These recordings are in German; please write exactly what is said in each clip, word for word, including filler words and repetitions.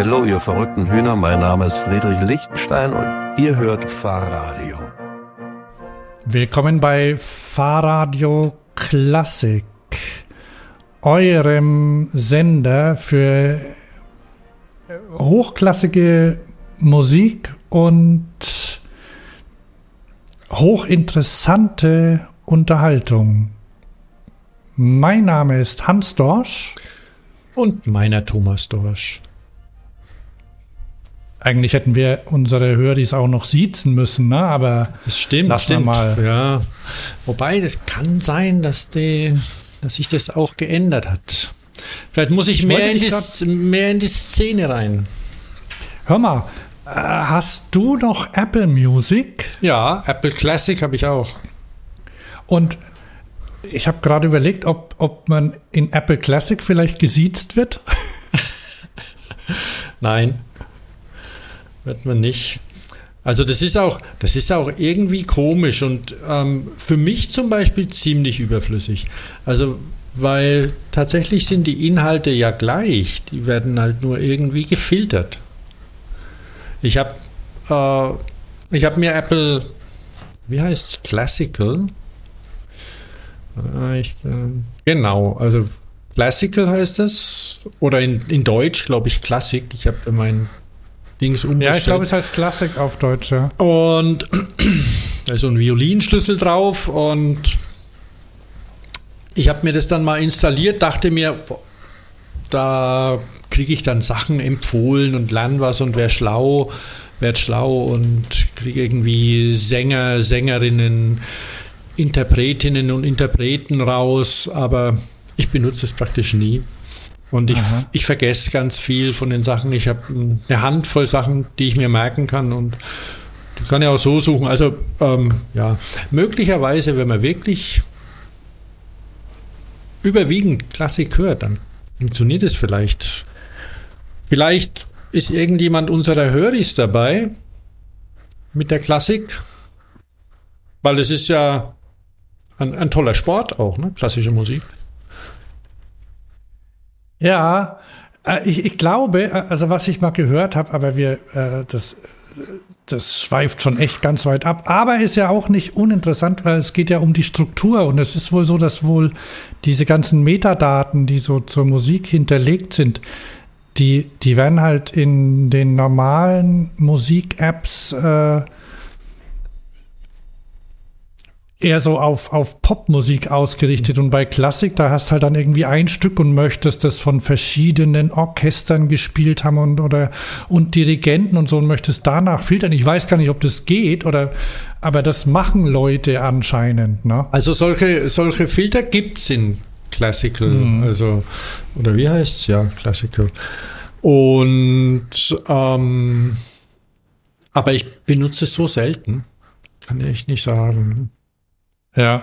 Hallo, ihr verrückten Hühner, mein Name ist Friedrich Lichtenstein und ihr hört Fahrradio. Willkommen bei Fahrradio Klassik, eurem Sender für hochklassige Musik und hochinteressante Unterhaltung. Mein Name ist Hans Dorsch. Und meiner Thomas Dorsch. Eigentlich hätten wir unsere Höris auch noch siezen müssen, ne? Aber das stimmt, lassen stimmt. wir mal. Ja. Wobei, das kann sein, dass, die, dass sich das auch geändert hat. Vielleicht muss ich, ich mehr, in die, mehr in die Szene rein. Hör mal, äh, hast du noch Apple Music? Ja, Apple Classic habe ich auch. Und ich habe gerade überlegt, ob, ob man in Apple Classic vielleicht gesiezt wird. Nein, wird man nicht. Also das ist auch, das ist auch irgendwie komisch und ähm, für mich zum Beispiel ziemlich überflüssig. Also weil tatsächlich sind die Inhalte ja gleich, die werden halt nur irgendwie gefiltert. Ich habe äh, ich habe mir Apple, wie heißt's, Classical. Ich, äh, genau, also Classical heißt das. Oder in, in Deutsch, glaube ich, Klassik. Ich habe mein Dings umgestellt. Ja, ich glaube, es heißt Klassik auf Deutsch, ja. Und da ist so ein Violinschlüssel drauf und ich habe mir das dann mal installiert, dachte mir, boah, da kriege ich dann Sachen empfohlen und lerne was und wäre schlau, werde schlau und kriege irgendwie Sänger, Sängerinnen, Interpretinnen und Interpreten raus, aber ich benutze es praktisch nie. Und ich, ich vergesse ganz viel von den Sachen. Ich habe eine Handvoll Sachen, die ich mir merken kann und die kann ich auch so suchen. Also ähm, ja, möglicherweise, wenn man wirklich überwiegend Klassik hört, dann funktioniert es vielleicht. Vielleicht ist irgendjemand unserer Höris dabei mit der Klassik, weil es ist ja Ein, ein toller Sport auch, ne? Klassische Musik. Ja, äh, ich, ich glaube, also was ich mal gehört habe, aber wir, äh, das, das schweift schon echt ganz weit ab. Aber ist ja auch nicht uninteressant, weil es geht ja um die Struktur und es ist wohl so, dass wohl diese ganzen Metadaten, die so zur Musik hinterlegt sind, die, die werden halt in den normalen Musik-Apps äh, eher so auf, auf Popmusik ausgerichtet und bei Klassik, da hast halt dann irgendwie ein Stück und möchtest das von verschiedenen Orchestern gespielt haben und oder und Dirigenten und so und möchtest danach filtern. Ich weiß gar nicht, ob das geht oder aber das machen Leute anscheinend, ne? Also solche, solche Filter gibt's in Classical, mhm. also oder wie heißt's? Ja, Classical. Und ähm, aber ich benutze es so selten. Kann ich echt nicht sagen. Ja.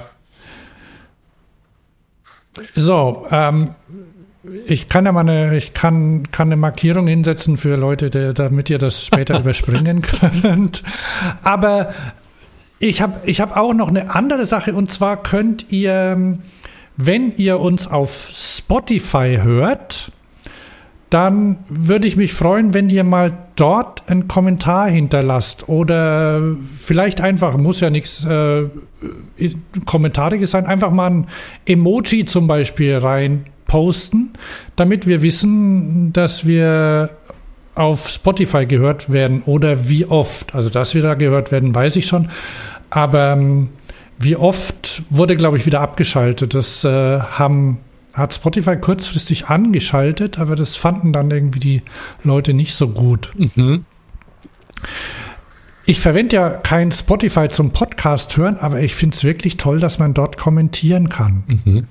So, ähm, ich kann ja mal eine, ich kann, kann eine Markierung hinsetzen für Leute, der, damit ihr das später überspringen könnt. Aber ich habe ich hab auch noch eine andere Sache und zwar könnt ihr, wenn ihr uns auf Spotify hört, dann würde ich mich freuen, wenn ihr mal dort einen Kommentar hinterlasst oder vielleicht einfach, muss ja nichts äh, Kommentariges sein, einfach mal ein Emoji zum Beispiel rein posten, damit wir wissen, dass wir auf Spotify gehört werden oder wie oft. Also, dass wir da gehört werden, weiß ich schon. Aber ähm, wie oft wurde, glaube ich, wieder abgeschaltet. Das äh, haben hat Spotify kurzfristig angeschaltet, aber das fanden dann irgendwie die Leute nicht so gut. Mhm. Ich verwende ja kein Spotify zum Podcast hören, aber ich finde es wirklich toll, dass man dort kommentieren kann. Mhm.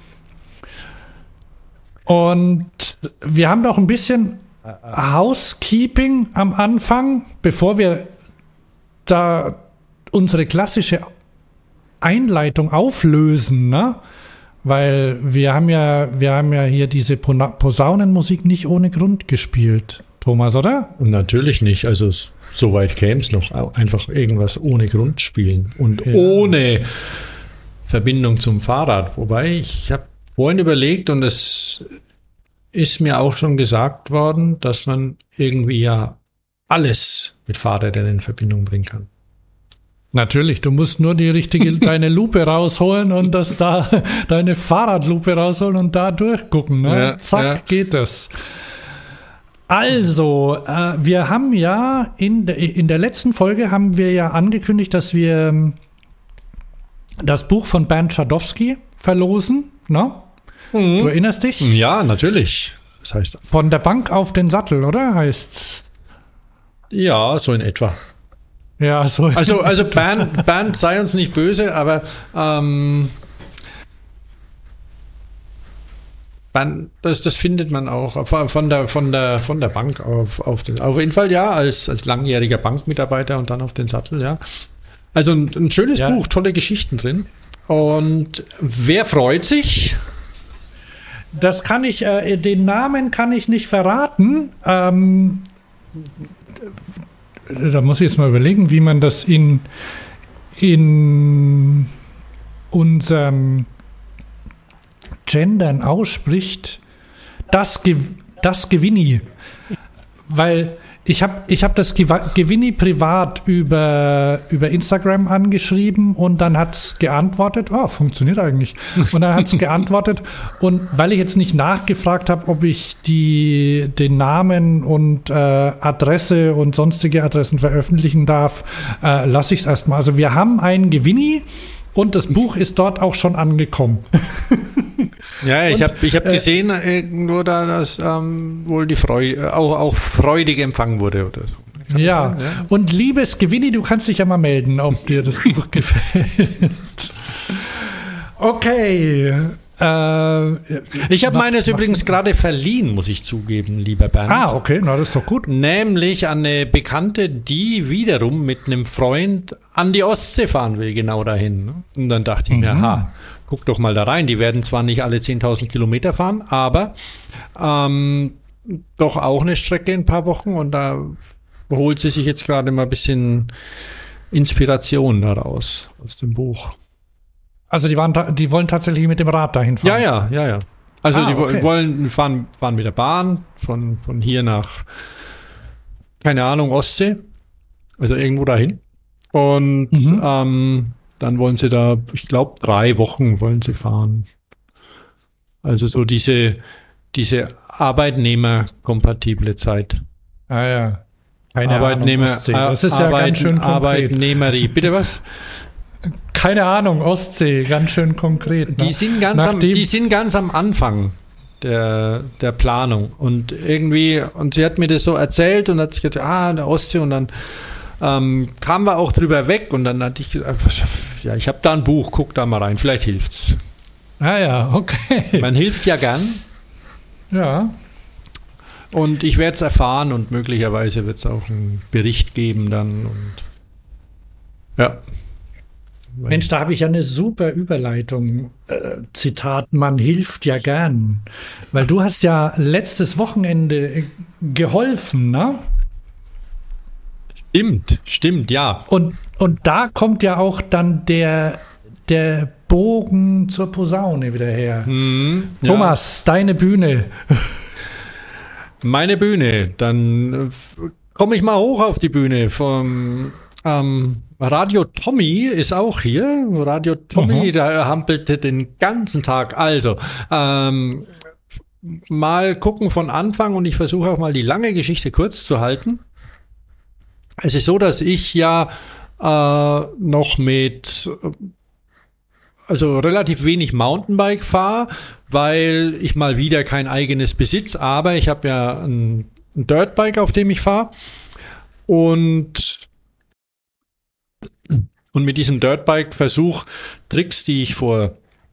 Und wir haben noch ein bisschen Housekeeping am Anfang, bevor wir da unsere klassische Einleitung auflösen, ne? Weil wir haben ja, wir haben ja hier diese Posaunenmusik nicht ohne Grund gespielt, Thomas, oder? Natürlich nicht. Also so weit käme es noch. Einfach irgendwas ohne Grund spielen und ja. Ohne Verbindung zum Fahrrad. Wobei ich habe vorhin überlegt und es ist mir auch schon gesagt worden, dass man irgendwie ja alles mit Fahrrädern in Verbindung bringen kann. Natürlich, du musst nur die richtige, deine Lupe rausholen und das da, deine Fahrradlupe rausholen und da durchgucken. Ne? Ja, Zack, ja. geht das. Also, äh, wir haben ja in, de, in der letzten Folge haben wir ja angekündigt, dass wir ähm, das Buch von Bernd Schadowski verlosen. Ne? Mhm. Du erinnerst dich? Ja, natürlich. Das heißt von der Bank auf den Sattel, oder? Heißt's? Ja, so in etwa. Ja, so. Also, also Bernd, Bernd, sei uns nicht böse, aber ähm, Das, das findet man auch von der, von der, von der Bank auf, auf den, auf jeden Fall, ja, als, als langjähriger Bankmitarbeiter und dann auf den Sattel, ja. Also ein, ein schönes ja. Buch, tolle Geschichten drin. Und wer freut sich? Das kann ich, äh, den Namen kann ich nicht verraten. Ähm, da muss ich jetzt mal überlegen, wie man das in, in unserem Gendern ausspricht, das, Ge- das Gewinni. Weil ich habe ich hab das Gew- Gewinni privat über, über Instagram angeschrieben und dann hat es geantwortet, oh, funktioniert eigentlich. Und dann hat es geantwortet und weil ich jetzt nicht nachgefragt habe, ob ich die, den Namen und äh, Adresse und sonstige Adressen veröffentlichen darf, äh, lasse ich es erstmal. Also wir haben einen Gewinni und das Buch ist dort auch schon angekommen. Ja, ich habe ich hab gesehen, äh, irgendwo da, dass ähm, wohl die Freude, auch, auch freudig empfangen wurde oder so. Ja. Sein, ja, und liebes Gewinni, du kannst dich ja mal melden, ob dir das Buch gefällt. Okay. Äh, ich habe meines übrigens gerade verliehen, muss ich zugeben, lieber Bernd. Ah, okay, na, das ist doch gut. Nämlich an eine Bekannte, die wiederum mit einem Freund an die Ostsee fahren will, genau dahin. Und dann dachte ich mir, mhm. ha, guck doch mal da rein. Die werden zwar nicht alle zehntausend Kilometer fahren, aber ähm, doch auch eine Strecke in ein paar Wochen. Und da holt sie sich jetzt gerade mal ein bisschen Inspiration daraus, aus dem Buch. Also die waren, die wollen tatsächlich mit dem Rad dahin fahren? Ja, ja, ja, ja. Also ah, die okay. wollen fahren, fahren mit der Bahn von, von hier nach, keine Ahnung, Ostsee. Also irgendwo dahin. Und mhm. ähm, dann wollen sie da, ich glaube, drei Wochen wollen sie fahren. Also so diese, diese Arbeitnehmerkompatible Zeit. Ah ja. Keine Arbeitnehmer, Ahnung, das ist ja Arbeit, ganz schön konkret. Arbeitnehmerie. Bitte was? Keine Ahnung, Ostsee, ganz schön konkret. Ne? Die sind ganz am, die sind ganz am Anfang der, der Planung. Und irgendwie, und sie hat mir das so erzählt und hat sich gesagt, ah, der Ostsee, und dann ähm, kamen wir auch drüber weg und dann hatte ich gesagt, ja, ich habe da ein Buch, guck da mal rein, vielleicht hilft's. Ah ja, okay. Man hilft ja gern. Ja. Und ich werde es erfahren und möglicherweise wird es auch einen Bericht geben dann und ja. Mensch, da habe ich ja eine super Überleitung. Äh, Zitat, man hilft ja gern. Weil du hast ja letztes Wochenende geholfen, ne? Stimmt, stimmt, ja. Und, und da kommt ja auch dann der, der Bogen zur Posaune wieder her. Hm, Thomas, ja. Deine Bühne. Meine Bühne. Dann komme ich mal hoch auf die Bühne vom ähm, Radio Tommy ist auch hier. Radio Tommy, da hampelte den ganzen Tag. Also, ähm, mal gucken von Anfang und ich versuche auch mal die lange Geschichte kurz zu halten. Es ist so, dass ich ja äh, noch mit, also relativ wenig Mountainbike fahre, weil ich mal wieder kein eigenes besitz, aber ich habe ja ein, ein Dirtbike, auf dem ich fahre. Und Und mit diesem Dirtbike versuche Tricks, die ich vor,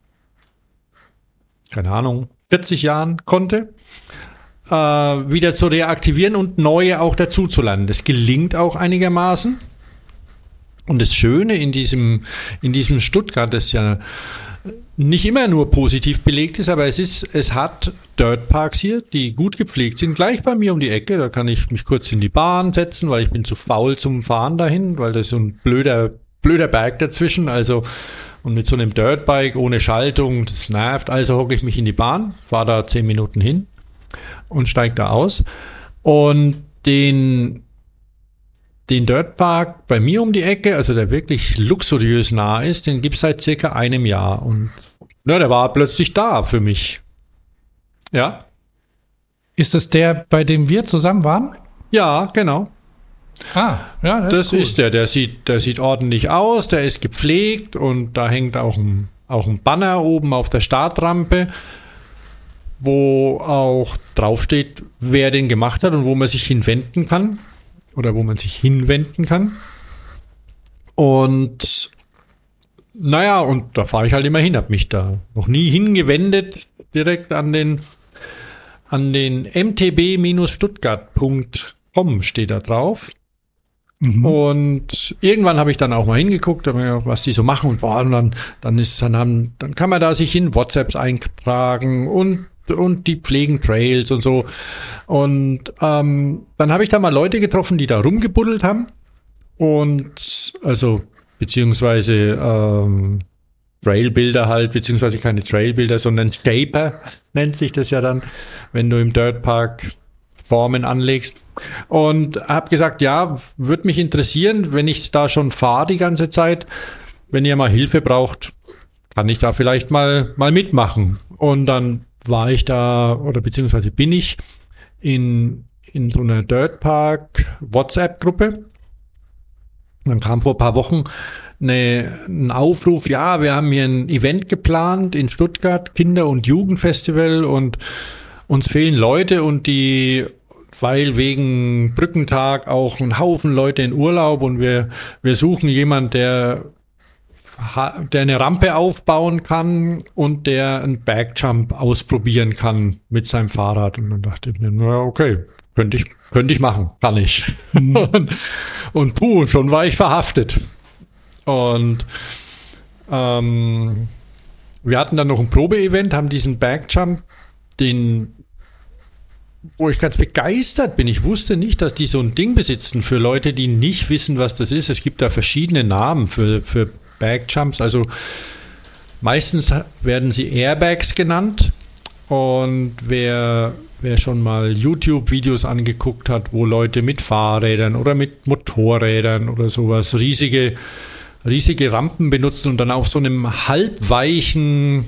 keine Ahnung, vierzig Jahren konnte, äh, wieder zu reaktivieren und neue auch dazu zu lernen. Das gelingt auch einigermaßen. Und das Schöne in diesem, in diesem Stuttgart, das ja nicht immer nur positiv belegt ist, aber es ist, es hat Dirtparks hier, die gut gepflegt sind, gleich bei mir um die Ecke. Da kann ich mich kurz in die Bahn setzen, weil ich bin zu faul zum Fahren dahin, weil das ist so ein blöder blöder Berg dazwischen, also und mit so einem Dirtbike ohne Schaltung, das nervt, also hocke ich mich in die Bahn, fahre da zehn Minuten hin und steige da aus. Und den, den Dirtpark bei mir um die Ecke, also der wirklich luxuriös nah ist, den gibt es seit circa einem Jahr. Und ja, der war plötzlich da für mich. Ja. Ist das der, bei dem wir zusammen waren? Ja, genau. Ah, ja, das, Das ist, cool. ist der, der sieht, der sieht ordentlich aus, der ist gepflegt und da hängt auch ein, auch ein Banner oben auf der Startrampe, wo auch draufsteht, wer den gemacht hat und wo man sich hinwenden kann oder wo man sich hinwenden kann. Und naja, und da fahre ich halt immer hin, habe mich da noch nie hingewendet, direkt an den an den m t b Stuttgart Punkt com steht da drauf. Mhm. Und irgendwann habe ich dann auch mal hingeguckt, was die so machen und, boah, und dann, dann ist dann, haben, dann kann man da sich in WhatsApps eintragen und und die pflegen Trails und so. Und ähm, dann habe ich da mal Leute getroffen, die da rumgebuddelt haben und also beziehungsweise ähm, Trailbilder halt, beziehungsweise keine Trailbilder, sondern Shaper nennt sich das ja dann, wenn du im Dirtpark Formen anlegst. Und habe gesagt, ja, würde mich interessieren, wenn ich da schon fahre die ganze Zeit, wenn ihr mal Hilfe braucht, kann ich da vielleicht mal mal mitmachen. Und dann war ich da, oder beziehungsweise bin ich in in so einer Dirtpark WhatsApp-Gruppe. Dann kam vor ein paar Wochen eine, ein Aufruf, ja, wir haben hier ein Event geplant in Stuttgart, Kinder- und Jugendfestival, und uns fehlen Leute und die, weil wegen Brückentag auch ein Haufen Leute in Urlaub und wir, wir suchen jemanden, der, der eine Rampe aufbauen kann und der einen Backjump ausprobieren kann mit seinem Fahrrad. Und dann dachte ich mir, na okay, könnte ich, könnte ich machen, kann ich. Mhm. und, und puh, schon war ich verhaftet. Und ähm, wir hatten dann noch ein Probeevent, haben diesen Backjump, den, wo ich ganz begeistert bin. Ich wusste nicht, dass die so ein Ding besitzen für Leute, die nicht wissen, was das ist. Es gibt da verschiedene Namen für, für Backjumps. Also meistens werden sie Airbags genannt. Und wer, wer schon mal YouTube-Videos angeguckt hat, wo Leute mit Fahrrädern oder mit Motorrädern oder sowas riesige riesige Rampen benutzen und dann auf so einem halbweichen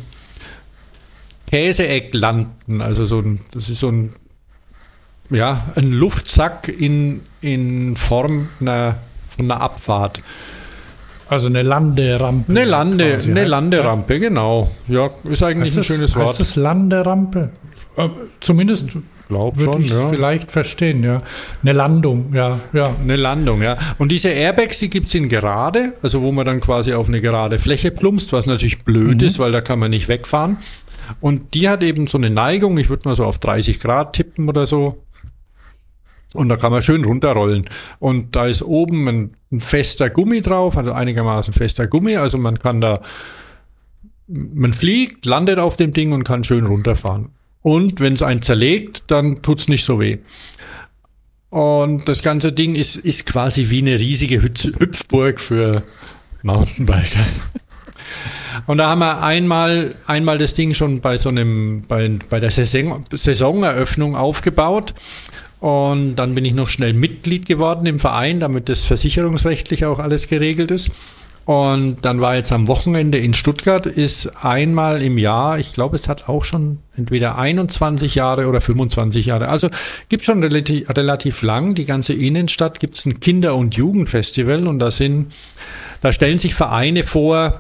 Käseeck landen. Also so ein, das ist so ein, ja, ein Luftsack in, in Form einer, von einer Abfahrt. Also eine Landerampe. Eine Lande, quasi, eine ja. Landerampe, ja. Genau. Ja, ist eigentlich heißt ein schönes das, Wort. Heißt das Landerampe? Äh, zumindest würde ich es ja. vielleicht verstehen, ja. Eine Landung, ja, ja. Eine Landung, ja. Und diese Airbags, die gibt's in gerade, also wo man dann quasi auf eine gerade Fläche plumpst, was natürlich blöd mhm. ist, weil da kann man nicht wegfahren. Und die hat eben so eine Neigung, ich würde mal so auf dreißig Grad tippen oder so. Und da kann man schön runterrollen. Und da ist oben ein, ein fester Gummi drauf, also einigermaßen fester Gummi. Also man kann da, man fliegt, landet auf dem Ding und kann schön runterfahren. Und wenn es einen zerlegt, dann tut's nicht so weh. Und das ganze Ding ist, ist quasi wie eine riesige Hüpfburg für Mountainbiker. Und da haben wir einmal, einmal das Ding schon bei so einem, bei, bei der Saison, Saisoneröffnung aufgebaut. Und dann bin ich noch schnell Mitglied geworden im Verein, damit das versicherungsrechtlich auch alles geregelt ist. Und dann war jetzt am Wochenende in Stuttgart, ist einmal im Jahr, ich glaube, es hat auch schon entweder einundzwanzig Jahre oder fünfundzwanzig Jahre, also gibt schon relativ, relativ lang, die ganze Innenstadt gibt es ein Kinder- und Jugendfestival und da sind, da stellen sich Vereine vor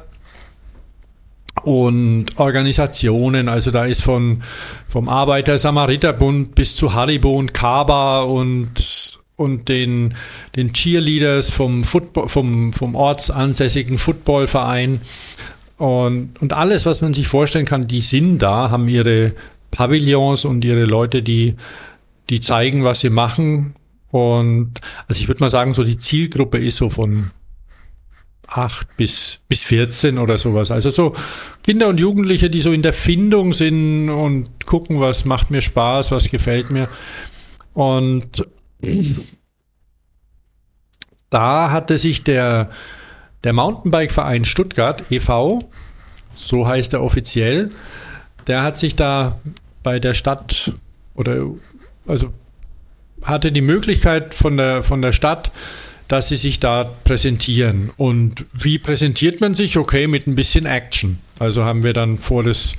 und Organisationen, also da ist von, vom Arbeiter-Samariter-Bund bis zu Haribo und Kaba und und den, den Cheerleaders vom Football, vom, vom ortsansässigen Footballverein und, und alles, was man sich vorstellen kann, die sind da, haben ihre Pavillons und ihre Leute, die, die zeigen, was sie machen. Und also ich würde mal sagen, so die Zielgruppe ist so von acht bis, bis vierzehn oder sowas. Also so Kinder und Jugendliche, die so in der Findung sind und gucken, was macht mir Spaß, was gefällt mir. Und da hatte sich der, der Mountainbike-Verein Stuttgart e V, so heißt er offiziell, der hat sich da bei der Stadt oder also hatte die Möglichkeit von der, von der Stadt, dass sie sich da präsentieren. Und wie präsentiert man sich? Okay, mit ein bisschen Action. Also haben wir dann vor das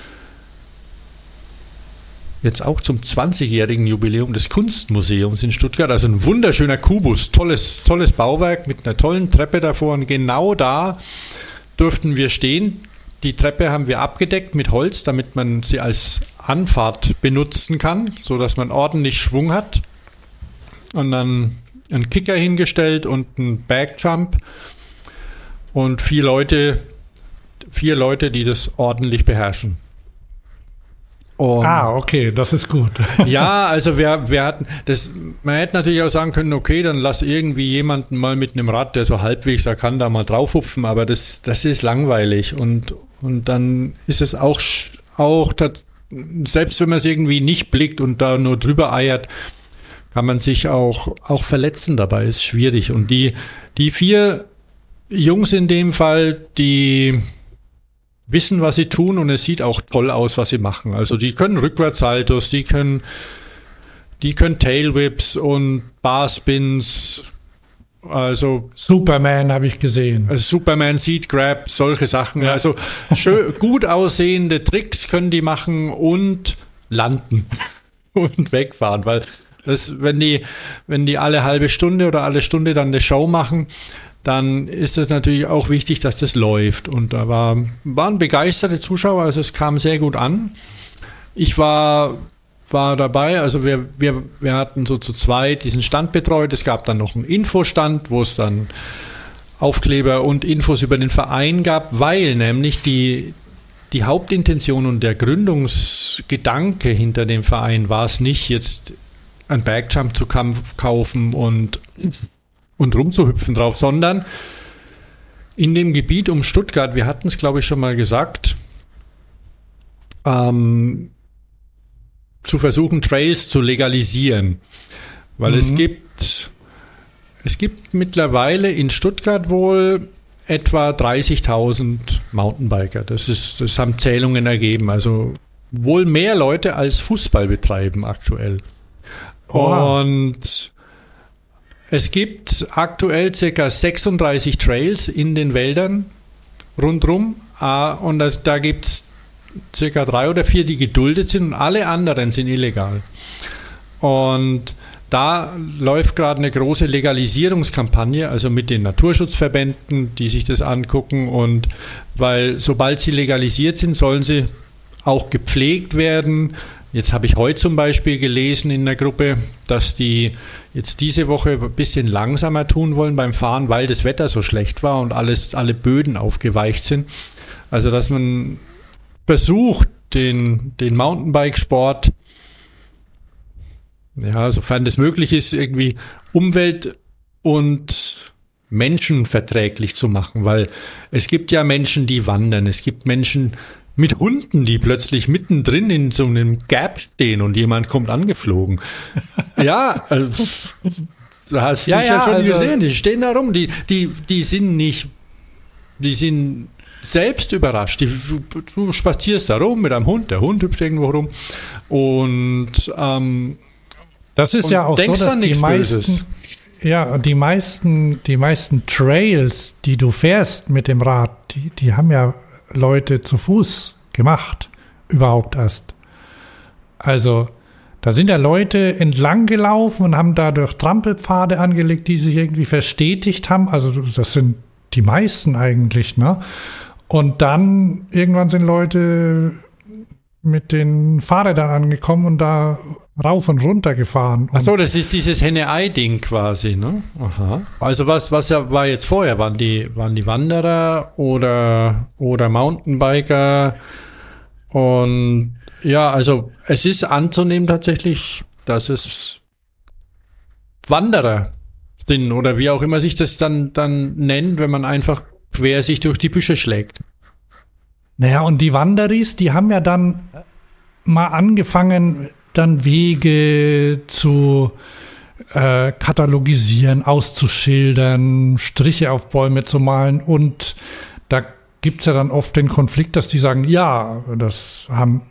jetzt auch zum zwanzigjährigen Jubiläum des Kunstmuseums in Stuttgart, also ein wunderschöner Kubus, tolles, tolles Bauwerk mit einer tollen Treppe davor, und genau da durften wir stehen. Die Treppe haben wir abgedeckt mit Holz, damit man sie als Anfahrt benutzen kann, sodass man ordentlich Schwung hat, und dann einen Kicker hingestellt und einen Backjump und vier Leute, vier Leute, die das ordentlich beherrschen. Und ah, okay, das ist gut. ja, also wir, wir hatten das, man hätte natürlich auch sagen können, okay, dann lass irgendwie jemanden mal mit einem Rad, der so halbwegs er kann, da mal draufhupfen, aber das, das ist langweilig, und, und dann ist es auch, auch das, selbst wenn man es irgendwie nicht blickt und da nur drüber eiert, kann man sich auch, auch verletzen dabei, ist schwierig. Und die, die vier Jungs in dem Fall, die wissen, was sie tun, und es sieht auch toll aus, was sie machen. Also die können Rückwärtssaltos, die können, die können Tailwhips und Barspins, also Superman habe ich gesehen. Also Superman, Seat Grab, solche Sachen. Ja. Also schön, gut aussehende Tricks können die machen und landen und wegfahren, weil das, wenn die, wenn die alle halbe Stunde oder alle Stunde dann eine Show machen, dann ist es natürlich auch wichtig, dass das läuft. Und da war, waren begeisterte Zuschauer, also es kam sehr gut an. Ich war, war dabei, also wir, wir, wir hatten so zu zweit diesen Stand betreut. Es gab dann noch einen Infostand, wo es dann Aufkleber und Infos über den Verein gab, weil nämlich die, die Hauptintention und der Gründungsgedanke hinter dem Verein war es nicht, jetzt ein Backjump zu kaufen und und rumzuhüpfen drauf, sondern in dem Gebiet um Stuttgart, wir hatten es, glaube ich, schon mal gesagt, ähm, zu versuchen, Trails zu legalisieren. Weil mhm. es gibt, es gibt mittlerweile in Stuttgart wohl etwa dreißigtausend Mountainbiker. Das ist, das haben Zählungen ergeben. Also wohl mehr Leute als Fußball betreiben aktuell. Oh. Und es gibt aktuell ca. sechsunddreißig Trails in den Wäldern rundherum, und das, da gibt es ca. drei oder vier, die geduldet sind, und alle anderen sind illegal. Und da läuft gerade eine große Legalisierungskampagne, also mit den Naturschutzverbänden, die sich das angucken, und weil sobald sie legalisiert sind, sollen sie auch gepflegt werden. Jetzt habe ich heute zum Beispiel gelesen in der Gruppe, dass die jetzt diese Woche ein bisschen langsamer tun wollen beim Fahren, weil das Wetter so schlecht war und alles, alle Böden aufgeweicht sind. Also dass man versucht, den, den Mountainbike-Sport, ja, sofern das möglich ist, irgendwie umwelt- und menschenverträglich zu machen, weil es gibt ja Menschen, die wandern, es gibt Menschen mit Hunden, die plötzlich mittendrin in so einem Gap stehen und jemand kommt angeflogen. Ja, also, du hast ja, sicher ja, schon also gesehen, die stehen da rum, die, die, die sind nicht, die sind selbst überrascht. Die, du spazierst da rum mit einem Hund, der Hund hüpft irgendwo rum, und ähm, das ist ja auch so, dass die meisten, Böses. ja, die meisten, die meisten Trails, die du fährst mit dem Rad, die, die haben ja Leute zu Fuß gemacht, überhaupt erst. Also, da sind ja Leute entlang gelaufen und haben dadurch Trampelpfade angelegt, die sich irgendwie verstetigt haben. Also, das sind die meisten eigentlich, ne? Und dann irgendwann sind Leute mit den Fahrrädern angekommen und da rauf und runter gefahren. Ach so, das ist dieses Henne-Ei-Ding quasi, ne? Aha. Also was, was war jetzt vorher? Waren die, waren die Wanderer oder, oder Mountainbiker? Und ja, also es ist anzunehmen tatsächlich, dass es Wanderer sind oder wie auch immer sich das dann, dann nennt, wenn man einfach quer sich durch die Büsche schlägt. Naja, und die Wanderis, die haben ja dann mal angefangen, dann Wege zu äh, katalogisieren, auszuschildern, Striche auf Bäume zu malen, und da gibt's ja dann oft den Konflikt, dass die sagen, ja, das haben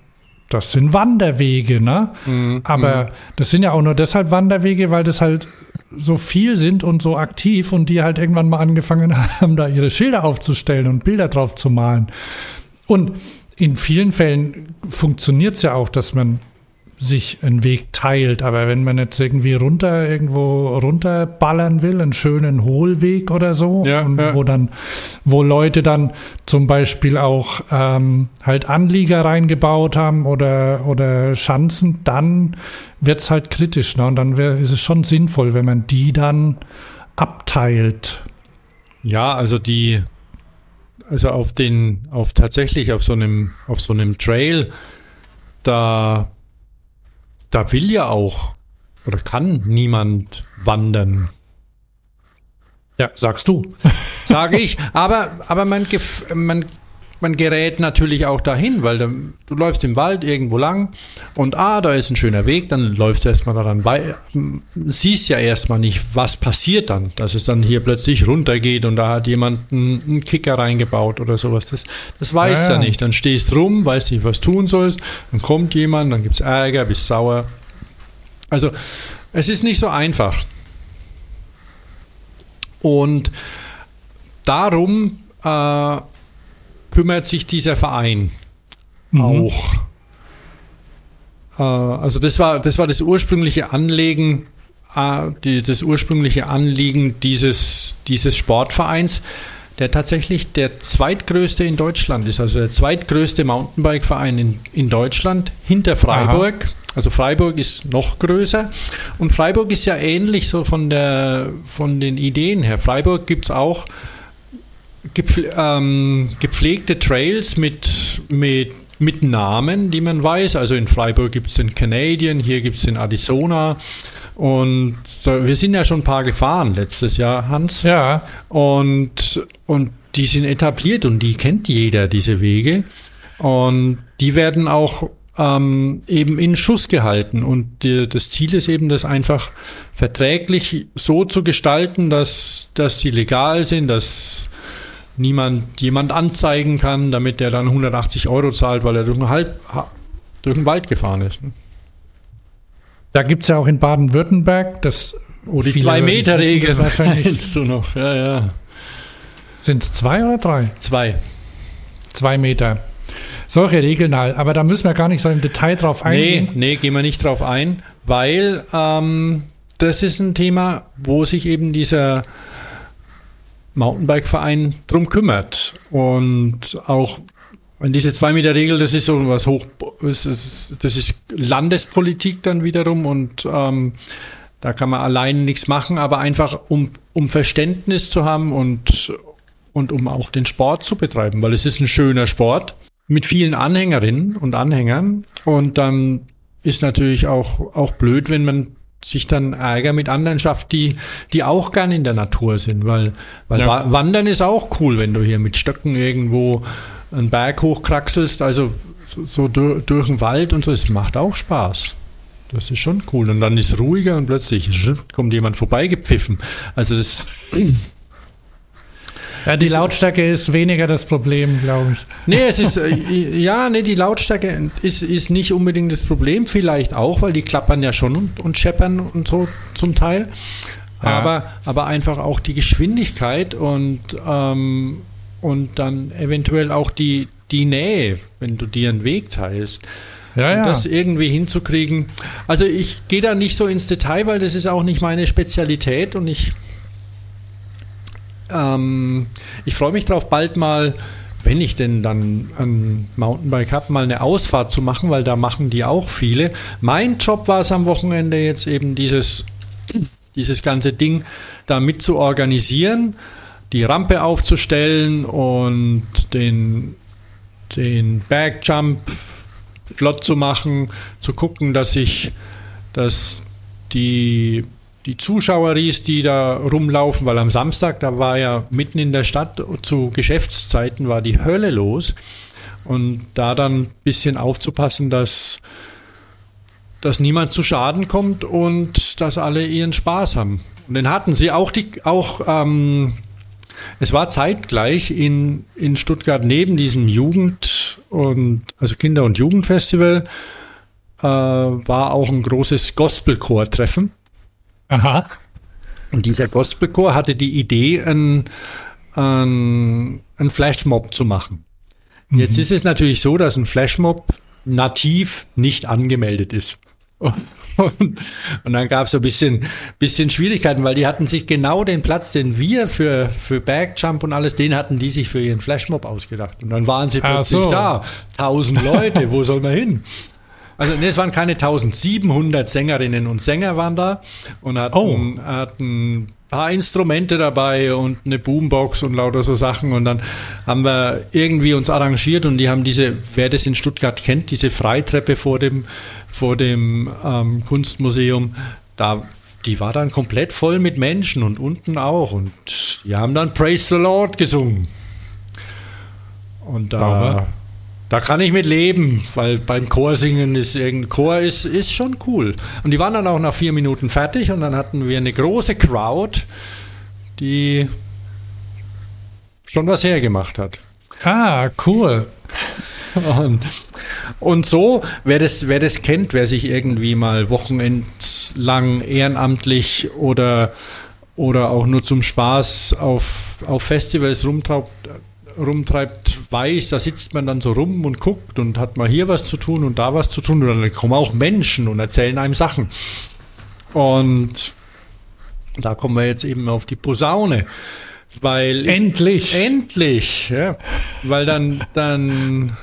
das sind Wanderwege, ne? Mhm. Aber mhm. das sind ja auch nur deshalb Wanderwege, weil das halt so viel sind und so aktiv und die halt irgendwann mal angefangen haben, da ihre Schilder aufzustellen und Bilder drauf zu malen. Und in vielen Fällen funktioniert es ja auch, dass man sich einen Weg teilt, aber wenn man jetzt irgendwie runter irgendwo runterballern will, einen schönen Hohlweg oder so, ja, und ja. wo dann, wo Leute dann zum Beispiel auch ähm, halt Anlieger reingebaut haben oder oder Schanzen, dann wird's halt kritisch, ne? Und dann wär, ist es schon sinnvoll, wenn man die dann abteilt. Ja, also die, also auf den, auf tatsächlich auf so einem, auf so einem Trail, da Da will ja auch oder kann niemand wandern. Ja, sagst du. Sage ich. Aber, aber man, gef- man, man gerät natürlich auch dahin, weil da, du läufst im Wald irgendwo lang und ah, da ist ein schöner Weg, dann läufst du erstmal daran bei, siehst ja erstmal nicht, was passiert dann, dass es dann hier plötzlich runtergeht und da hat jemand einen, einen Kicker reingebaut oder sowas. Das, das weißt du ja, ja nicht. Dann stehst rum, weißt nicht, was tun sollst, dann kommt jemand, dann gibt's Ärger, bist sauer. Also es ist nicht so einfach. Und darum äh, kümmert sich dieser Verein mhm. auch. Äh, also das war, das war das ursprüngliche Anliegen, äh, die, das ursprüngliche Anliegen dieses, dieses Sportvereins, der tatsächlich der zweitgrößte in Deutschland ist, also der zweitgrößte Mountainbike-Verein in, in Deutschland, hinter Freiburg. Aha. Also Freiburg ist noch größer und Freiburg ist ja ähnlich so von der von den Ideen her. Freiburg gibt es auch gepfle- ähm, gepflegte Trails mit, mit, mit Namen, die man weiß. Also in Freiburg gibt es den Canadian, hier gibt es den Arizona und so, wir sind ja schon ein paar gefahren letztes Jahr, Hans. Ja. Und, und die sind etabliert und die kennt jeder, diese Wege. Und die werden auch Ähm, eben in Schuss gehalten und die, das Ziel ist eben, das einfach verträglich so zu gestalten, dass, dass sie legal sind, dass niemand jemand anzeigen kann, damit der dann hundertachtzig Euro zahlt, weil er durch den, Halt, durch den Wald gefahren ist. Da gibt es ja auch in Baden-Württemberg das oh, die Zwei-Meter-Regel wahrscheinlich du noch. Ja, ja. Sind es zwei oder drei? Zwei. Zwei Meter. Solche Regeln halt, aber da müssen wir gar nicht so im Detail drauf eingehen. Nee, nee, gehen wir nicht drauf ein, weil ähm, das ist ein Thema, wo sich eben dieser Mountainbike-Verein drum kümmert. Und auch wenn diese Zwei-Meter-Regel, das ist so was hoch, das ist, das ist Landespolitik dann wiederum und ähm, da kann man allein nichts machen, aber einfach um, um Verständnis zu haben und, und um auch den Sport zu betreiben, weil es ist ein schöner Sport mit vielen Anhängerinnen und Anhängern und dann ist natürlich auch, auch blöd, wenn man sich dann Ärger mit anderen schafft, die, die auch gern in der Natur sind, weil, weil ja. Wandern ist auch cool, wenn du hier mit Stöcken irgendwo einen Berg hochkraxelst, also so, so durch, durch den Wald und so, es macht auch Spaß. Das ist schon cool. Und dann ist es ruhiger und plötzlich kommt jemand vorbeigepfiffen. Also das... Ja, die Lautstärke ist weniger das Problem, glaube ich. Nee, es ist, äh, ja, nee, die Lautstärke ist, ist nicht unbedingt das Problem, vielleicht auch, weil die klappern ja schon und, und scheppern und so zum Teil. Ja. Aber, aber einfach auch die Geschwindigkeit und, ähm, und dann eventuell auch die, die Nähe, wenn du dir einen Weg teilst. Ja, ja. Das irgendwie hinzukriegen. Also ich gehe da nicht so ins Detail, weil das ist auch nicht meine Spezialität und ich Ähm, ich freue mich darauf, bald mal, wenn ich denn dann ein Mountainbike habe, mal eine Ausfahrt zu machen, weil da machen die auch viele. Mein Job war es am Wochenende jetzt eben dieses, dieses ganze Ding da mit zu organisieren, die Rampe aufzustellen und den, den Bergjump flott zu machen, zu gucken, dass ich, dass die die Zuschaueries, die da rumlaufen, weil am Samstag, da war ja mitten in der Stadt zu Geschäftszeiten war die Hölle los und da dann ein bisschen aufzupassen, dass, dass niemand zu Schaden kommt und dass alle ihren Spaß haben. Und den hatten sie auch, die, auch ähm, es war zeitgleich in, in Stuttgart neben diesem Jugend und also Kinder- und Jugendfestival, äh, war auch ein großes Gospelchor-Treffen. Aha. Und dieser Gospelchor hatte die Idee, ein, ein, ein Flashmob zu machen. Mhm. Jetzt ist es natürlich so, dass ein Flashmob nativ nicht angemeldet ist. Und, und dann gab es so ein bisschen, bisschen Schwierigkeiten, weil die hatten sich genau den Platz, den wir für, für Backjump und alles, den hatten die sich für ihren Flashmob ausgedacht. Und dann waren sie plötzlich so. da. Tausend Leute, wo soll man hin? Also nee, es waren keine tausendsiebenhundert Sängerinnen und Sänger waren da und hatten, oh. hatten ein paar Instrumente dabei und eine Boombox und lauter so Sachen. Und dann haben wir irgendwie uns arrangiert und die haben diese, wer das in Stuttgart kennt, diese Freitreppe vor dem, vor dem ähm, Kunstmuseum, da, die war dann komplett voll mit Menschen und unten auch. Und die haben dann Praise the Lord gesungen. Und da... Aber Da kann ich mit leben, weil beim Chorsingen ist irgendein Chor ist, ist schon cool. Und die waren dann auch nach vier Minuten fertig und dann hatten wir eine große Crowd, die schon was hergemacht hat. Ah, cool. Und, und so, wer das, wer das kennt, wer sich irgendwie mal wochenendlang ehrenamtlich oder, oder auch nur zum Spaß auf, auf Festivals rumtreibt, rumtreibt, weiß, da sitzt man dann so rum und guckt und hat mal hier was zu tun und da was zu tun und dann kommen auch Menschen und erzählen einem Sachen. Und da kommen wir jetzt eben auf die Posaune, weil endlich, ich, endlich, ja, weil dann dann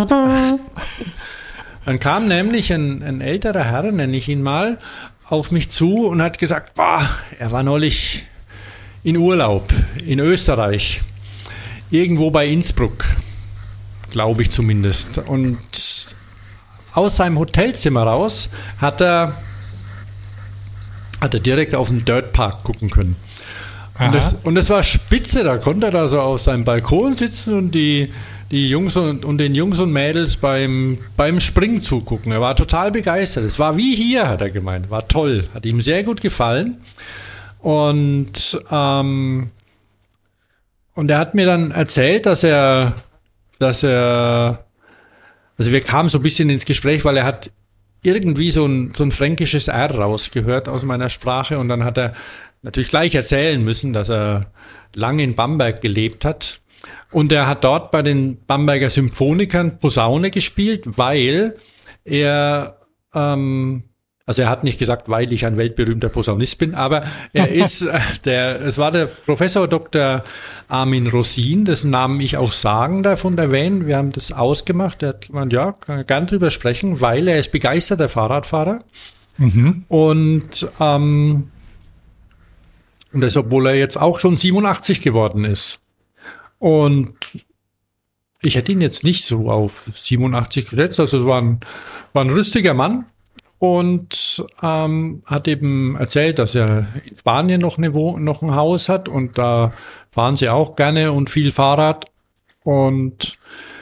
dann kam nämlich ein, ein älterer Herr, nenne ich ihn mal, auf mich zu und hat gesagt, boah, er war neulich in Urlaub in Österreich. Irgendwo bei Innsbruck, glaube ich zumindest. Und aus seinem Hotelzimmer raus hat er, hat er direkt auf den Dirtpark gucken können. Und das, und das war spitze, da konnte er da so auf seinem Balkon sitzen und die, die Jungs und, und den Jungs und Mädels beim, beim Springen zugucken. Er war total begeistert. Es war wie hier, hat er gemeint. War toll, hat ihm sehr gut gefallen. Und ähm, Und er hat mir dann erzählt, dass er, dass er, also wir kamen so ein bisschen ins Gespräch, weil er hat irgendwie so ein, so ein fränkisches R rausgehört aus meiner Sprache und dann hat er natürlich gleich erzählen müssen, dass er lange in Bamberg gelebt hat und er hat dort bei den Bamberger Symphonikern Posaune gespielt, weil er, ähm, also er hat nicht gesagt, weil ich ein weltberühmter Posaunist bin, aber er ist der, es war der Professor Doktor Armin Rosin, dessen Namen ich auch sagen darf und erwähnen. Wir haben das ausgemacht. Er hat gemeint, ja, kann gern drüber sprechen, weil er ist begeisterter Fahrradfahrer. Mhm. Und, ähm, und das, obwohl er jetzt auch schon siebenundachtzig geworden ist. Und ich hätte ihn jetzt nicht so auf siebenundachtzig gesetzt, also war ein, war ein rüstiger Mann. Und ähm, hat eben erzählt, dass er in Spanien noch, eine Wo- noch ein Haus hat und da fahren sie auch gerne und viel Fahrrad. Und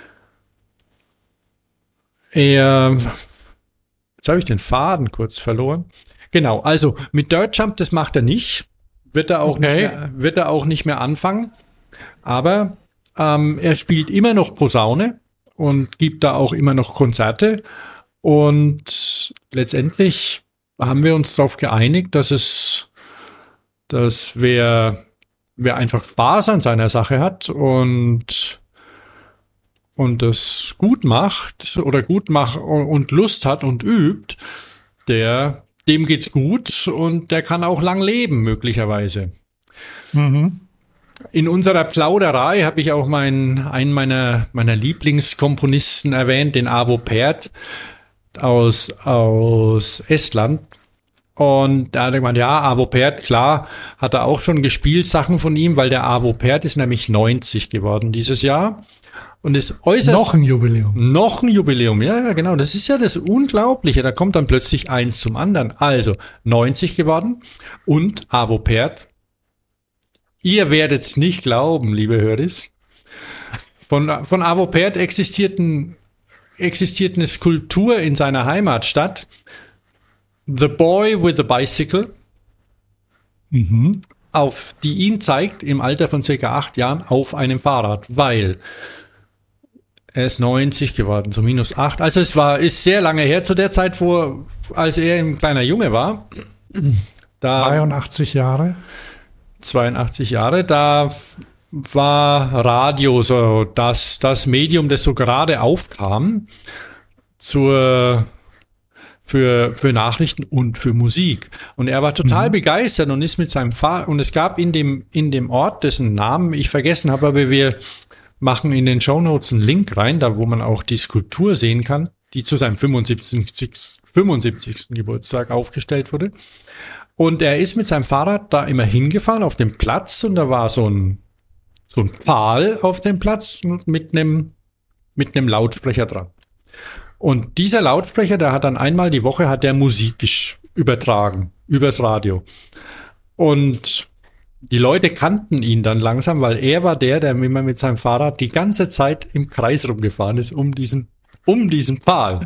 er, jetzt habe ich den Faden kurz verloren. Genau, also mit Dirtjump, das macht er nicht, wird er auch, okay. nicht, mehr, wird er auch nicht mehr anfangen. Aber ähm, er spielt immer noch Posaune und gibt da auch immer noch Konzerte. Und letztendlich haben wir uns darauf geeinigt, dass es, dass wer, wer einfach Spaß an seiner Sache hat und, und das gut macht oder gut macht und Lust hat und übt, der, dem geht's gut und der kann auch lang leben, möglicherweise. Mhm. In unserer Plauderei habe ich auch meinen, einen meiner, meiner Lieblingskomponisten erwähnt, den Arvo Pärt, aus, aus Estland. Und da hat er gemeint, ja, Arvo Pärt, klar, hat er auch schon gespielt, Sachen von ihm, weil der Arvo Pärt ist nämlich neunzig geworden dieses Jahr. Und ist äußerst... Noch ein Jubiläum. Noch ein Jubiläum, ja, genau. Das ist ja das Unglaubliche. Da kommt dann plötzlich eins zum anderen. Also, neunzig geworden und Arvo Pärt. Ihr werdet's nicht glauben, liebe Höris. Von, von Arvo Pärt existierten existiert eine Skulptur in seiner Heimatstadt, The Boy with the Bicycle, mhm. auf die ihn zeigt im Alter von circa acht Jahren auf einem Fahrrad, weil Er ist neunzig geworden, so minus acht. Also es war, ist sehr lange her, zu der Zeit, wo, als er ein kleiner Junge war. Da, dreiundachtzig Jahre. zweiundachtzig Jahre, da war Radio so das, das Medium, das so gerade aufkam zur, für, für Nachrichten und für Musik. Und er war total mhm. begeistert und ist mit seinem Vater, und es gab in dem, in dem Ort, dessen Namen ich vergessen habe, aber wir machen in den Shownotes einen Link rein, da wo man auch die Skulptur sehen kann, die zu seinem fünfundsiebzigsten Geburtstag aufgestellt wurde. Und er ist mit seinem Fahrrad da immer hingefahren auf dem Platz und da war so ein, so ein Pfahl auf dem Platz mit einem, mit einem Lautsprecher dran. Und dieser Lautsprecher, der hat dann einmal die Woche hat der Musik übertragen, übers Radio. Und die Leute kannten ihn dann langsam, weil er war der, der immer mit seinem Fahrrad die ganze Zeit im Kreis rumgefahren ist, um diesen, um diesen Pfahl.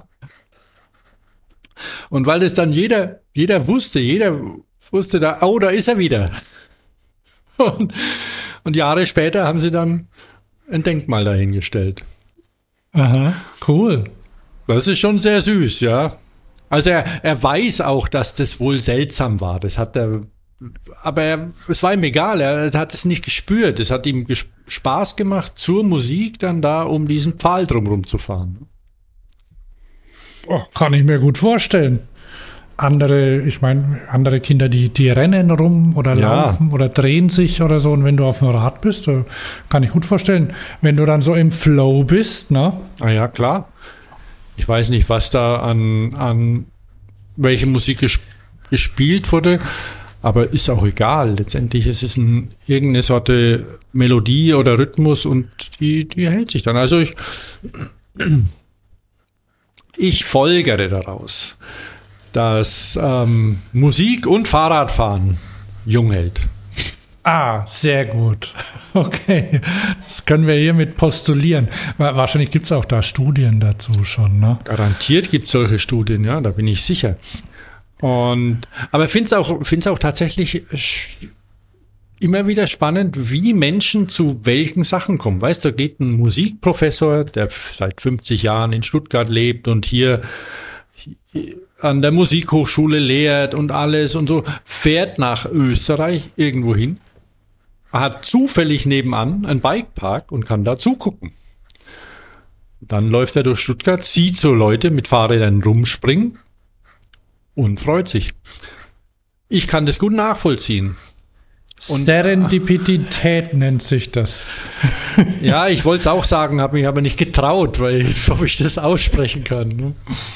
Und weil das dann jeder, jeder wusste, jeder wusste da, oh, da ist er wieder. Und, und Jahre später haben sie dann ein Denkmal dahingestellt. Aha, cool. Das ist schon sehr süß, ja. Also er, er weiß auch, dass das wohl seltsam war. Das hat er, aber er, es war ihm egal, er hat es nicht gespürt. Es hat ihm ges- Spaß gemacht, zur Musik dann da um diesen Pfahl drumherum zu fahren. Oh, kann ich mir gut vorstellen. Andere, ich meine, andere Kinder, die, die rennen rum oder Ja. laufen oder drehen sich oder so. Und wenn du auf dem Rad bist, so, kann ich gut vorstellen. Wenn du dann so im Flow bist, ne? Ah ja, klar. Ich weiß nicht, was da an, an welche Musik ges- gespielt wurde, aber ist auch egal. Letztendlich ist es ein, irgendeine Sorte Melodie oder Rhythmus und die, die hält sich dann. Also ich, ich folgere daraus, dass ähm, Musik und Fahrradfahren jung hält. Ah, sehr gut. Okay, das können wir hiermit postulieren. Wahrscheinlich gibt es auch da Studien dazu schon, ne? Garantiert gibt es solche Studien, ja, da bin ich sicher. Und aber finde es auch, find's auch tatsächlich sch- immer wieder spannend, wie Menschen zu welchen Sachen kommen. Weißt du, da geht ein Musikprofessor, der f- seit fünfzig Jahren in Stuttgart lebt und hier an der Musikhochschule lehrt und alles und so, fährt nach Österreich irgendwo hin, hat zufällig nebenan einen Bikepark und kann da zugucken. Dann läuft er durch Stuttgart, sieht so Leute mit Fahrrädern rumspringen und freut sich. Ich kann das gut nachvollziehen. Und- Serendipität nennt sich das. Ja, ich wollte es auch sagen, habe mich aber nicht getraut, weil ob ich das aussprechen kann. Ne?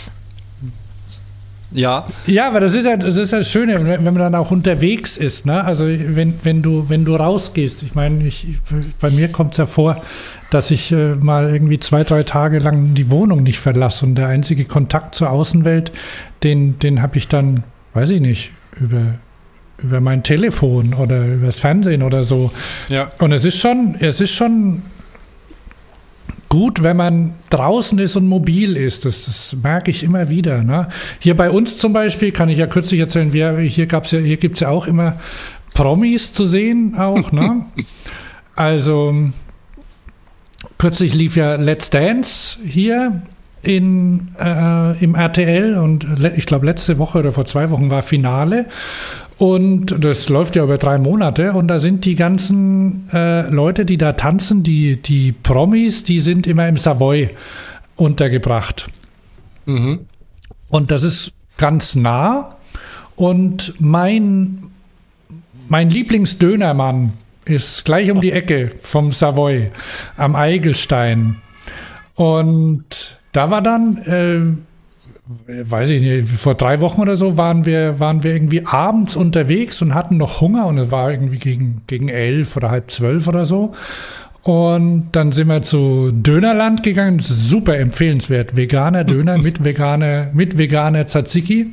Ja, Ja, aber das ist ja das ist ja das Schöne, wenn wenn man dann auch unterwegs ist, ne? Also wenn, wenn du wenn du rausgehst, ich meine, ich, bei mir kommt es ja vor, dass ich äh, mal irgendwie zwei, drei Tage lang die Wohnung nicht verlasse und der einzige Kontakt zur Außenwelt, den den habe ich dann, weiß ich nicht, über über mein Telefon oder übers Fernsehen oder so. ja. Und es ist schon, es ist schon gut, wenn man draußen ist und mobil ist. Das, das merke ich immer wieder. Ne? Hier bei uns zum Beispiel, kann ich ja kürzlich erzählen, wir, hier gab's ja, hier gibt's ja auch immer Promis zu sehen auch. Ne? Also kürzlich lief ja Let's Dance hier in, äh, im R T L und le- ich glaube letzte Woche oder vor zwei Wochen war Finale. Und das läuft ja über drei Monate und da sind die ganzen äh, Leute, die da tanzen, die, die Promis, die sind immer im Savoy untergebracht. Mhm. Und das ist ganz nah. Und mein, mein Lieblingsdönermann ist gleich um die Ecke vom Savoy am Eigelstein. Und da war dann, äh, weiß ich nicht, vor drei Wochen oder so waren wir, waren wir irgendwie abends unterwegs und hatten noch Hunger und es war irgendwie gegen, gegen elf oder halb zwölf oder so. Und dann sind wir zu Dönerland gegangen. Das ist super empfehlenswert. Veganer Döner mit veganer, mit veganer Tzatziki.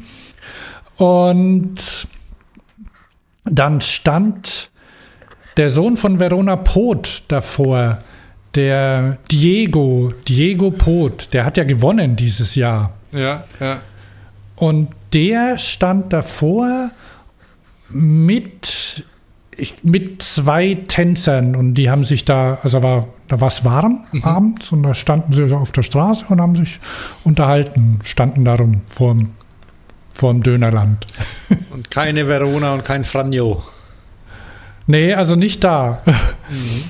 Und dann stand der Sohn von Verona Pot davor, der Diego, Diego Pot, der hat ja gewonnen dieses Jahr. Ja, ja. Und der stand davor mit ich, mit zwei Tänzern und die haben sich da, also war, da war es warm mhm. abends und da standen sie auf der Straße und haben sich unterhalten, standen darum vorm, vorm Dönerland. Und keine Verona und kein Franjo. Nee, also nicht da. Mhm.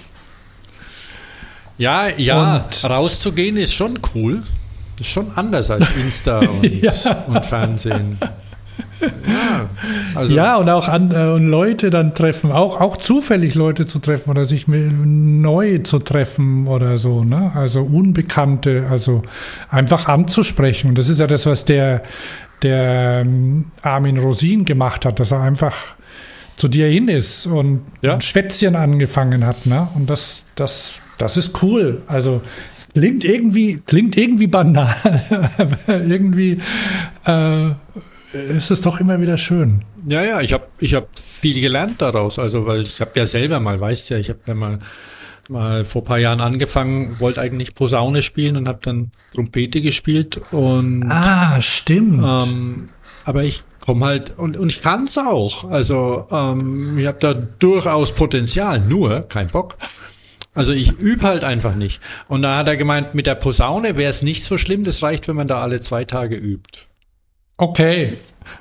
Ja, ja, und, rauszugehen ist schon cool. Ist schon anders als Insta und, ja. und Fernsehen. Ja, also ja, und auch an, äh, und Leute dann treffen, auch, auch zufällig Leute zu treffen oder sich neu zu treffen oder so, ne? Also Unbekannte, also einfach anzusprechen. Und das ist ja das, was der, der ähm, Armin Rosin gemacht hat, dass er einfach zu dir hin ist und ja. ein Schwätzchen angefangen hat, ne? Und das, das, das ist cool. Also klingt irgendwie, klingt irgendwie banal, aber irgendwie äh, ist es doch immer wieder schön. Ja, ja, ich habe ich hab viel gelernt daraus, also weil ich habe ja selber mal, weißt ja, ich habe ja mal mal vor ein paar Jahren angefangen, wollte eigentlich Posaune spielen und habe dann Trompete gespielt und ah, stimmt. Ähm, aber ich komme halt und und ich kann es auch, also ähm, ich habe da durchaus Potenzial, nur kein Bock. Also ich übe halt einfach nicht. Und da hat er gemeint, mit der Posaune wäre es nicht so schlimm, das reicht, wenn man da alle zwei Tage übt. Okay.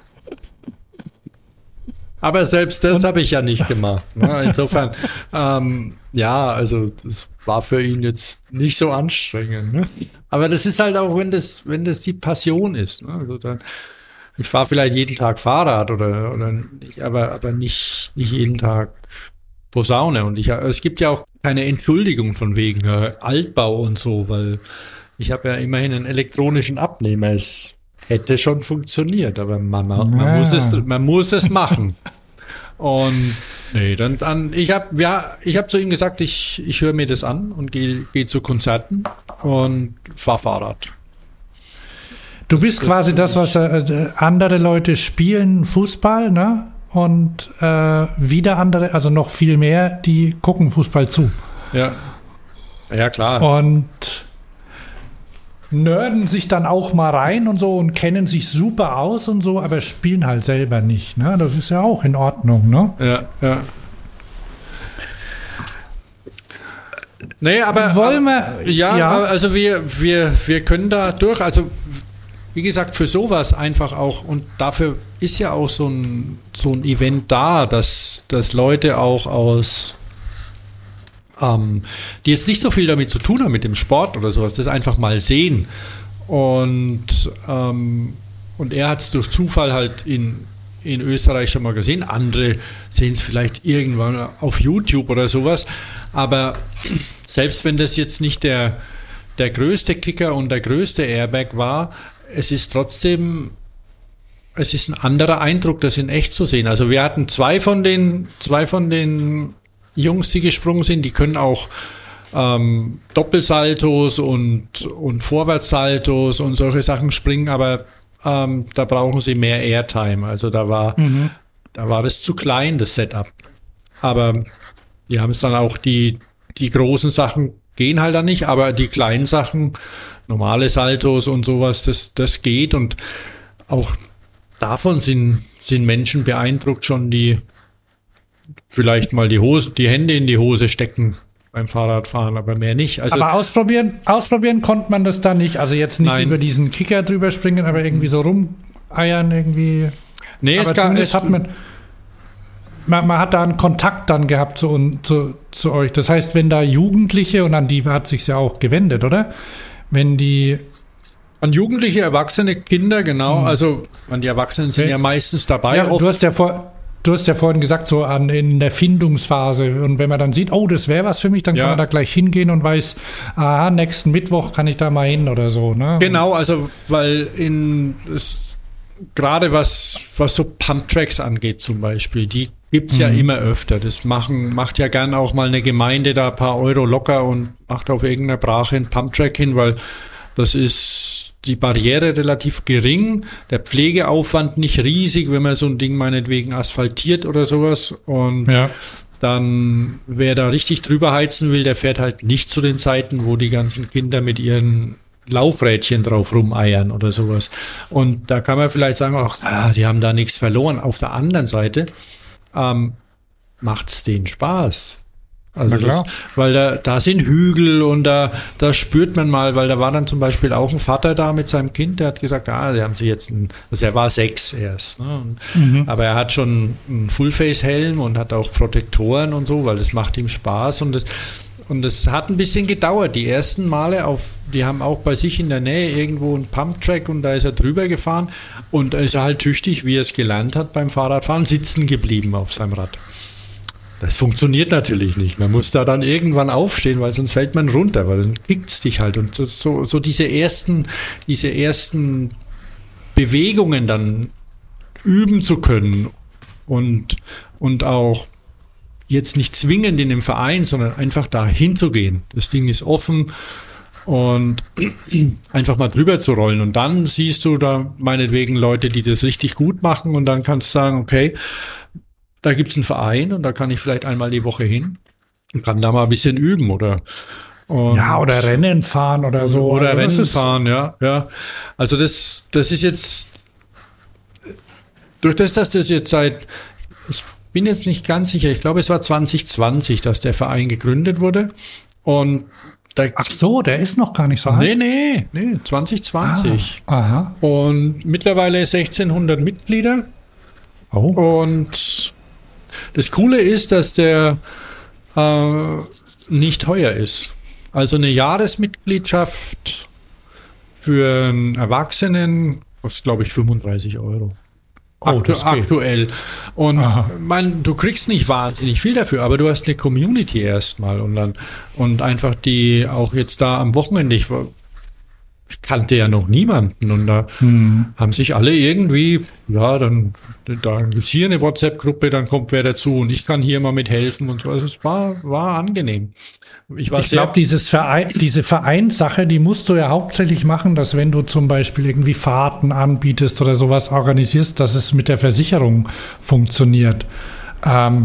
Aber selbst das habe ich ja nicht gemacht. Ne? Insofern, ähm, ja, also das war für ihn jetzt nicht so anstrengend. Ne? Aber das ist halt auch, wenn das, wenn das die Passion ist. Ne? Also dann, ich fahre vielleicht jeden Tag Fahrrad oder oder nicht, aber aber nicht nicht jeden Tag Posaune. Und ich, es gibt ja auch keine Entschuldigung von wegen äh, Altbau und so, weil ich habe ja immerhin einen elektronischen Abnehmer. Es hätte schon funktioniert, aber man, man, man ja. muss es, man muss es machen. Und nee, dann, dann ich habe ja, ich habe zu ihm gesagt, ich ich höre mir das an und gehe geh zu Konzerten und fahr Fahrrad. Du bist das quasi das, was äh, andere Leute spielen, Fußball, ne? Und äh, wieder andere, also noch viel mehr, die gucken Fußball zu. Ja, ja klar. Und nerden sich dann auch mal rein und so und kennen sich super aus und so, aber spielen halt selber nicht. Ne? Das ist ja auch in Ordnung. Ne? Ja, ja. Nee, aber wollen wir, ja, ja, also wir, wir, wir können da durch, also wie gesagt, für sowas einfach auch, und dafür ist ja auch so ein, so ein Event da, dass, dass Leute auch aus, ähm, die jetzt nicht so viel damit zu tun haben mit dem Sport oder sowas, das einfach mal sehen. Und, ähm, und er hat es durch Zufall halt in, in Österreich schon mal gesehen. Andere sehen es vielleicht irgendwann auf YouTube oder sowas. Aber selbst wenn das jetzt nicht der, der größte Kicker und der größte Airbag war, es ist trotzdem, es ist ein anderer Eindruck, das in echt zu sehen. Also wir hatten zwei von den, zwei von den Jungs, die gesprungen sind, die können auch ähm, Doppelsaltos und, und Vorwärtssaltos und solche Sachen springen, aber ähm, da brauchen sie mehr Airtime. Also da war, mhm. da war das zu klein, das Setup. Aber die haben es dann auch, die, die großen Sachen gehen halt dann nicht, aber die kleinen Sachen, normale Saltos und sowas, das, das geht, und auch davon sind, sind Menschen beeindruckt schon, die vielleicht mal die Hose, die Hände in die Hose stecken beim Fahrradfahren, aber mehr nicht. Also, aber ausprobieren, ausprobieren konnte man das da nicht, also jetzt nicht nein. über diesen Kicker drüber springen, aber irgendwie so rumeiern irgendwie. Nee, aber es gab, es hat man, man, man hat da einen Kontakt dann gehabt zu, zu, zu euch. Das heißt, wenn da Jugendliche, und an die hat sich ja auch gewendet, oder? Wenn die an Jugendliche, Erwachsene, Kinder, genau. Mhm. Also an die Erwachsenen sind okay. ja meistens dabei. Ja, du hast ja vor, du hast ja vorhin gesagt, so an in der Findungsphase. Und wenn man dann sieht, oh, das wäre was für mich, dann ja. kann man da gleich hingehen und weiß, aha, nächsten Mittwoch kann ich da mal hin oder so. Ne? Genau, also weil in es, gerade was was so Pumptracks angeht zum Beispiel, die gibt's mhm. ja immer öfter. Das machen macht ja gern auch mal eine Gemeinde da ein paar Euro locker und macht auf irgendeiner Brache einen Pumptrack hin, weil das ist die Barriere relativ gering, der Pflegeaufwand nicht riesig, wenn man so ein Ding meinetwegen asphaltiert oder sowas. Und ja. dann, wer da richtig drüber heizen will, der fährt halt nicht zu den Zeiten, wo die ganzen Kinder mit ihren Laufrädchen drauf rumeiern oder sowas. Und da kann man vielleicht sagen, ach, ah, die haben da nichts verloren. Auf der anderen Seite, ähm, macht's denen Spaß. Also Na klar. das, weil da, da sind Hügel und da, da spürt man mal, weil da war dann zum Beispiel auch ein Vater da mit seinem Kind, der hat gesagt, ah, die haben sie jetzt ein, also er war sechs erst, ne? Und, Mhm. aber er hat schon einen Fullface-Helm und hat auch Protektoren und so, weil das macht ihm Spaß und das, und das hat ein bisschen gedauert. Die ersten Male auf, die haben auch bei sich in der Nähe irgendwo einen Pumptrack und da ist er drüber gefahren und da ist er halt tüchtig, wie er es gelernt hat beim Fahrradfahren, sitzen geblieben auf seinem Rad. Das funktioniert natürlich nicht. Man muss da dann irgendwann aufstehen, weil sonst fällt man runter, weil dann kickt's dich halt. Und so, so, so diese ersten, diese ersten Bewegungen dann üben zu können und, und auch jetzt nicht zwingend in dem Verein, sondern einfach da hinzugehen. Das Ding ist offen und einfach mal drüber zu rollen. Und dann siehst du da meinetwegen Leute, die das richtig gut machen und dann kannst du sagen, okay, da gibt's einen Verein und da kann ich vielleicht einmal die Woche hin und kann da mal ein bisschen üben oder und Ja, oder Rennen fahren oder so. oder Also das Rennen ist- fahren, ja, ja. Also das, das ist jetzt durch das, dass das jetzt seit, ich bin jetzt nicht ganz sicher, ich glaube, es war zwanzig zwanzig, dass der Verein gegründet wurde und da, Ach so, der ist noch gar nicht so alt. nee, nee, nee, zwanzig zwanzig. Ah, aha. Und mittlerweile sechzehnhundert Mitglieder. Oh. Und das Coole ist, dass der äh, nicht teuer ist. Also eine Jahresmitgliedschaft für einen Erwachsenen kostet, glaube ich, fünfunddreißig Euro. Oh, Aktu das geht. aktuell. Und Aha. man, du kriegst nicht wahnsinnig viel dafür, aber du hast eine Community erstmal und dann und einfach die auch jetzt da am Wochenende. Ich, war- ich kannte ja noch niemanden und da Hm. haben sich alle irgendwie, ja, dann, dann gibt's hier eine WhatsApp-Gruppe, dann kommt wer dazu und ich kann hier mal mithelfen und so. Also es war, war angenehm. Ich war Ich sehr, glaube, dieses Verein, diese Vereinssache, die musst du ja hauptsächlich machen, dass wenn du zum Beispiel irgendwie Fahrten anbietest oder sowas organisierst, dass es mit der Versicherung funktioniert. Ähm,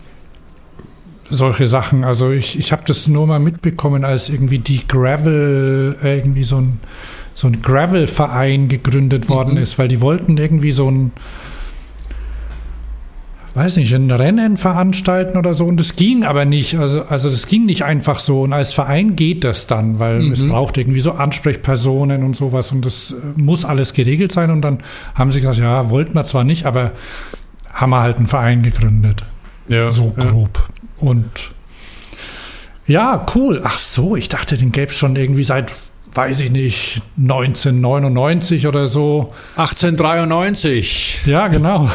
solche Sachen. Also ich, ich habe das nur mal mitbekommen, als irgendwie die Gravel, äh, irgendwie so ein, so ein Gravel-Verein gegründet worden ist, weil die wollten irgendwie so ein, weiß nicht, ein Rennen veranstalten oder so und das ging aber nicht. Also, also das ging nicht einfach so und als Verein geht das dann, weil Mhm. es braucht irgendwie so Ansprechpersonen und sowas und das äh, muss alles geregelt sein und dann haben sie gesagt, ja, wollten wir zwar nicht, aber haben wir halt einen Verein gegründet. ja, So ja. grob. Und ja, cool. Ach so, ich dachte, den gäbe es schon irgendwie seit, weiß ich nicht, neunzehnhundertneunundneunzig oder so. achtzehnhundertdreiundneunzig, Ja, genau.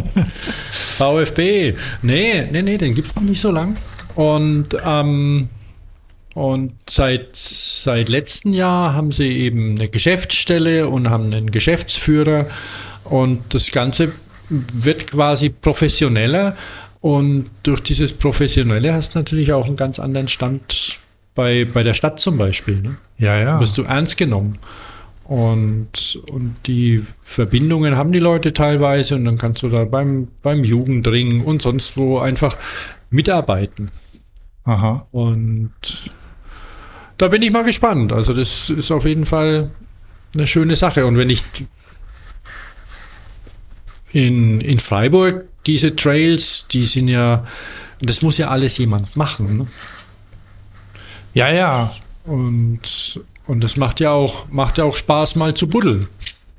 VfB. Nee, nee, nee, den gibt's noch nicht so lang. Und, ähm, und seit, seit letztem Jahr haben sie eben eine Geschäftsstelle und haben einen Geschäftsführer und das Ganze wird quasi professioneller und durch dieses Professionelle hast du natürlich auch einen ganz anderen Stand bei, bei der Stadt zum Beispiel. Ne? Ja, ja. Wirst du ernst genommen. Und, und die Verbindungen haben die Leute teilweise und dann kannst du da beim, beim Jugendring und sonst wo einfach mitarbeiten. Aha. Und da bin ich mal gespannt. Also das ist auf jeden Fall eine schöne Sache. Und wenn ich in, in Freiburg diese Trails, die sind ja, das muss ja alles jemand machen. Ne? Ja, ja. Und, und das macht ja auch, macht ja auch Spaß, mal zu buddeln.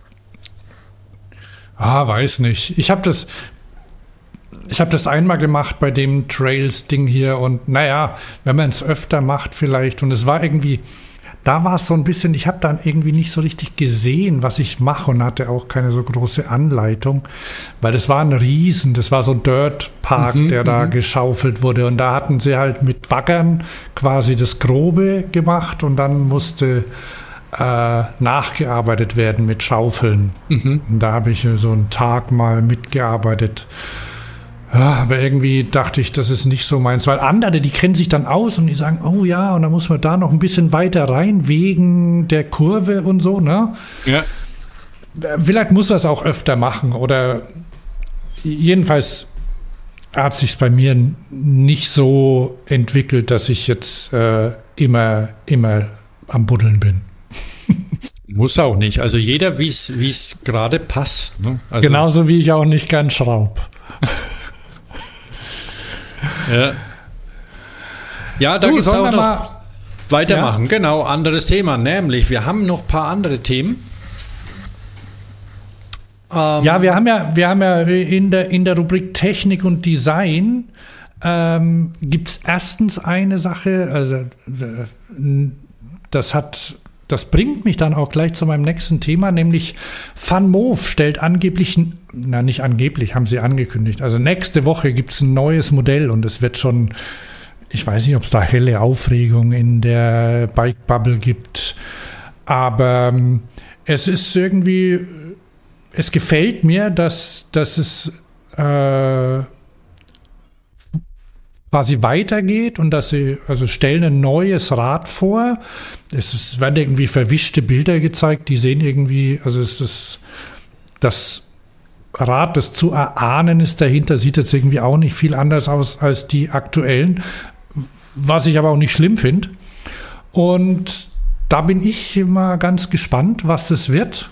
Ah, weiß nicht. Ich habe das, ich habe das einmal gemacht bei dem Trails-Ding hier und naja, wenn man es öfter macht vielleicht und es war irgendwie, da war es so ein bisschen, ich habe dann irgendwie nicht so richtig gesehen, was ich mache und hatte auch keine so große Anleitung, weil das war ein Riesen, das war so ein Dirt-Park, Mhm, der da mhm. geschaufelt wurde und da hatten sie halt mit Baggern quasi das Grobe gemacht und dann musste äh, nachgearbeitet werden mit Schaufeln. Mhm. Und da habe ich äh, so einen Tag mal mitgearbeitet. Ja, aber irgendwie dachte ich, das ist nicht so meins, weil andere, die kennen sich dann aus und die sagen, oh ja, und dann muss man da noch ein bisschen weiter rein wegen der Kurve und so, ne? Ja. Vielleicht muss man es auch öfter machen oder jedenfalls hat sich bei mir nicht so entwickelt, dass ich jetzt äh, immer, immer am Buddeln bin. Muss auch nicht. Also jeder, wie es gerade passt. Ne? Also, Genauso wie ich auch nicht gern schraub. Ja, ja da gibt es auch noch mal weitermachen. Ja? Genau, anderes Thema. Nämlich, wir haben noch ein paar andere Themen. Ähm, ja, wir haben ja, wir haben ja in der, in der Rubrik Technik und Design ähm, gibt es erstens eine Sache, also das hat, das bringt mich dann auch gleich zu meinem nächsten Thema, nämlich VanMoof stellt angeblich, na nicht angeblich, haben sie angekündigt, also nächste Woche gibt es ein neues Modell und es wird schon, ich weiß nicht, ob es da helle Aufregung in der Bike-Bubble gibt, aber ähm, es ist irgendwie, es gefällt mir, dass, dass es äh, quasi weitergeht und dass sie, also stellen ein neues Rad vor. Es, es werden irgendwie verwischte Bilder gezeigt, die sehen irgendwie, also es ist das Rad, das zu erahnen ist dahinter, sieht jetzt irgendwie auch nicht viel anders aus als die aktuellen, was ich aber auch nicht schlimm finde. Und da bin ich immer ganz gespannt, was es wird.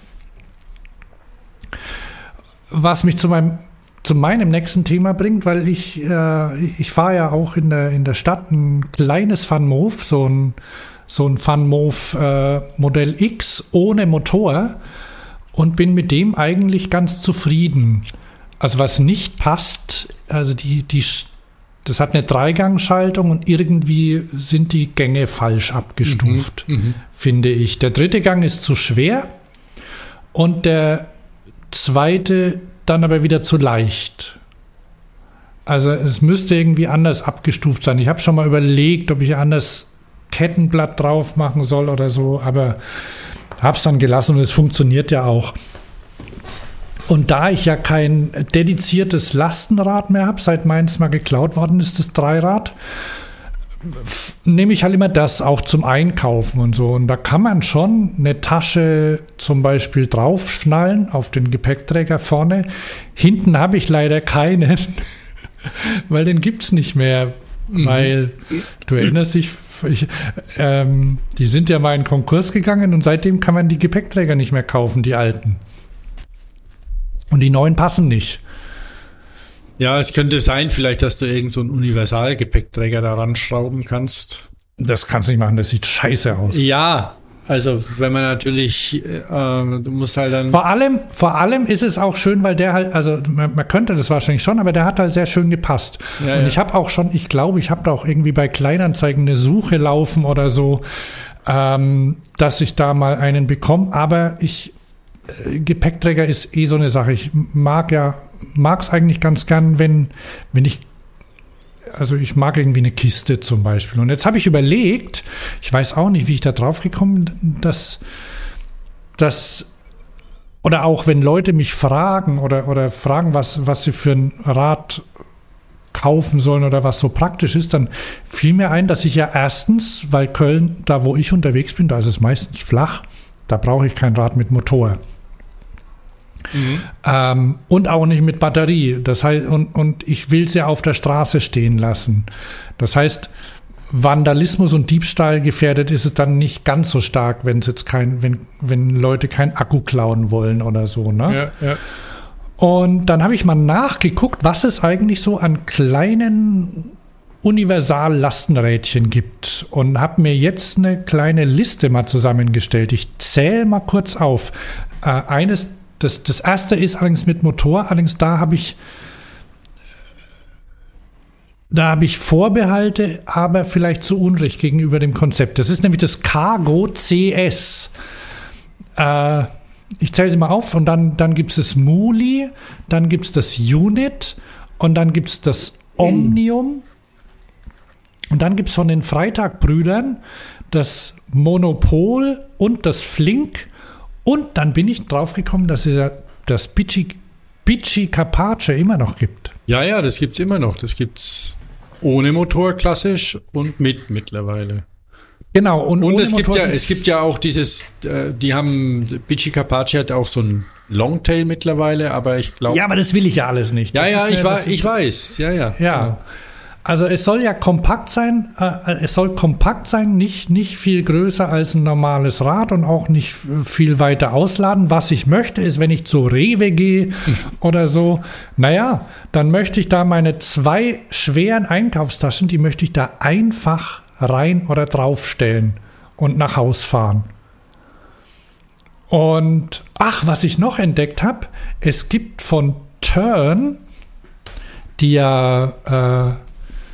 Was mich zu meinem, zu meinem nächsten Thema bringt, weil ich, äh, ich fahre ja auch in der, in der Stadt ein kleines VanMoof, so ein, so ein VanMoof äh, Modell X ohne Motor und bin mit dem eigentlich ganz zufrieden. Also was nicht passt, also die, die, das hat eine Dreigangschaltung und irgendwie sind die Gänge falsch abgestuft, mhm, finde ich. Der dritte Gang ist zu schwer und der zweite dann aber wieder zu leicht. Also es müsste irgendwie anders abgestuft sein. Ich habe schon mal überlegt, ob ich anders Kettenblatt drauf machen soll oder so, aber habe es dann gelassen und es funktioniert ja auch. Und da ich ja kein dediziertes Lastenrad mehr habe, seit meins mal geklaut worden ist, das Dreirad, nehme ich halt immer das auch zum Einkaufen und so. Und da kann man schon eine Tasche zum Beispiel draufschnallen auf den Gepäckträger vorne. Hinten habe ich leider keinen, weil den gibt es nicht mehr. Mhm. Weil, du erinnerst dich, ich, ähm, die sind ja mal in Konkurs gegangen und seitdem kann man die Gepäckträger nicht mehr kaufen, die alten. Und die neuen passen nicht. Ja, es könnte sein, vielleicht, dass du irgend so einen Universal-Gepäckträger daran schrauben kannst. Das kannst du nicht machen, das sieht scheiße aus. Ja, also wenn man natürlich, äh, du musst halt dann... Vor allem, vor allem ist es auch schön, weil der halt, also man, man könnte das wahrscheinlich schon, aber der hat halt sehr schön gepasst. Ja, und ja. Ich habe auch schon, ich glaube, ich habe da auch irgendwie bei Kleinanzeigen eine Suche laufen oder so, ähm, dass ich da mal einen bekomme. Aber ich, äh, Gepäckträger ist eh so eine Sache. Ich mag ja mag es eigentlich ganz gern, wenn, wenn ich, also ich mag irgendwie eine Kiste zum Beispiel. Und jetzt habe ich überlegt, ich weiß auch nicht, wie ich da drauf gekommen bin, dass, dass, oder auch wenn Leute mich fragen oder, oder fragen, was, was sie für ein Rad kaufen sollen oder was so praktisch ist, dann fiel mir ein, dass ich ja erstens, weil Köln, da wo ich unterwegs bin, da ist es meistens flach, da brauche ich kein Rad mit Motor. Mhm. Ähm, und auch nicht mit Batterie. Das heißt, und, und ich will sie auf der Straße stehen lassen. Das heißt, Vandalismus und Diebstahl gefährdet ist es dann nicht ganz so stark, wenn es jetzt kein, wenn, wenn Leute keinen Akku klauen wollen oder so, ne? Ja, ja. Und dann habe ich mal nachgeguckt, was es eigentlich so an kleinen Universal-Lastenrädchen gibt und habe mir jetzt eine kleine Liste mal zusammengestellt. Ich zähle mal kurz auf. Äh, eines Das, das erste ist allerdings mit Motor, allerdings da habe ich da habe ich Vorbehalte, aber vielleicht zu Unrecht gegenüber dem Konzept. Das ist nämlich das Cargo C S. Äh, ich zähle sie mal auf und dann, dann gibt es das Muli, dann gibt es das Unit und dann gibt es das Omnium und dann gibt es von den Freitag-Brüdern das Monopol und das Flink. Und dann bin ich drauf gekommen, dass es ja das Bici, Bici Capace immer noch gibt. Ja, ja, das gibt es immer noch. Das gibt es ohne Motor klassisch und mit mittlerweile. Genau. Und, und es, gibt ja, es gibt ja auch dieses, äh, die haben, Bici Capace hat auch so ein Longtail mittlerweile, aber ich glaube... Ja, aber das will ich ja alles nicht. Ja, das ja, ist, ich, äh, war, ich weiß. Ja, ja. Ja. Genau. Also es soll ja kompakt sein, äh, es soll kompakt sein, nicht, nicht viel größer als ein normales Rad und auch nicht viel weiter ausladen. Was ich möchte, ist, wenn ich zu Rewe gehe oder so, naja, dann möchte ich da meine zwei schweren Einkaufstaschen, die möchte ich da einfach rein oder draufstellen und nach Haus fahren. Und ach, was ich noch entdeckt habe, es gibt von Tern, die ja äh,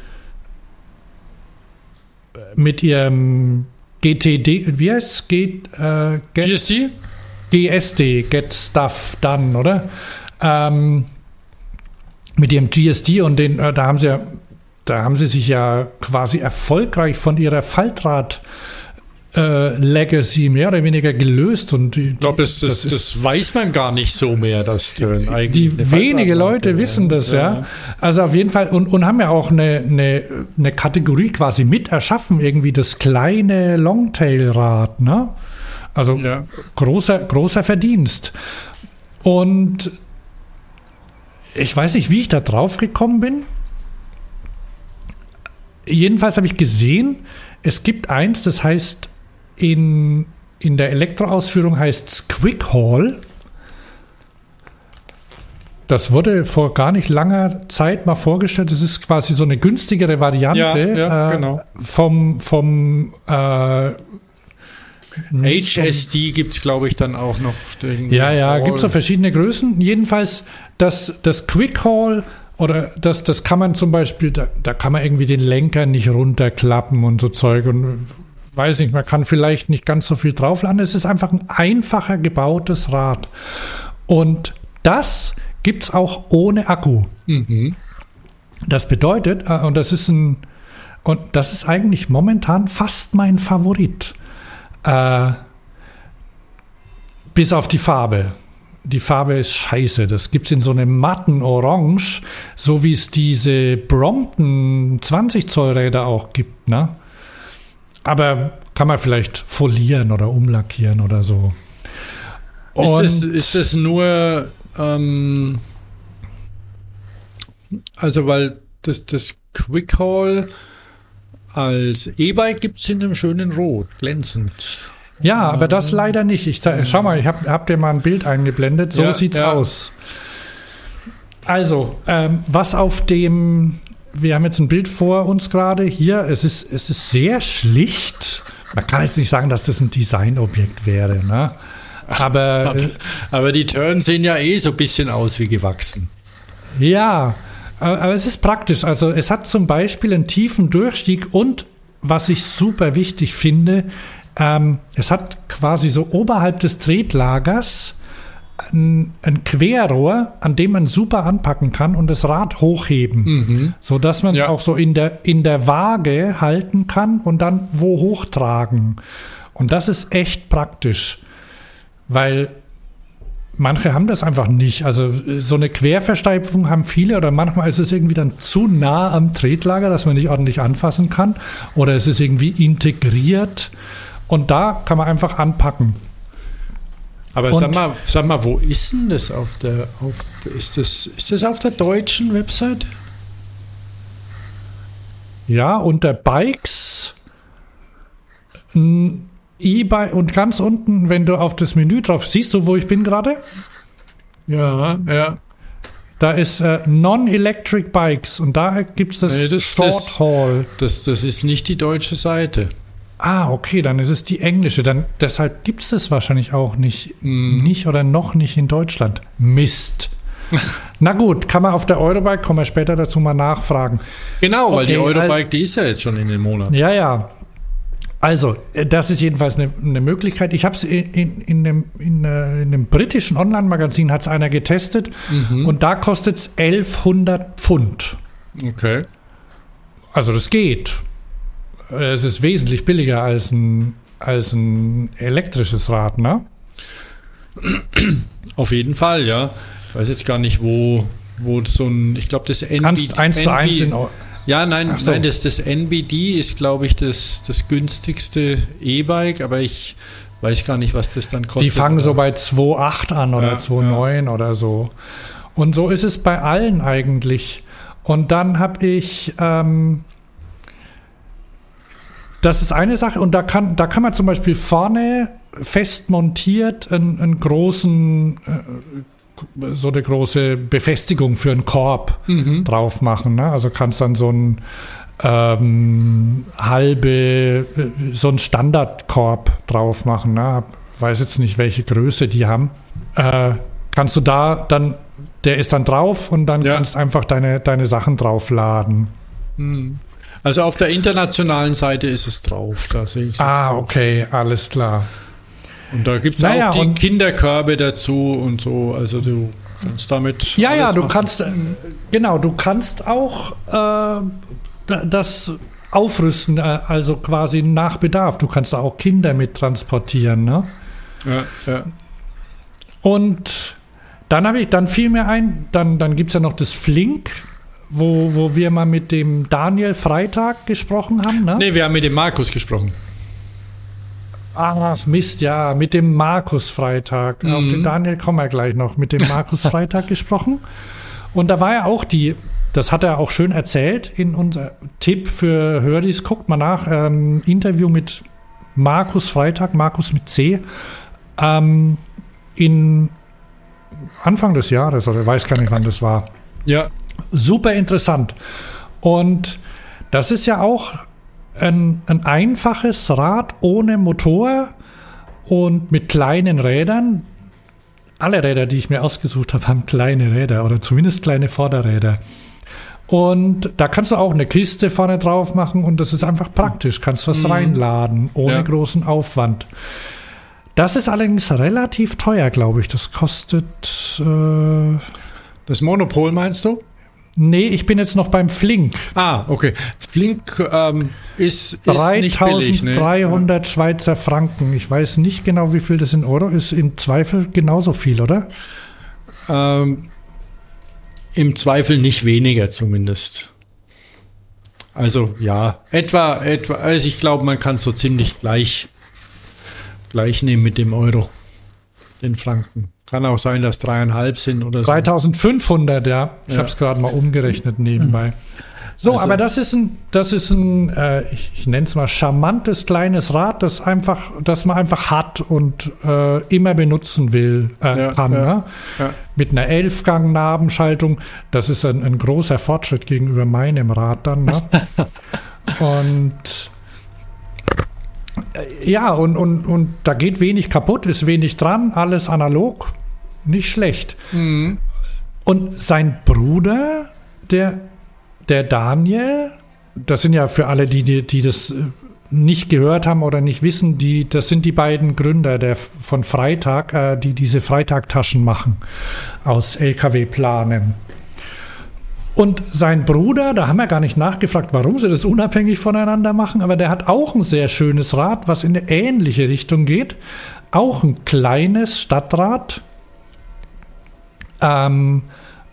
mit ihrem G T D, wie heißt es? G, äh, Get, G S D? G S D, Get Stuff Done, oder? Ähm, mit ihrem G S D und den, äh, da haben sie ja, da haben sie sich ja quasi erfolgreich von ihrer Faltrad Äh, Legacy mehr oder weniger gelöst. Und die, ich glaube, das, das, das, das weiß man gar nicht so mehr, dass Tern eigentlich. Die wenige Leute wissen das, ja. ja. Also auf jeden Fall, und, und haben ja auch eine, eine, eine Kategorie quasi mit erschaffen, irgendwie das kleine Longtail-Rad, ne? Also ja. großer, großer Verdienst. Und ich weiß nicht, wie ich da drauf gekommen bin. Jedenfalls habe ich gesehen, es gibt eins, das heißt In, in der Elektroausführung heißt es Quick Haul. Das wurde vor gar nicht langer Zeit mal vorgestellt. Das ist quasi so eine günstigere Variante ja, ja, äh, genau. vom, vom äh, H S D gibt es, glaube ich, dann auch noch. Den ja, ja, gibt es so verschiedene Größen. Jedenfalls das, das Quick Haul oder das, das kann man zum Beispiel, da, da kann man irgendwie den Lenker nicht runterklappen und so Zeug und weiß nicht, man kann vielleicht nicht ganz so viel draufladen. Es ist einfach ein einfacher gebautes Rad. Und das gibt es auch ohne Akku. Mhm. Das bedeutet, und das ist ein, und das ist eigentlich momentan fast mein Favorit. Äh, bis auf die Farbe. Die Farbe ist scheiße. Das gibt es in so einem matten Orange, so wie es diese Brompton zwanzig Zoll Räder auch gibt, ne? Aber kann man vielleicht folieren oder umlackieren oder so. Ist das, ist das nur, ähm, also weil das, das Quick Haul als E-Bike gibt es in einem schönen Rot, glänzend. Ja, aber das leider nicht. Ich zeig, schau mal, ich habe hab dir mal ein Bild eingeblendet. So ja, sieht's ja. aus. Also, ähm, was auf dem wir haben jetzt ein Bild vor uns gerade hier. Es ist, es ist sehr schlicht. Man kann jetzt nicht sagen, dass das ein Designobjekt wäre, ne? Aber, aber, aber die Tern sehen ja eh so ein bisschen aus wie gewachsen. Ja, aber es ist praktisch. Also es hat zum Beispiel einen tiefen Durchstieg und, was ich super wichtig finde, ähm, es hat quasi so oberhalb des Tretlagers Ein, ein Querrohr, an dem man super anpacken kann und das Rad hochheben, mhm. sodass man es ja. auch so in der, in der Waage halten kann und dann wo hochtragen. Und das ist echt praktisch, weil manche haben das einfach nicht. Also so eine Querversteifung haben viele oder manchmal ist es irgendwie dann zu nah am Tretlager, dass man nicht ordentlich anfassen kann oder es ist irgendwie integriert und da kann man einfach anpacken. Aber und, sag mal, sag mal, wo ist denn das auf der, auf, ist das, ist das auf der deutschen Webseite? Ja, unter Bikes, E-Bike und ganz unten, wenn du auf das Menü drauf siehst, du, wo ich bin gerade? Ja, ja. Da ist äh, Non-Electric Bikes und da gibt es das, nee, das Short das, Haul. Das, das ist nicht die deutsche Seite. Ah, okay, dann ist es die englische. Dann, deshalb gibt es das wahrscheinlich auch nicht, mm. nicht oder noch nicht in Deutschland. Mist. Na gut, kann man auf der Eurobike, kommen wir später dazu mal nachfragen. Genau, weil okay, die Eurobike, also, die ist ja jetzt schon in den Monaten. Ja, ja. Also, das ist jedenfalls eine, eine Möglichkeit. Ich habe es in, in, in, dem, in, in einem britischen Online-Magazin hat es einer getestet mhm. und da kostet es elfhundert Pfund. Okay. Also das geht. Es ist wesentlich billiger als ein, als ein elektrisches Rad, ne? Auf jeden Fall, ja. Ich weiß jetzt gar nicht, wo, wo so ein, ich glaube, das N B D... eins zu eins in Ja, nein, so. nein das, das N B D ist, glaube ich, das, das günstigste E-Bike, aber ich weiß gar nicht, was das dann kostet. Die fangen oder? so bei zwei Komma acht an oder ja, zwei Komma neun ja. oder so. Und so ist es bei allen eigentlich. Und dann habe ich, ähm, das ist eine Sache, und da kann, da kann man zum Beispiel vorne fest montiert einen, einen großen, äh, so eine große Befestigung für einen Korb mhm. drauf machen. Ne? Also kannst dann so ein ähm, halbe, so einen Standardkorb drauf machen. Ne? Weiß jetzt nicht, welche Größe die haben. Äh, kannst du da dann, der ist dann drauf und dann ja. kannst einfach deine, deine Sachen draufladen. Also auf der internationalen Seite ist es drauf, da sehe ich es. Ah, okay, alles klar. Und da gibt es naja, auch die Kinderkörbe dazu und so, also du kannst damit Ja, ja, du machen. kannst, äh, genau, du kannst auch äh, das aufrüsten, äh, also quasi nach Bedarf. Du kannst auch Kinder mit transportieren, ne? Ja, ja. Und dann habe ich, dann fiel mir ein, dann, dann gibt es ja noch das Flink, wo, wo wir mal mit dem Daniel Freitag gesprochen haben, ne? Nee, wir haben mit dem Markus gesprochen. Ah, Mist, ja, mit dem Markus Freitag. Mhm. Auf den Daniel kommen wir gleich noch. Mit dem Markus Freitag gesprochen. Und da war ja auch die, das hat er auch schön erzählt in unser Tipp für Höris, guckt mal nach, ähm, Interview mit Markus Freitag, Markus mit C, ähm, in Anfang des Jahres, oder ich weiß gar nicht, wann das war. Ja. Super interessant. Und das ist ja auch ein, ein einfaches Rad ohne Motor und mit kleinen Rädern. Alle Räder, die ich mir ausgesucht habe, haben kleine Räder oder zumindest kleine Vorderräder. Und da kannst du auch eine Kiste vorne drauf machen und das ist einfach praktisch. Kannst was mhm. reinladen, ohne ja. großen Aufwand. Das ist allerdings relativ teuer, glaube ich. Das kostet... Äh, das Monopol meinst du? Nee, ich bin jetzt noch beim Flink. Ah, okay. Das Flink ähm, ist, ist nicht billig. Ne? dreitausenddreihundert Schweizer Franken. Ich weiß nicht genau, wie viel das in Euro ist. Im Zweifel genauso viel, oder? Ähm, Im Zweifel nicht weniger zumindest. Also ja, etwa, etwa also ich glaube, man kann es so ziemlich gleich, gleich nehmen mit dem Euro, den Franken. Kann auch sein, dass dreieinhalb sind oder so. dreitausendfünfhundert, ja. Ich ja. habe es gerade mal umgerechnet nebenbei. So, also, aber das ist ein, das ist ein, äh, ich, ich nenne es mal charmantes kleines Rad, das einfach, das man einfach hat und äh, immer benutzen will, äh, ja, kann. Ja, ne? ja. Mit einer elf-Gang-Nabenschaltung. Das ist ein, ein großer Fortschritt gegenüber meinem Rad dann. Ne? und äh, ja, und, und, und da geht wenig kaputt, ist wenig dran, alles analog, nicht schlecht. Mhm. Und sein Bruder, der Der Daniel, das sind ja für alle, die, die, die das nicht gehört haben oder nicht wissen, die, das sind die beiden Gründer der, von Freitag, äh, die diese Freitag-Taschen machen aus L K W-Planen. Und sein Bruder, da haben wir gar nicht nachgefragt, warum sie das unabhängig voneinander machen, aber der hat auch ein sehr schönes Rad, was in eine ähnliche Richtung geht. Auch ein kleines Stadtrad. Ähm,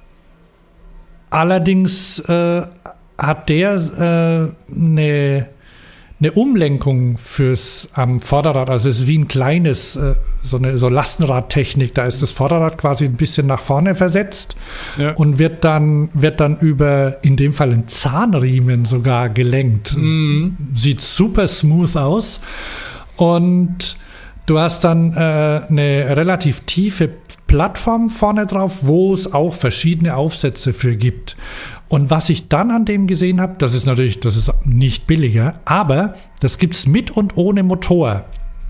Allerdings äh, hat der äh, eine, eine Umlenkung fürs am Vorderrad, also es ist wie ein kleines, äh, so eine so Lastenradtechnik, da ist das Vorderrad quasi ein bisschen nach vorne versetzt ja. und wird dann, wird dann über, in dem Fall ein Zahnriemen sogar gelenkt. Mhm. Sieht super smooth aus und du hast dann äh, eine relativ tiefe Plattform vorne drauf, wo es auch verschiedene Aufsätze für gibt. Und was ich dann an dem gesehen habe, das ist natürlich, das ist nicht billiger, aber das gibt's mit und ohne Motor.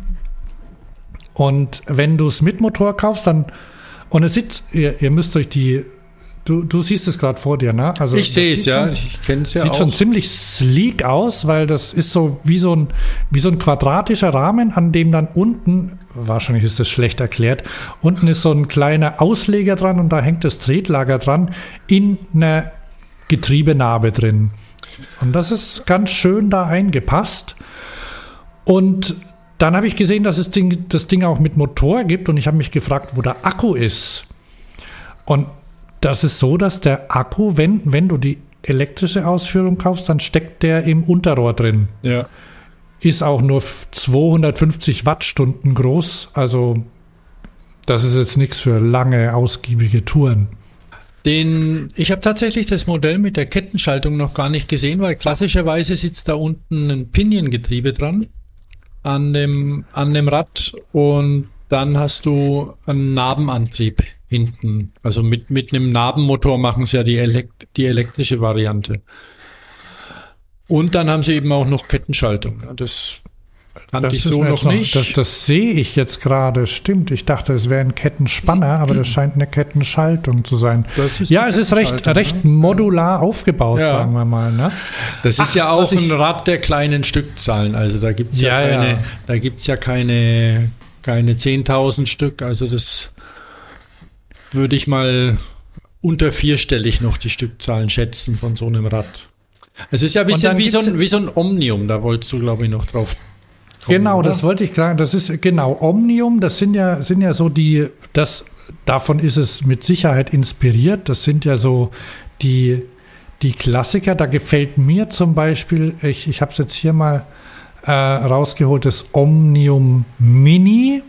Und wenn du es mit Motor kaufst, dann, und es sieht, ihr, ihr müsst euch die, du, du siehst es gerade vor dir, ne? Also ich sehe es, ja, schon, ich kenne es ja sieht auch. Sieht schon ziemlich sleek aus, weil das ist so wie so ein, wie so ein quadratischer Rahmen, an dem dann unten, wahrscheinlich ist das schlecht erklärt, unten ist so ein kleiner Ausleger dran und da hängt das Tretlager dran in einer Getriebenarbe drin. Und das ist ganz schön da eingepasst. Und dann habe ich gesehen, dass es Ding, das Ding auch mit Motor gibt und ich habe mich gefragt, wo der Akku ist. Und das ist so, dass der Akku, wenn, wenn du die elektrische Ausführung kaufst, dann steckt der im Unterrohr drin. Ja. Ist auch nur zweihundertfünfzig Wattstunden groß. Also das ist jetzt nichts für lange, ausgiebige Touren. Den, ich habe tatsächlich das Modell mit der Kettenschaltung noch gar nicht gesehen, weil klassischerweise sitzt da unten ein Piniengetriebe dran an dem, an dem Rad und dann hast du einen Nabenantrieb hinten. Also mit, mit einem Nabenmotor machen sie ja die, Elekt- die elektrische Variante. Und dann haben sie eben auch noch Kettenschaltung. Das kannte Das ich ist so mir noch jetzt nicht. Das, das sehe ich jetzt gerade. Stimmt. Ich dachte, es wäre ein Kettenspanner, aber das scheint eine Kettenschaltung zu sein. Das ist Ja, eine es ist recht, Kettenschaltung, recht ne? modular aufgebaut, Ja. sagen wir mal. Ne? Das ist Ach, ja auch was ich- ein Rad der kleinen Stückzahlen. Also da gibt's ja, Ja, keine, ja. da gibt's ja keine, keine zehntausend Stück. Also das würde ich mal unter vierstellig noch die Stückzahlen schätzen von so einem Rad. Es ist ja ein Und bisschen dann wie so, gibt's- ein, wie so ein Omnium. Da wolltest du, glaube ich, noch drauf kommen, Genau, oder? das wollte ich sagen. Das ist genau Omnium. Das sind ja, sind ja so die, das, davon ist es mit Sicherheit inspiriert. Das sind ja so die, die Klassiker. Da gefällt mir zum Beispiel, ich, ich habe es jetzt hier mal äh, rausgeholt, das Omnium Mini.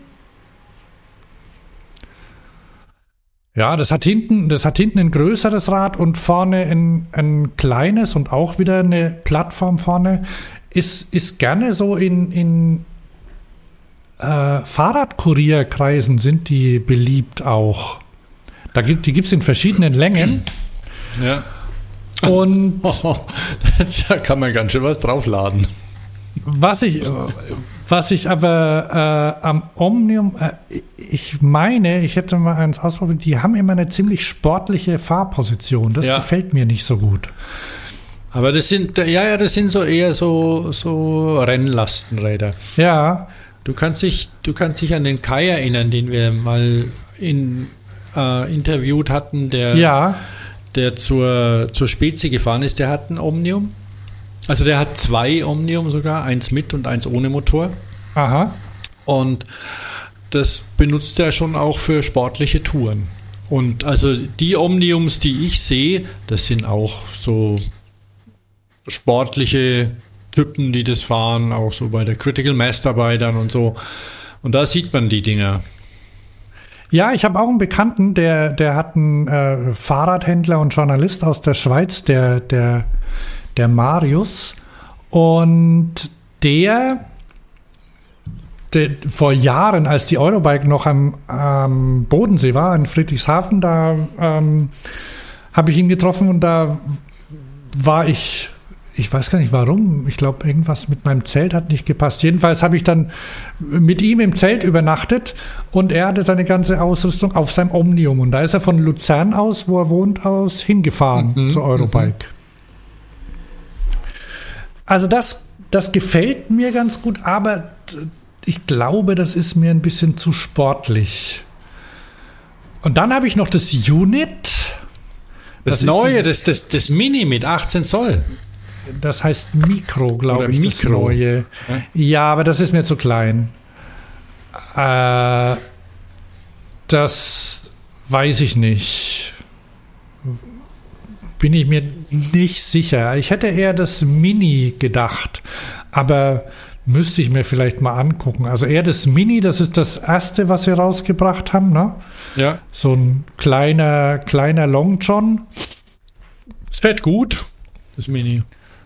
Ja, das hat hinten, das hat hinten ein größeres Rad und vorne ein, ein kleines und auch wieder eine Plattform vorne. Ist, ist gerne so in, in äh, Fahrradkurierkreisen sind die beliebt auch. Da gibt, die gibt es in verschiedenen Längen. Ja. Und Da kann man ganz schön was draufladen. was ich, was ich aber äh, am Omnium, äh, ich meine, ich hätte mal eins ausprobiert, die haben immer eine ziemlich sportliche Fahrposition. Das Ja. gefällt mir nicht so gut. Aber das sind, ja, ja, das sind so eher so, so Rennlastenräder. Ja, Du kannst dich, du kannst dich an den Kai erinnern, den wir mal in, äh, interviewt hatten, der, ja, der zur, zur Spezi gefahren ist. Der hat ein Omnium. Also der hat zwei Omnium sogar, eins mit und eins ohne Motor. aha. Und das benutzt er schon auch für sportliche Touren. Und also die Omniums, die ich sehe, das sind auch so sportliche Typen, die das fahren, auch so bei der Critical Mass dabei dann und so. Und da sieht man die Dinger. Ja, ich habe auch einen Bekannten, der, der hat einen äh, Fahrradhändler und Journalist aus der Schweiz, der, der, der Marius. Und der, der vor Jahren, als die Eurobike noch am, am Bodensee war, in Friedrichshafen, da ähm, habe ich ihn getroffen und da war ich, ich weiß gar nicht warum, ich glaube, irgendwas mit meinem Zelt hat nicht gepasst. Jedenfalls habe ich dann mit ihm im Zelt übernachtet und er hatte seine ganze Ausrüstung auf seinem Omnium. Und da ist er von Luzern aus, wo er wohnt, aus hingefahren Mhm, zur Eurobike. Also das, das gefällt mir ganz gut, aber ich glaube, das ist mir ein bisschen zu sportlich. Und dann habe ich noch das Unit. Das, Das ist Neue, dieses- das, das, das Mini mit achtzehn Zoll. Das heißt Mikro, glaube Oder ich, das Mikro. Neue. Ja, aber das ist mir zu klein. Äh, das weiß ich nicht. Bin ich mir nicht sicher. Ich hätte eher das Mini gedacht, aber müsste ich mir vielleicht mal angucken. Also eher das Mini, das ist das erste, was sie rausgebracht haben, ne? Ja. So ein kleiner, kleiner Long John. Es fährt gut, das Mini.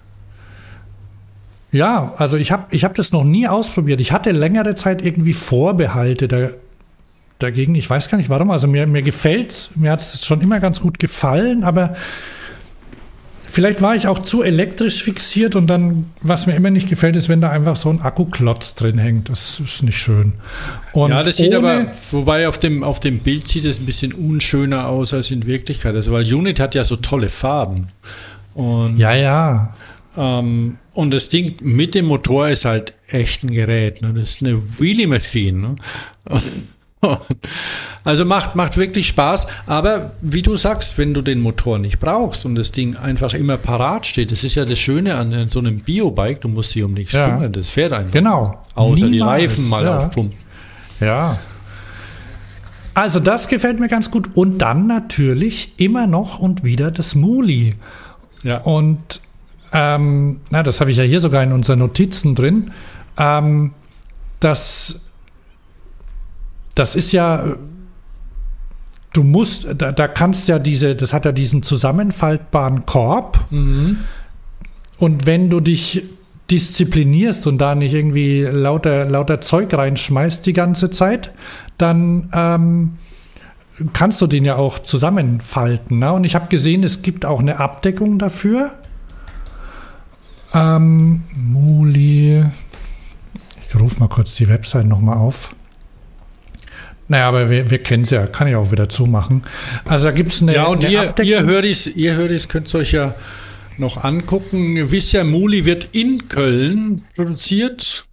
Ja, also ich habe ich hab das noch nie ausprobiert. Ich hatte längere Zeit irgendwie Vorbehalte da, dagegen. Ich weiß gar nicht warum. Also mir, mir gefällt, mir hat es schon immer ganz gut gefallen, aber vielleicht war ich auch zu elektrisch fixiert und dann, was mir immer nicht gefällt, ist, wenn da einfach so ein Akkuklotz drin hängt. Das ist nicht schön. Und Ja, das sieht ohne- aber, wobei auf dem, auf dem Bild sieht es ein bisschen unschöner aus als in Wirklichkeit. Also, weil Unit hat ja so tolle Farben. Und, Ja, ja. ähm, und das Ding mit dem Motor ist halt echt ein Gerät. Ne? Das ist eine Wheelie-Maschine. Ne? Also macht, macht wirklich Spaß. Aber wie du sagst, wenn du den Motor nicht brauchst und das Ding einfach immer parat steht, das ist ja das Schöne an so einem Biobike, du musst dich um nichts Ja. kümmern. Das fährt einfach. Genau. Außer die Niemals, Reifen mal ja. aufpumpen. Ja. Also das gefällt mir ganz gut. Und dann natürlich immer noch und wieder das Muli. Ja. Und ähm, na, das habe ich ja hier sogar in unseren Notizen drin. Ähm, das, das ist ja du musst, da, da kannst ja diese, das hat ja diesen zusammenfaltbaren Korb. Mhm. Und wenn du dich disziplinierst und da nicht irgendwie lauter, lauter Zeug reinschmeißt die ganze Zeit, dann ähm, kannst du den ja auch zusammenfalten. Ne? Und ich habe gesehen, es gibt auch eine Abdeckung dafür. Ähm, Muli. Ich rufe mal kurz die Website nochmal auf. Naja, aber wir, wir kennen es ja, kann ich auch wieder zumachen. Also da gibt es eine, ja, und eine ihr, Abdeckung. ihr hört es, ihr hört es, könnt ihr euch ja noch angucken. Ihr wisst ja, Muli wird in Köln produziert.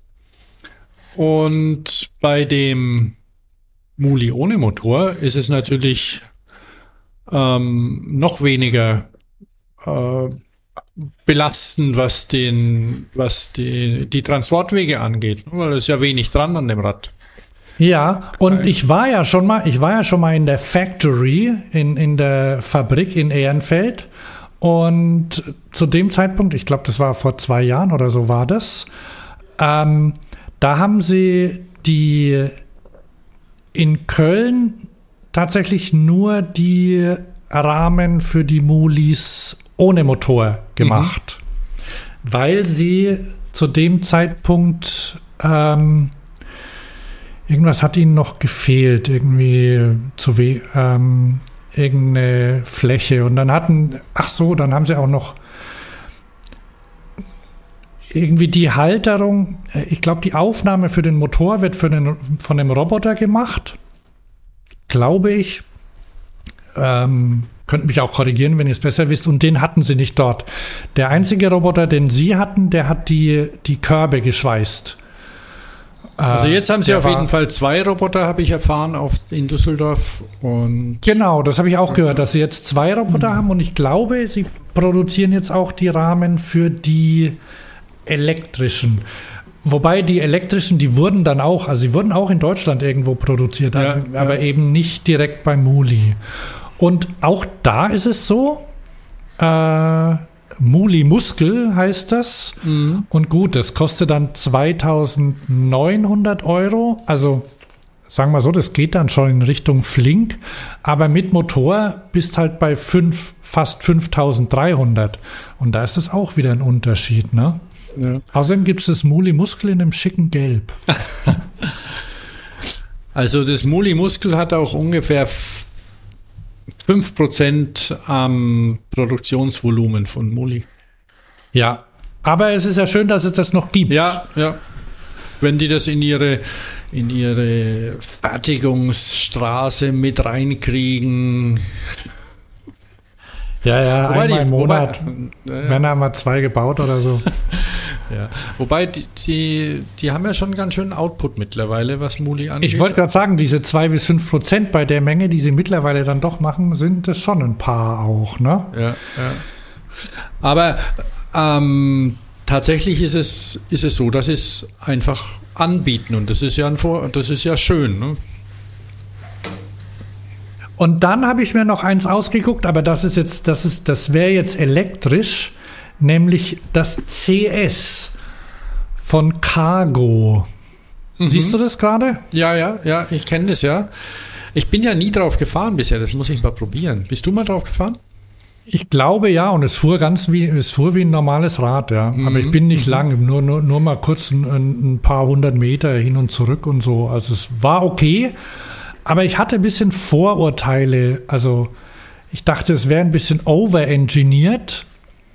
Und bei dem Muli ohne Motor ist es natürlich ähm, noch weniger äh, belastend, was den, was die, die Transportwege angeht, weil es ist ja wenig dran an dem Rad. Ja, und Okay. ich war ja schon mal, ich war ja schon mal in der Factory, in, in der Fabrik in Ehrenfeld. Und zu dem Zeitpunkt, ich glaube, das war vor zwei Jahren oder so war das, ähm, da haben sie die in Köln tatsächlich nur die Rahmen für die Mulis ohne Motor gemacht, mhm. weil sie zu dem Zeitpunkt ähm, irgendwas hat ihnen noch gefehlt, irgendwie zu we ähm, irgendeine Fläche. Und dann hatten, ach so, dann haben sie auch noch irgendwie die Halterung, ich glaube, die Aufnahme für den Motor wird für den, von dem Roboter gemacht, glaube ich. Ähm, könnt mich auch korrigieren, wenn ihr es besser wisst. Und den hatten sie nicht dort. Der einzige Roboter, den sie hatten, der hat die, die Körbe geschweißt. Also jetzt haben sie Der auf war- jeden Fall zwei Roboter, habe ich erfahren, auf, in Düsseldorf. Und Genau, das habe ich auch gehört, dass sie jetzt zwei Roboter haben und ich glaube, sie produzieren jetzt auch die Rahmen für die elektrischen. Wobei die elektrischen, die wurden dann auch, also sie wurden auch in Deutschland irgendwo produziert, Ja, aber, aber ja. eben nicht direkt bei Muli. Und auch da ist es so, äh, Muli Muskel heißt das. Mhm. Und gut, das kostet dann zweitausendneunhundert Euro. Also sagen wir so, das geht dann schon in Richtung Flink. Aber mit Motor bist halt bei fünf, fast fünftausenddreihundert. Und da ist das auch wieder ein Unterschied, ne? ja. Außerdem gibt es das Muli Muskel in einem schicken Gelb. Also das Muli Muskel hat auch ungefähr fünf Prozent am Produktionsvolumen von Muli. Ja, aber es ist ja schön, dass es das noch gibt. Ja, ja. Wenn die das in ihre, in ihre Fertigungsstraße mit reinkriegen. ja, ja Wobei einmal die- im Monat. Wobei, ja, ja. Wenn er mal zwei gebaut oder so. Ja. Wobei die, die, die haben ja schon einen ganz schönen Output mittlerweile, was Muli angeht. Ich wollte gerade sagen, diese zwei bis fünf Prozent bei der Menge, die sie mittlerweile dann doch machen, sind es schon ein paar auch, ne? Ja, ja. Aber ähm, tatsächlich ist es, ist es so, dass sie es einfach anbieten und das ist ja, ein Vor das ist ja schön. Ne? Und dann habe ich mir noch eins ausgeguckt, aber das ist jetzt, das ist, das wäre jetzt elektrisch, nämlich das C S von Cargo. Mhm. Siehst du das gerade? Ja, ja, ja, ich kenne das ja. Ich bin ja nie drauf gefahren bisher, das muss ich mal probieren. Bist du mal drauf gefahren? Ich glaube ja, und es fuhr ganz wie, es fuhr wie ein normales Rad, ja. Mhm. Aber ich bin nicht lang, nur, nur, nur mal kurz ein, ein paar hundert Meter hin und zurück und so. Also es war okay, aber ich hatte ein bisschen Vorurteile. Also ich dachte, es wäre ein bisschen overengineert.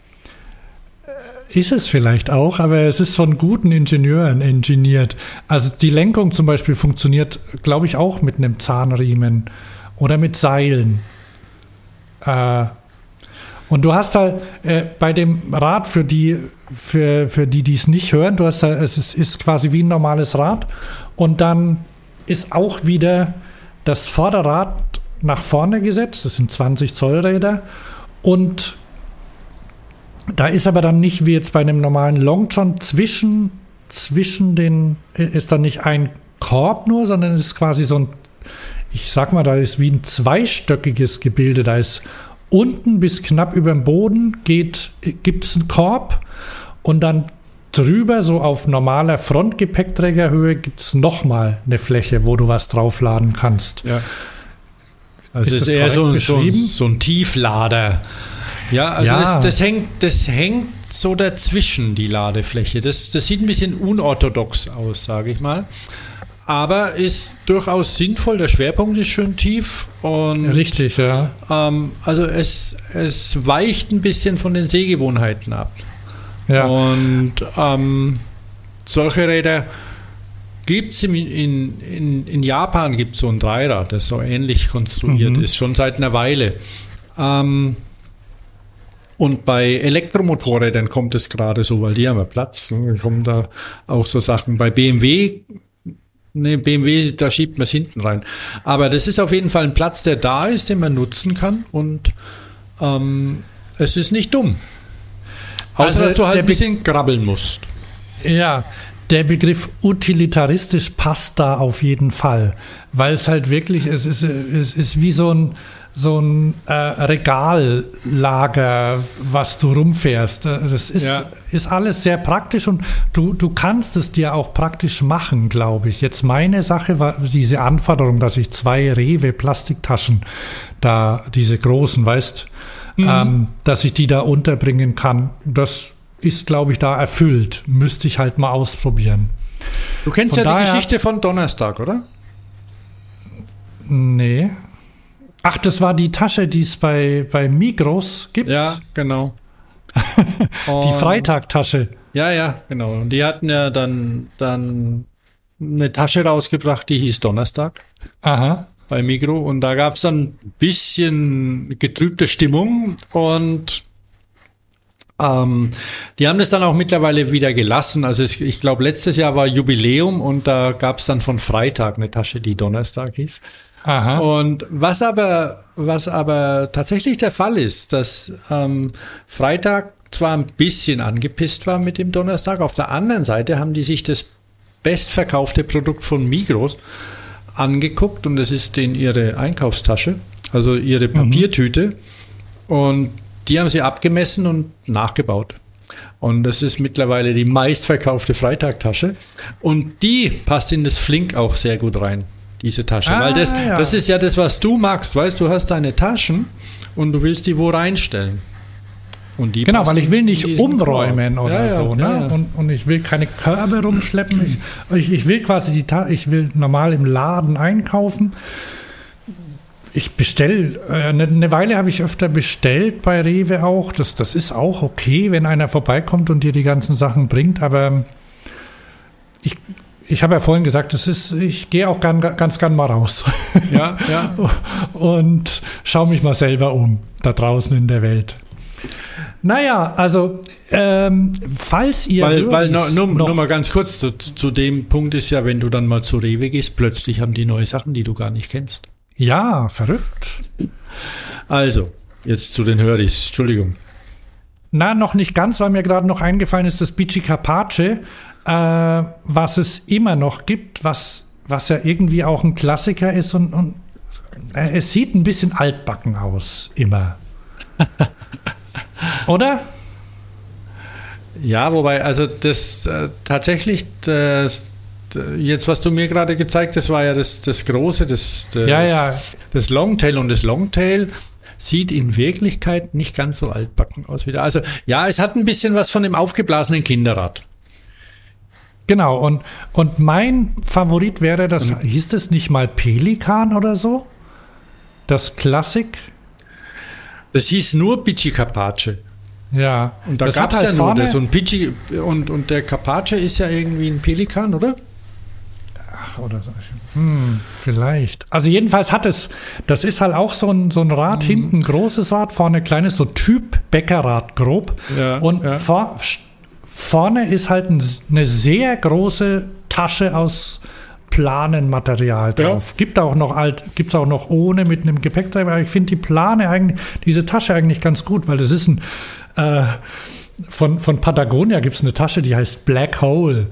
Ist es vielleicht auch, aber es ist von guten Ingenieuren engineert. Also die Lenkung zum Beispiel funktioniert, glaube ich, auch mit einem Zahnriemen oder mit Seilen. Äh, und du hast halt äh, bei dem Rad, für die, für, für die, die es nicht hören, du hast halt, es ist, ist quasi wie ein normales Rad und dann ist auch wieder das Vorderrad nach vorne gesetzt, das sind zwanzig Zoll Räder und da ist aber dann nicht wie jetzt bei einem normalen Long John zwischen, zwischen den, ist dann nicht ein Korb nur, sondern es ist quasi so ein, ich sag mal, da ist wie ein zweistöckiges Gebilde, da ist unten bis knapp über dem Boden geht, gibt es einen Korb und dann drüber, so auf normaler Frontgepäckträgerhöhe, gibt es nochmal eine Fläche, wo du was draufladen kannst. Ja. Also es ist eher so, so, so ein Tieflader. Ja, also ja. Das, das, hängt, das hängt so dazwischen, die Ladefläche. Das, das sieht ein bisschen unorthodox aus, sage ich mal. Aber ist durchaus sinnvoll. Der Schwerpunkt ist schön tief. Und, richtig, ja. Ähm, also es, es weicht ein bisschen von den Sehgewohnheiten ab. Ja. Und ähm, solche Räder gibt es in, in, in Japan gibt es so ein Dreirad, das so ähnlich konstruiert mhm. ist, schon seit einer Weile. Ähm, Und bei Elektromotorrädern kommt es gerade so, weil die haben ja Platz. Da kommen da auch so Sachen. Bei B M W, ne, B M W, da schiebt man es hinten rein. Aber das ist auf jeden Fall ein Platz, der da ist, den man nutzen kann. Und ähm, es ist nicht dumm. Außer, also, dass du halt ein bisschen grabbeln musst. Ja, der Begriff utilitaristisch passt da auf jeden Fall. Weil es halt wirklich, es ist, es ist wie so ein so ein äh, Regallager, was du rumfährst. Das ist, ja. ist alles sehr praktisch und du, du kannst es dir auch praktisch machen, glaube ich. Jetzt meine Sache war diese Anforderung, dass ich zwei Rewe-Plastiktaschen, da diese großen, weißt, mhm. ähm, dass ich die da unterbringen kann. Das ist, glaube ich, da erfüllt. Müsste ich halt mal ausprobieren. Du kennst von ja daher, die Geschichte von Donnerstag, oder? Nee. Ach, das war die Tasche, die es bei, bei Migros gibt? Ja, genau. Die Freitag-Tasche. Ja, ja, genau. Und die hatten ja dann, dann eine Tasche rausgebracht, die hieß Donnerstag. Aha. Bei Migros. Und da gab es dann ein bisschen getrübte Stimmung. Und ähm, die haben das dann auch mittlerweile wieder gelassen. Also es, ich glaube, letztes Jahr war Jubiläum und da gab es dann von Freitag eine Tasche, die Donnerstag hieß. Aha. Und was aber, was aber tatsächlich der Fall ist, dass ähm, Freitag zwar ein bisschen angepisst war mit dem Donnerstag, auf der anderen Seite haben die sich das bestverkaufte Produkt von Migros angeguckt und das ist denen ihre Einkaufstasche, also ihre Papiertüte mhm. und die haben sie abgemessen und nachgebaut. Und das ist mittlerweile die meistverkaufte Freitagtasche und die passt in das Flink auch sehr gut rein. Diese Tasche, ah, weil das, ja. das ist ja das, was du magst, weißt du, hast deine Taschen und du willst die wo reinstellen. Und die genau, weil ich will nicht umräumen Korb. oder ja, so, ne? Ja, ja. Und, und ich will keine Körbe rumschleppen. Ich, ich, ich will quasi die Ta- ich will normal im Laden einkaufen. Ich bestelle, äh, eine, eine Weile habe ich öfter bestellt bei Rewe auch. Das, das ist auch okay, wenn einer vorbeikommt und dir die ganzen Sachen bringt, aber ich Ich habe ja vorhin gesagt, das ist, ich gehe auch ganz, ganz gern mal raus. Ja, ja. Und schaue mich mal selber um, da draußen in der Welt. Naja, also, ähm, falls ihr. Weil, weil nur, nur, nur mal ganz kurz, zu, zu dem Punkt ist ja, wenn du dann mal zu Rewe gehst, plötzlich haben die neue Sachen, die du gar nicht kennst. Ja, verrückt. Also, jetzt zu den Höris, Entschuldigung. Na, noch nicht ganz, weil mir gerade noch eingefallen ist, das Bici Capace. Äh, was es immer noch gibt, was, was ja irgendwie auch ein Klassiker ist und, und äh, es sieht ein bisschen altbacken aus, immer. Oder? Ja, wobei, also das äh, tatsächlich, das, jetzt was du mir gerade gezeigt hast, war ja das, das Große, das, das, ja, ja. das Longtail und das Longtail sieht in Wirklichkeit nicht ganz so altbacken aus wieder. Also ja, es hat ein bisschen was von dem aufgeblasenen Kinderrad. Genau, und, und mein Favorit wäre das, und, hieß das nicht mal Pelikan oder so? Das Klassik? Das hieß nur Bici Capace. Ja. Und da gab es halt ja nur das. Und, Bici, und, und der Capace ist ja irgendwie ein Pelikan, oder? Ach, oder so. Hm, vielleicht. Also jedenfalls hat es, das ist halt auch so ein, so ein Rad, hm. hinten ein großes Rad, vorne ein kleines, so Typ Bäckerrad grob. Ja, und ja. vor... Vorne ist halt ein, eine sehr große Tasche aus Planenmaterial drauf. Ja. Gibt auch noch alt, gibt's auch noch ohne mit einem Gepäckträger. Aber ich finde die Plane eigentlich, diese Tasche eigentlich ganz gut, weil das ist ein äh, von, von Patagonia gibt es eine Tasche, die heißt Black Hole.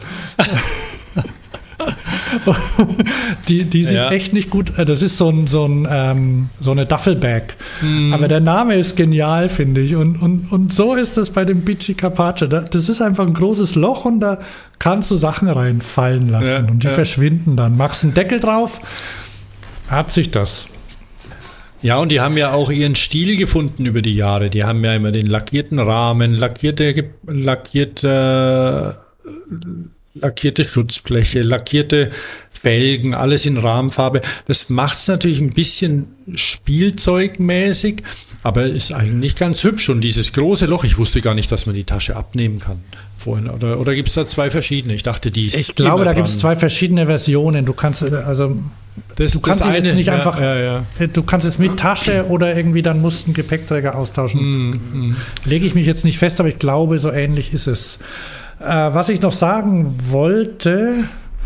die, die sind ja. echt nicht gut. Das ist so, ein, so, ein, ähm, so eine Duffelbag. Mm. Aber der Name ist genial, finde ich. Und, und, und so ist es bei dem Bici Capace. Das ist einfach ein großes Loch und da kannst du Sachen reinfallen lassen. Ja, und die ja. verschwinden dann. Machst einen Deckel drauf, hat sich das. Ja, und die haben ja auch ihren Stil gefunden über die Jahre. Die haben ja immer den lackierten Rahmen, lackierte, lackierte, lackierte Schutzbleche, lackierte Felgen, alles in Rahmenfarbe. Das macht es natürlich ein bisschen spielzeugmäßig, aber ist eigentlich ganz hübsch. Und dieses große Loch, ich wusste gar nicht, dass man die Tasche abnehmen kann vorhin. Oder, oder gibt es da zwei verschiedene? Ich dachte, die ist Ich glaube, da gibt es zwei verschiedene Versionen. Du kannst, also Das, du kannst das jetzt eine, nicht ja, einfach, ja, ja. du kannst es mit Tasche oder irgendwie dann musst du einen Gepäckträger austauschen. Mm, mm. Lege ich mich jetzt nicht fest, aber ich glaube, so ähnlich ist es. Äh, was ich noch sagen wollte,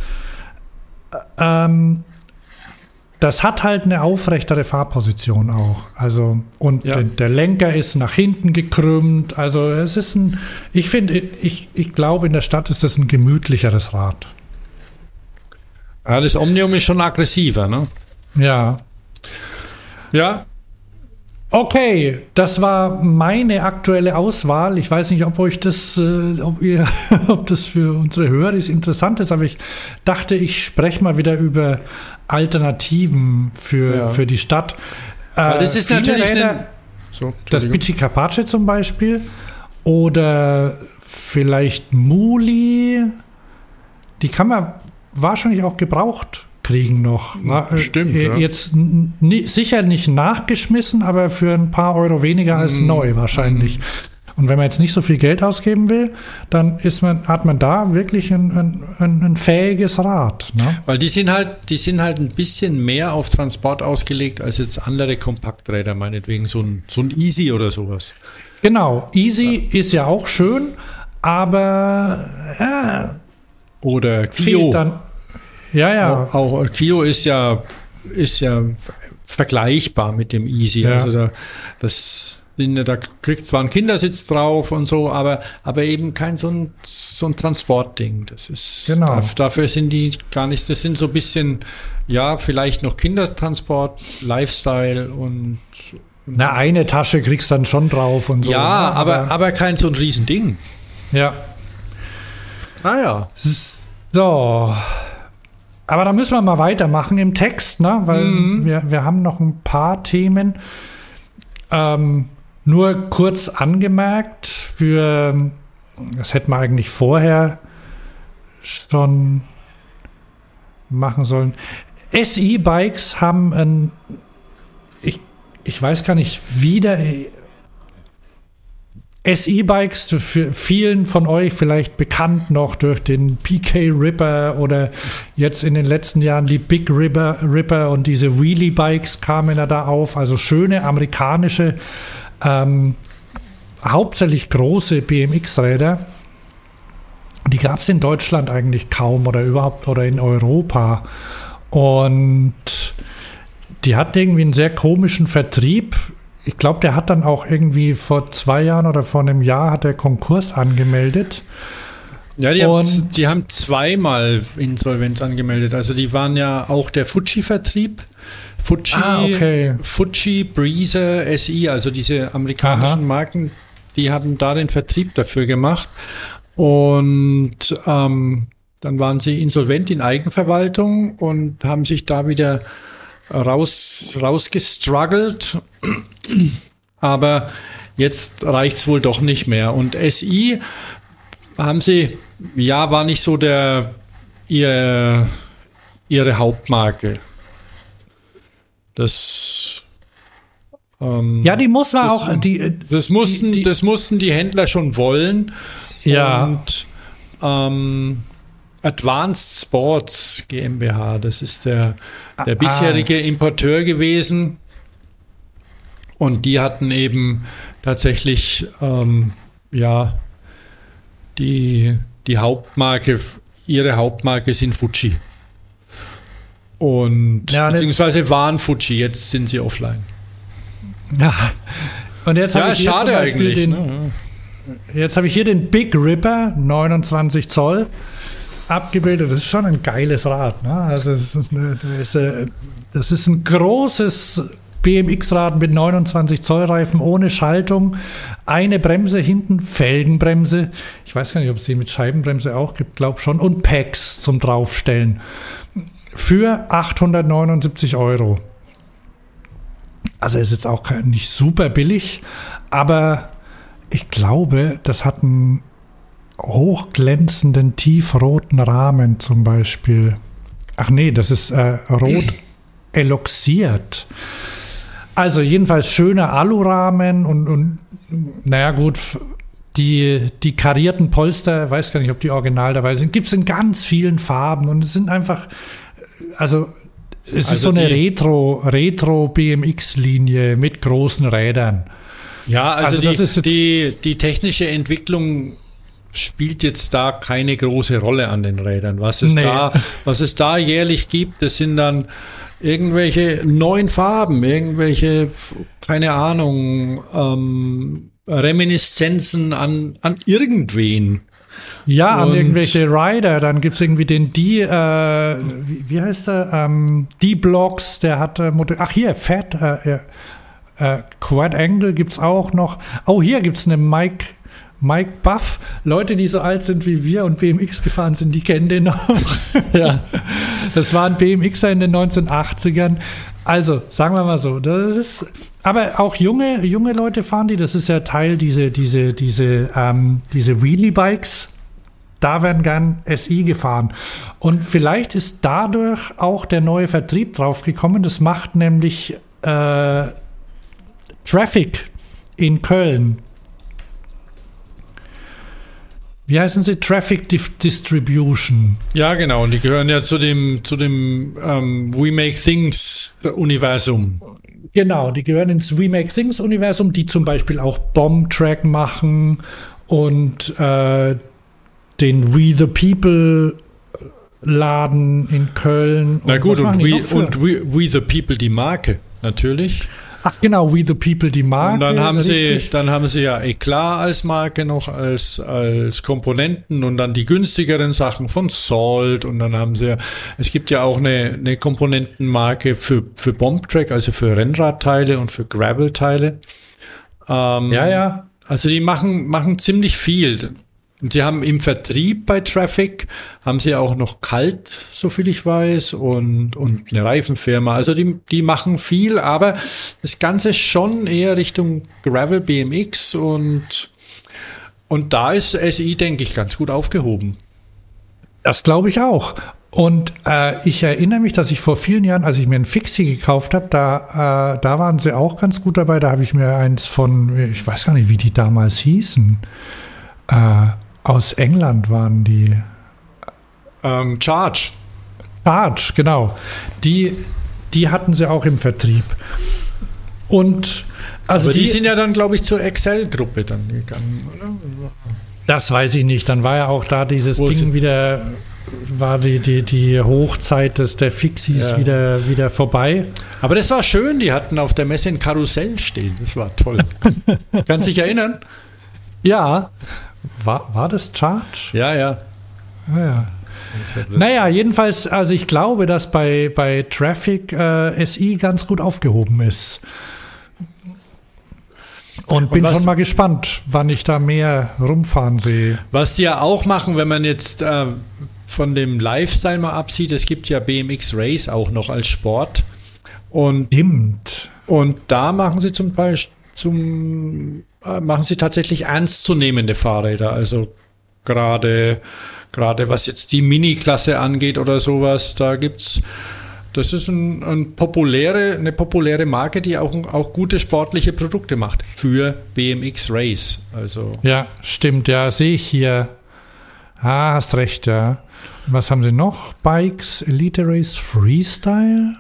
ähm, das hat halt eine aufrechtere Fahrposition auch. Also, und Ja. der, der Lenker ist nach hinten gekrümmt. Also es ist ein, ich finde, ich, ich glaube, in der Stadt ist das ein gemütlicheres Rad. Ja, das Omnium ist schon aggressiver, ne? Ja. Ja. Okay, das war meine aktuelle Auswahl. Ich weiß nicht, ob euch das, äh, ob ihr, ob das für unsere Hörer interessant ist, aber ich dachte, ich spreche mal wieder über Alternativen für, Ja. für die Stadt. Weil das ist viele natürlich Räder, eine- So, das Entschuldigung. Bici Carpace zum Beispiel oder vielleicht Muli, die kann man wahrscheinlich auch gebraucht kriegen noch. War, Stimmt, äh, ja. Jetzt n- ni- sicher nicht nachgeschmissen, aber für ein paar Euro weniger als Mm. neu wahrscheinlich. Und wenn man jetzt nicht so viel Geld ausgeben will, dann ist man, hat man da wirklich ein, ein, ein, ein fähiges Rad. Ne? Weil die sind halt, die sind halt ein bisschen mehr auf Transport ausgelegt als jetzt andere Kompakträder, meinetwegen so ein, so ein Easy oder sowas. Genau, Easy ist ja auch schön, aber ja, Oder fehlt Clio. dann. Ja, ja. Auch, auch Clio ist ja, ist ja vergleichbar mit dem Easy. Ja. Also da, das, da kriegt zwar ein Kindersitz drauf und so, aber, aber eben kein so ein, so ein Transportding. Das ist, Genau. daf- dafür sind die gar nicht, das sind so ein bisschen, ja, vielleicht noch Kindertransport, Lifestyle und, Na, eine Tasche kriegst dann schon drauf und so. ja, ne? aber, aber kein so ein Riesending. ja. Naja. So. Aber da müssen wir mal weitermachen im Text, ne? Weil Mhm. wir, wir haben noch ein paar Themen. Ähm, nur kurz angemerkt, für das hätten wir eigentlich vorher schon machen sollen. S E-Bikes haben ein, ich, ich weiß gar nicht, wie der S E-Bikes für vielen von euch vielleicht bekannt noch durch den P K Ripper oder jetzt in den letzten Jahren die Big Ripper, Ripper und diese Wheelie-Bikes kamen ja da auf, also schöne amerikanische, ähm, hauptsächlich große B M X-Räder. Die gab es in Deutschland eigentlich kaum oder überhaupt oder in Europa. Und die hatten irgendwie einen sehr komischen Vertrieb. Ich glaube, der hat dann auch irgendwie vor zwei Jahren oder vor einem Jahr hat der Konkurs angemeldet. Ja, die haben, Und- die haben zweimal Insolvenz angemeldet. Also die waren ja auch der Fuji-Vertrieb. Fuji, Ah, okay. Fuji, Breezer, S E, also diese amerikanischen Aha. Marken, die haben da den Vertrieb dafür gemacht. Und ähm, dann waren sie insolvent in Eigenverwaltung und haben sich da wieder raus, rausgestruggelt. Aber jetzt reicht's wohl doch nicht mehr. Und S E haben sie, ja, war nicht so der ihr, ihre Hauptmarke. Das ähm, Ja, die muss man das- auch. Die, das mussten, die- die- das mussten die Händler schon wollen. Ja. Und ähm, Advanced Sports GmbH, das ist der, der Ah. bisherige Importeur gewesen. Und die hatten eben tatsächlich, ähm, ja, die, die Hauptmarke, ihre Hauptmarke sind Fuji. Und Ja, das- beziehungsweise waren Fuji, jetzt sind sie offline. ja. Und jetzt habe Ja, ich hier schade zum Beispiel eigentlich. den, Ne? Jetzt habe ich hier den Big Ripper, neunundzwanzig Zoll, abgebildet. Das ist schon ein geiles Rad. Ne? Also das ist, eine, das, ist, äh, das ist ein großes B M X-Rad mit neunundzwanzig Zoll Reifen ohne Schaltung. Eine Bremse hinten, Felgenbremse. Ich weiß gar nicht, ob es die mit Scheibenbremse auch gibt, glaube schon. Und Packs zum Draufstellen. Für achthundertneunundsiebzig Euro. Also ist jetzt auch kein, nicht super billig, aber ich glaube, das hat einen hochglänzenden, tiefroten Rahmen zum Beispiel. Ach nee, das ist äh, rot eloxiert. Also jedenfalls schöner Alurahmen und, und naja gut, die, die karierten Polster, weiß gar nicht, ob die original dabei sind, gibt es in ganz vielen Farben und es sind einfach, also es also ist so eine Retro, Retro-B M X-Linie mit großen Rädern. Ja, also, also die, das ist die, die technische Entwicklung spielt jetzt da keine große Rolle an den Rädern. Was es, nee. da, was es da jährlich gibt, das sind dann irgendwelche neuen Farben, irgendwelche, keine Ahnung, ähm, Reminiszenzen an, an irgendwen. Ja, und an irgendwelche Rider. Dann gibt es irgendwie den D, äh, wie, wie heißt der? Ähm, D-Blocks, der hat äh, Modell. Ach, hier, Fat, äh, äh, Quad Angle gibt es auch noch. Oh, hier gibt es eine Mike, Mike Buff. Leute, die so alt sind wie wir und B M X gefahren sind, die kennen den noch. Ja. Das war ein B M Xer in den neunzehnhundertachtzigern. Also, sagen wir mal so, das ist, aber auch junge, junge Leute fahren die, das ist ja Teil diese, diese, diese, ähm, diese Wheelie-Bikes, da werden gern S I gefahren. Und vielleicht ist dadurch auch der neue Vertrieb draufgekommen, das macht nämlich äh, Traffic in Köln. Wie heißen sie? Traffic Distribution. Ja, genau. Und die gehören ja zu dem, zu dem ähm, We Make Things Universum. Genau, die gehören ins We Make Things Universum, die zum Beispiel auch Bomb Track machen und äh, den We the People Laden in Köln. Na gut, und, we, und we, we the People die Marke, natürlich. Ach genau, We the People, die Marke. Und dann haben sie, dann haben sie ja Eclat als Marke noch, als, als Komponenten und dann die günstigeren Sachen von Salt und dann haben sie ja, es gibt ja auch eine, eine Komponentenmarke für, für Bombtrack, also für Rennradteile und für Gravelteile. Ähm, ja, ja. Also die machen, machen ziemlich viel. Und sie haben im Vertrieb bei Traffic, haben sie auch noch Kalt, so viel ich weiß, und, und eine Reifenfirma. Also die, die machen viel, aber das Ganze schon eher Richtung Gravel B M X und, und da ist S I, denke ich, ganz gut aufgehoben. Das glaube ich auch. Und äh, ich erinnere mich, dass ich vor vielen Jahren, als ich mir einen Fixie gekauft habe, da, äh, da waren sie auch ganz gut dabei. Da habe ich mir eins von, ich weiß gar nicht, wie die damals hießen, äh, aus England waren die. Ähm, Charge. Charge, genau. Die, die hatten sie auch im Vertrieb. Und also aber die, die sind ja dann, glaube ich, zur Excel-Gruppe dann gegangen, oder? Das weiß ich nicht. Dann war ja auch da dieses Wo Ding wieder, war die, die, die Hochzeit des, der Fixies ja. wieder, wieder vorbei. Aber das war schön, die hatten auf der Messe ein Karussell stehen. Das war toll. Kannst du dich erinnern? Ja. War, war das Charge? Ja, ja. Ah, ja. Naja, jedenfalls, also ich glaube, dass bei, bei Traffic äh, S I ganz gut aufgehoben ist. Und bin Und was, schon mal gespannt, wann ich da mehr rumfahren sehe. Was die ja auch machen, wenn man jetzt äh, von dem Lifestyle mal absieht, es gibt ja B M X Race auch noch als Sport. Und, Stimmt. Und da machen sie zum Beispiel zum machen sie tatsächlich ernstzunehmende Fahrräder, also gerade gerade was jetzt die Mini-Klasse angeht oder sowas, da gibt's, das ist ein, ein populäre, eine populäre Marke, die auch, auch gute sportliche Produkte macht für B M X Race. Also ja, stimmt, ja, sehe ich hier. Ah, hast recht, ja. Was haben sie noch? Bikes, Elite Race, Freestyle?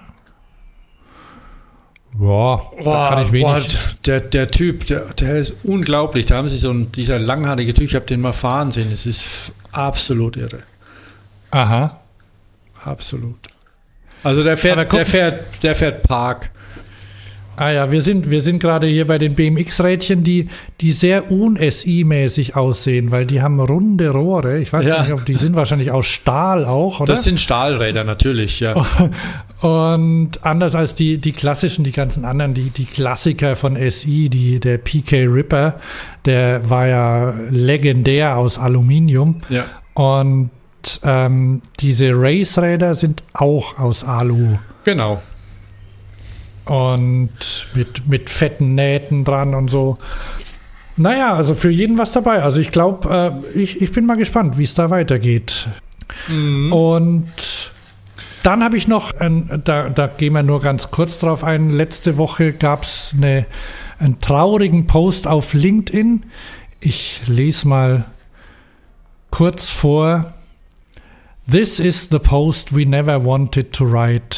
Boah, da kann ich wenig. Boah, der, der Typ, der, der ist unglaublich. Da haben sie so ein, dieser langhaarige Typ, ich habe den mal fahren sehen. Es ist absolut irre. Aha. Absolut. Also der fährt, der fährt, der fährt Park. Ah ja, wir sind, wir sind gerade hier bei den B M X-Rädchen, die, die sehr un-S I-mäßig aussehen, weil die haben runde Rohre. Ich weiß ja. nicht, ob die sind wahrscheinlich aus Stahl auch, oder? Das sind Stahlräder natürlich, ja. Und anders als die, die klassischen, die ganzen anderen, die, die Klassiker von S I, die, der P K Ripper, der war ja legendär aus Aluminium. Ja. Und ähm, diese Race-Räder sind auch aus Alu. Genau. und mit, mit fetten Nähten dran und so. Naja, also für jeden was dabei. Also ich glaube, äh, ich, ich bin mal gespannt, wie es da weitergeht. Mhm. Und dann habe ich noch, ein, da, da gehen wir nur ganz kurz drauf ein, letzte Woche gab es eine, einen traurigen Post auf LinkedIn. Ich lese mal kurz vor. This is the post we never wanted to write.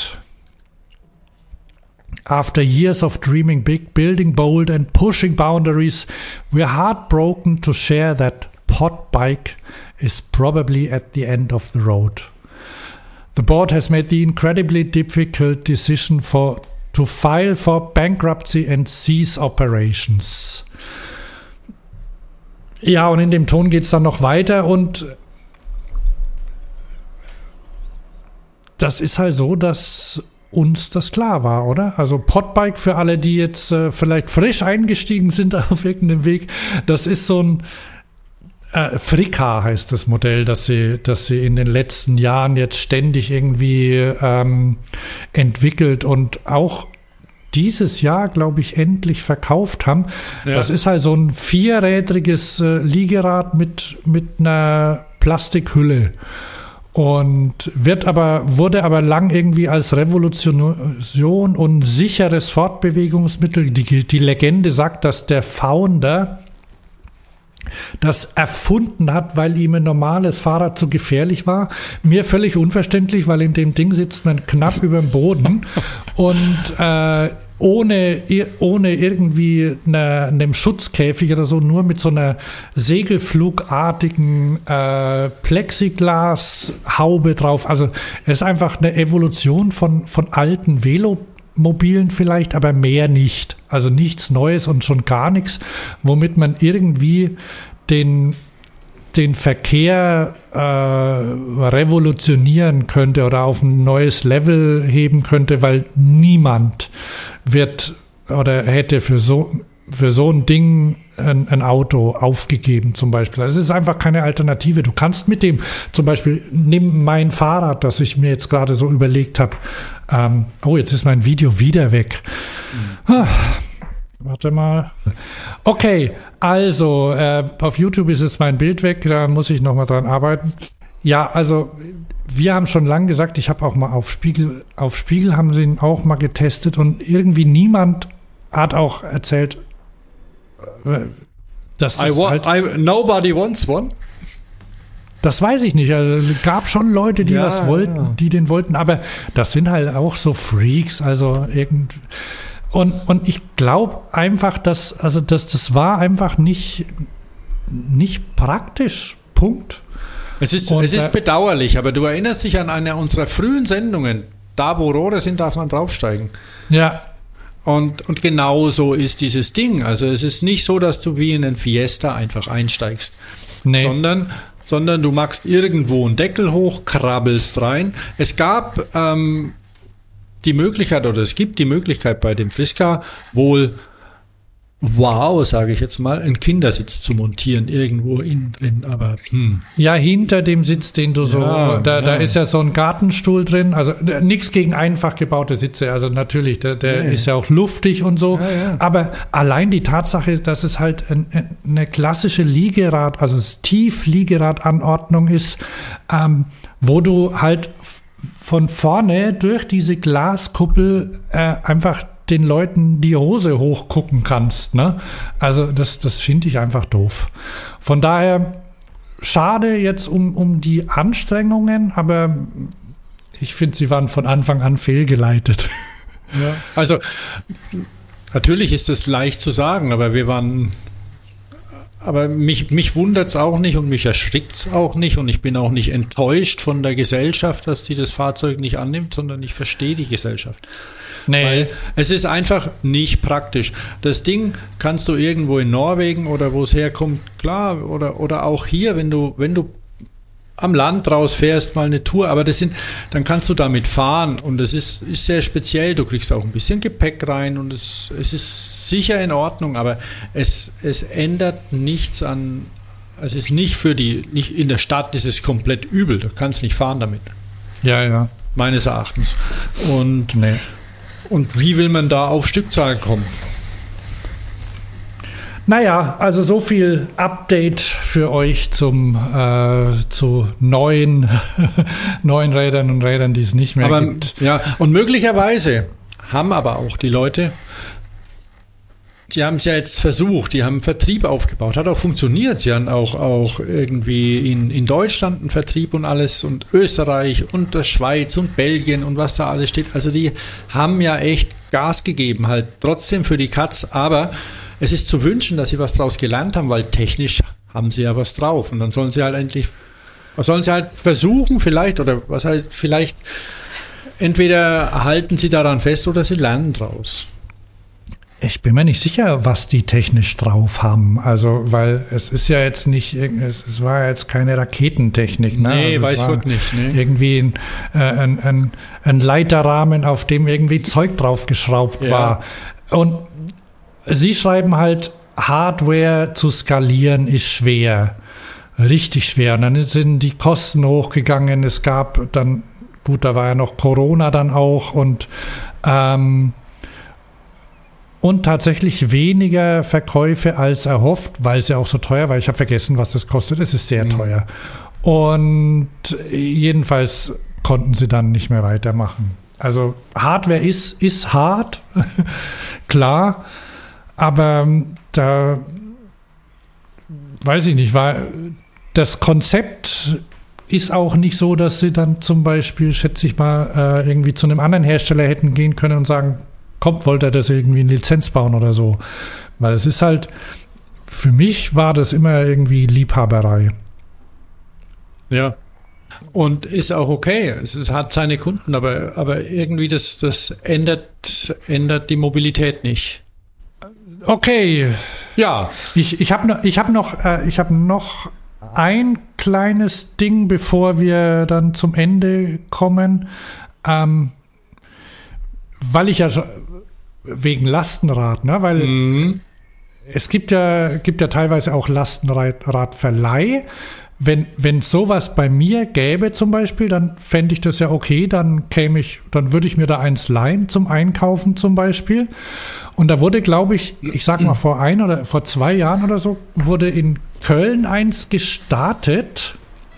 After years of dreaming big, building bold and pushing boundaries, we're heartbroken to share that Podbike is probably at the end of the road. The board has made the incredibly difficult decision for to file for bankruptcy and cease operations. Ja, und in dem Ton geht es dann noch weiter und das ist halt so, dass uns das klar war, oder? Also Podbike für alle, die jetzt äh, vielleicht frisch eingestiegen sind auf irgendeinem Weg, das ist so ein Äh, Fricka heißt das Modell, das sie, das sie in den letzten Jahren jetzt ständig irgendwie ähm, entwickelt und auch dieses Jahr, glaube ich, endlich verkauft haben. Ja. Das ist halt so ein vierrädriges äh, Liegerad mit, mit einer Plastikhülle und wird aber, wurde aber lang irgendwie als Revolution und sicheres Fortbewegungsmittel. Die, die Legende sagt, dass der Founder das erfunden hat, weil ihm ein normales Fahrrad zu gefährlich war. Mir völlig unverständlich, weil in dem Ding sitzt man knapp über dem Boden und äh, ohne, ohne irgendwie eine, einem Schutzkäfig oder so, nur mit so einer segelflugartigen äh, Plexiglashaube drauf. Also es ist einfach eine Evolution von, von alten Velomobilen vielleicht, aber mehr nicht. Also nichts Neues und schon gar nichts, womit man irgendwie den, den Verkehr äh, revolutionieren könnte oder auf ein neues Level heben könnte, weil niemand wird oder hätte für so, für so ein Ding ein, ein Auto aufgegeben zum Beispiel. Also es ist einfach keine Alternative. Du kannst mit dem, zum Beispiel, nimm mein Fahrrad, das ich mir jetzt gerade so überlegt habe. Ähm, oh, jetzt ist mein Video wieder weg. Mhm. Ah, warte mal. Okay, also äh, auf YouTube ist jetzt mein Bild weg, da muss ich nochmal dran arbeiten. Ja, also wir haben schon lange gesagt, ich habe auch mal auf Spiegel, auf Spiegel haben sie ihn auch mal getestet und irgendwie niemand hat auch erzählt, dass das I wa- halt, I, nobody wants one. Das weiß ich nicht. Also, es gab schon Leute, die ja, das wollten, ja. die den wollten, aber das sind halt auch so Freaks, also irgend und und ich glaube einfach, dass also dass das war einfach nicht nicht praktisch. Punkt. Es ist und, es ist äh, bedauerlich, aber du erinnerst dich an eine unserer frühen Sendungen. Da, wo Rohre sind, darf man draufsteigen. Ja. Und, und genau so ist dieses Ding. Also es ist nicht so, dass du wie in einen Fiesta einfach einsteigst, nee. sondern, sondern du machst irgendwo einen Deckel hoch, krabbelst rein. Es gab ähm, die Möglichkeit, oder es gibt die Möglichkeit bei dem Friska wohl, wow, sage ich jetzt mal, einen Kindersitz zu montieren, irgendwo innen drin, aber hm. Ja, hinter dem Sitz, den du so, ja, da, ja. da ist ja so ein Gartenstuhl drin, also nichts gegen einfach gebaute Sitze, also natürlich, der, der nee. ist ja auch luftig und so, ja, ja. aber allein die Tatsache, dass es halt ein, eine klassische Liegerad, also Tiefliegeradanordnung ist, ähm, wo du halt von vorne durch diese Glaskuppel äh, einfach den Leuten die Hose hochgucken kannst, ne? Also das, das finde ich einfach doof. Von daher schade jetzt um, um die Anstrengungen, aber ich finde, sie waren von Anfang an fehlgeleitet. Ja. Also natürlich ist das leicht zu sagen, aber wir waren aber mich, mich wundert es auch nicht und mich erschrickt es auch nicht und ich bin auch nicht enttäuscht von der Gesellschaft, dass die das Fahrzeug nicht annimmt, sondern ich verstehe die Gesellschaft. Nee. Weil es ist einfach nicht praktisch. Das Ding kannst du irgendwo in Norwegen oder wo es herkommt, klar, oder, oder auch hier, wenn du, wenn du am Land rausfährst, mal eine Tour, aber das sind, dann kannst du damit fahren und das ist, ist sehr speziell. Du kriegst auch ein bisschen Gepäck rein und es, es ist sicher in Ordnung, aber es, es ändert nichts an, es ist nicht für die, nicht in der Stadt ist es komplett übel, du kannst nicht fahren damit. Ja, ja. Meines Erachtens. Und nee. Und wie will man da auf Stückzahl kommen? Naja, also so viel Update für euch zum äh, zu neuen, neuen Rädern und Rädern, die es nicht mehr aber, gibt. Ja, und möglicherweise haben aber auch die Leute, die haben es ja jetzt versucht, die haben einen Vertrieb aufgebaut, hat auch funktioniert. Sie haben auch, auch irgendwie in, in Deutschland einen Vertrieb und alles und Österreich und der Schweiz und Belgien und was da alles steht. Also die haben ja echt Gas gegeben, halt trotzdem für die Katz, aber es ist zu wünschen, dass sie was draus gelernt haben, weil technisch haben sie ja was drauf und dann sollen sie halt endlich, sollen sie halt versuchen vielleicht oder was halt vielleicht, entweder halten sie daran fest oder sie lernen draus. Ich bin mir nicht sicher, was die technisch drauf haben. Also, weil es ist ja jetzt nicht, es war ja jetzt keine Raketentechnik. Ne? Nee, also weiß Gott nicht. Nee. Irgendwie ein, äh, ein, ein, ein Leiterrahmen, auf dem irgendwie Zeug draufgeschraubt ja. war. Und sie schreiben halt, Hardware zu skalieren ist schwer. Richtig schwer. Und dann sind die Kosten hochgegangen. Es gab dann, gut, da war ja noch Corona dann auch und ähm, Und tatsächlich weniger Verkäufe als erhofft, weil es ja auch so teuer war. Ich habe vergessen, was das kostet. Es ist sehr mhm. teuer. Und jedenfalls konnten sie dann nicht mehr weitermachen. Also Hardware ist, ist hart, klar. Aber da weiß ich nicht, war das Konzept ist auch nicht so, dass sie dann zum Beispiel, schätze ich mal, irgendwie zu einem anderen Hersteller hätten gehen können und sagen, kommt, wollte er das irgendwie in Lizenz bauen oder so. Weil es ist halt, für mich war das immer irgendwie Liebhaberei. Ja. Und ist auch okay. Es, es hat seine Kunden, aber, aber irgendwie das, das ändert, ändert die Mobilität nicht. Okay. Ja. Ich, ich habe noch, ich hab noch, äh, ich hab noch ein kleines Ding, bevor wir dann zum Ende kommen. Ähm, weil ich ja schon, wegen Lastenrad, ne? Weil mhm. es gibt ja, gibt ja teilweise auch Lastenradverleih. Wenn, wenn sowas bei mir gäbe zum Beispiel, dann fände ich das ja okay, dann käme ich, dann würde ich mir da eins leihen zum Einkaufen zum Beispiel. Und da wurde, glaube ich, ich sag mal vor ein oder vor zwei Jahren oder so, wurde in Köln eins gestartet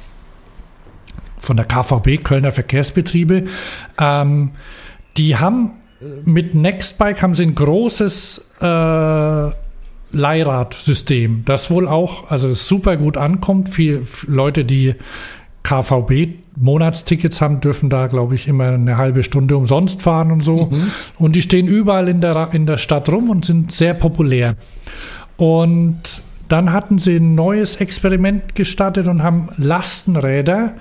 von der K V B, Kölner Verkehrsbetriebe. Ähm, die haben mit Nextbike haben sie ein großes äh, Leihradsystem, das wohl auch, also super gut ankommt. Viele Leute, die K V B-Monatstickets haben, dürfen da, glaube ich, immer eine halbe Stunde umsonst fahren und so. Mhm. Und die stehen überall in der, in der Stadt rum und sind sehr populär. Und dann hatten sie ein neues Experiment gestartet und haben Lastenräder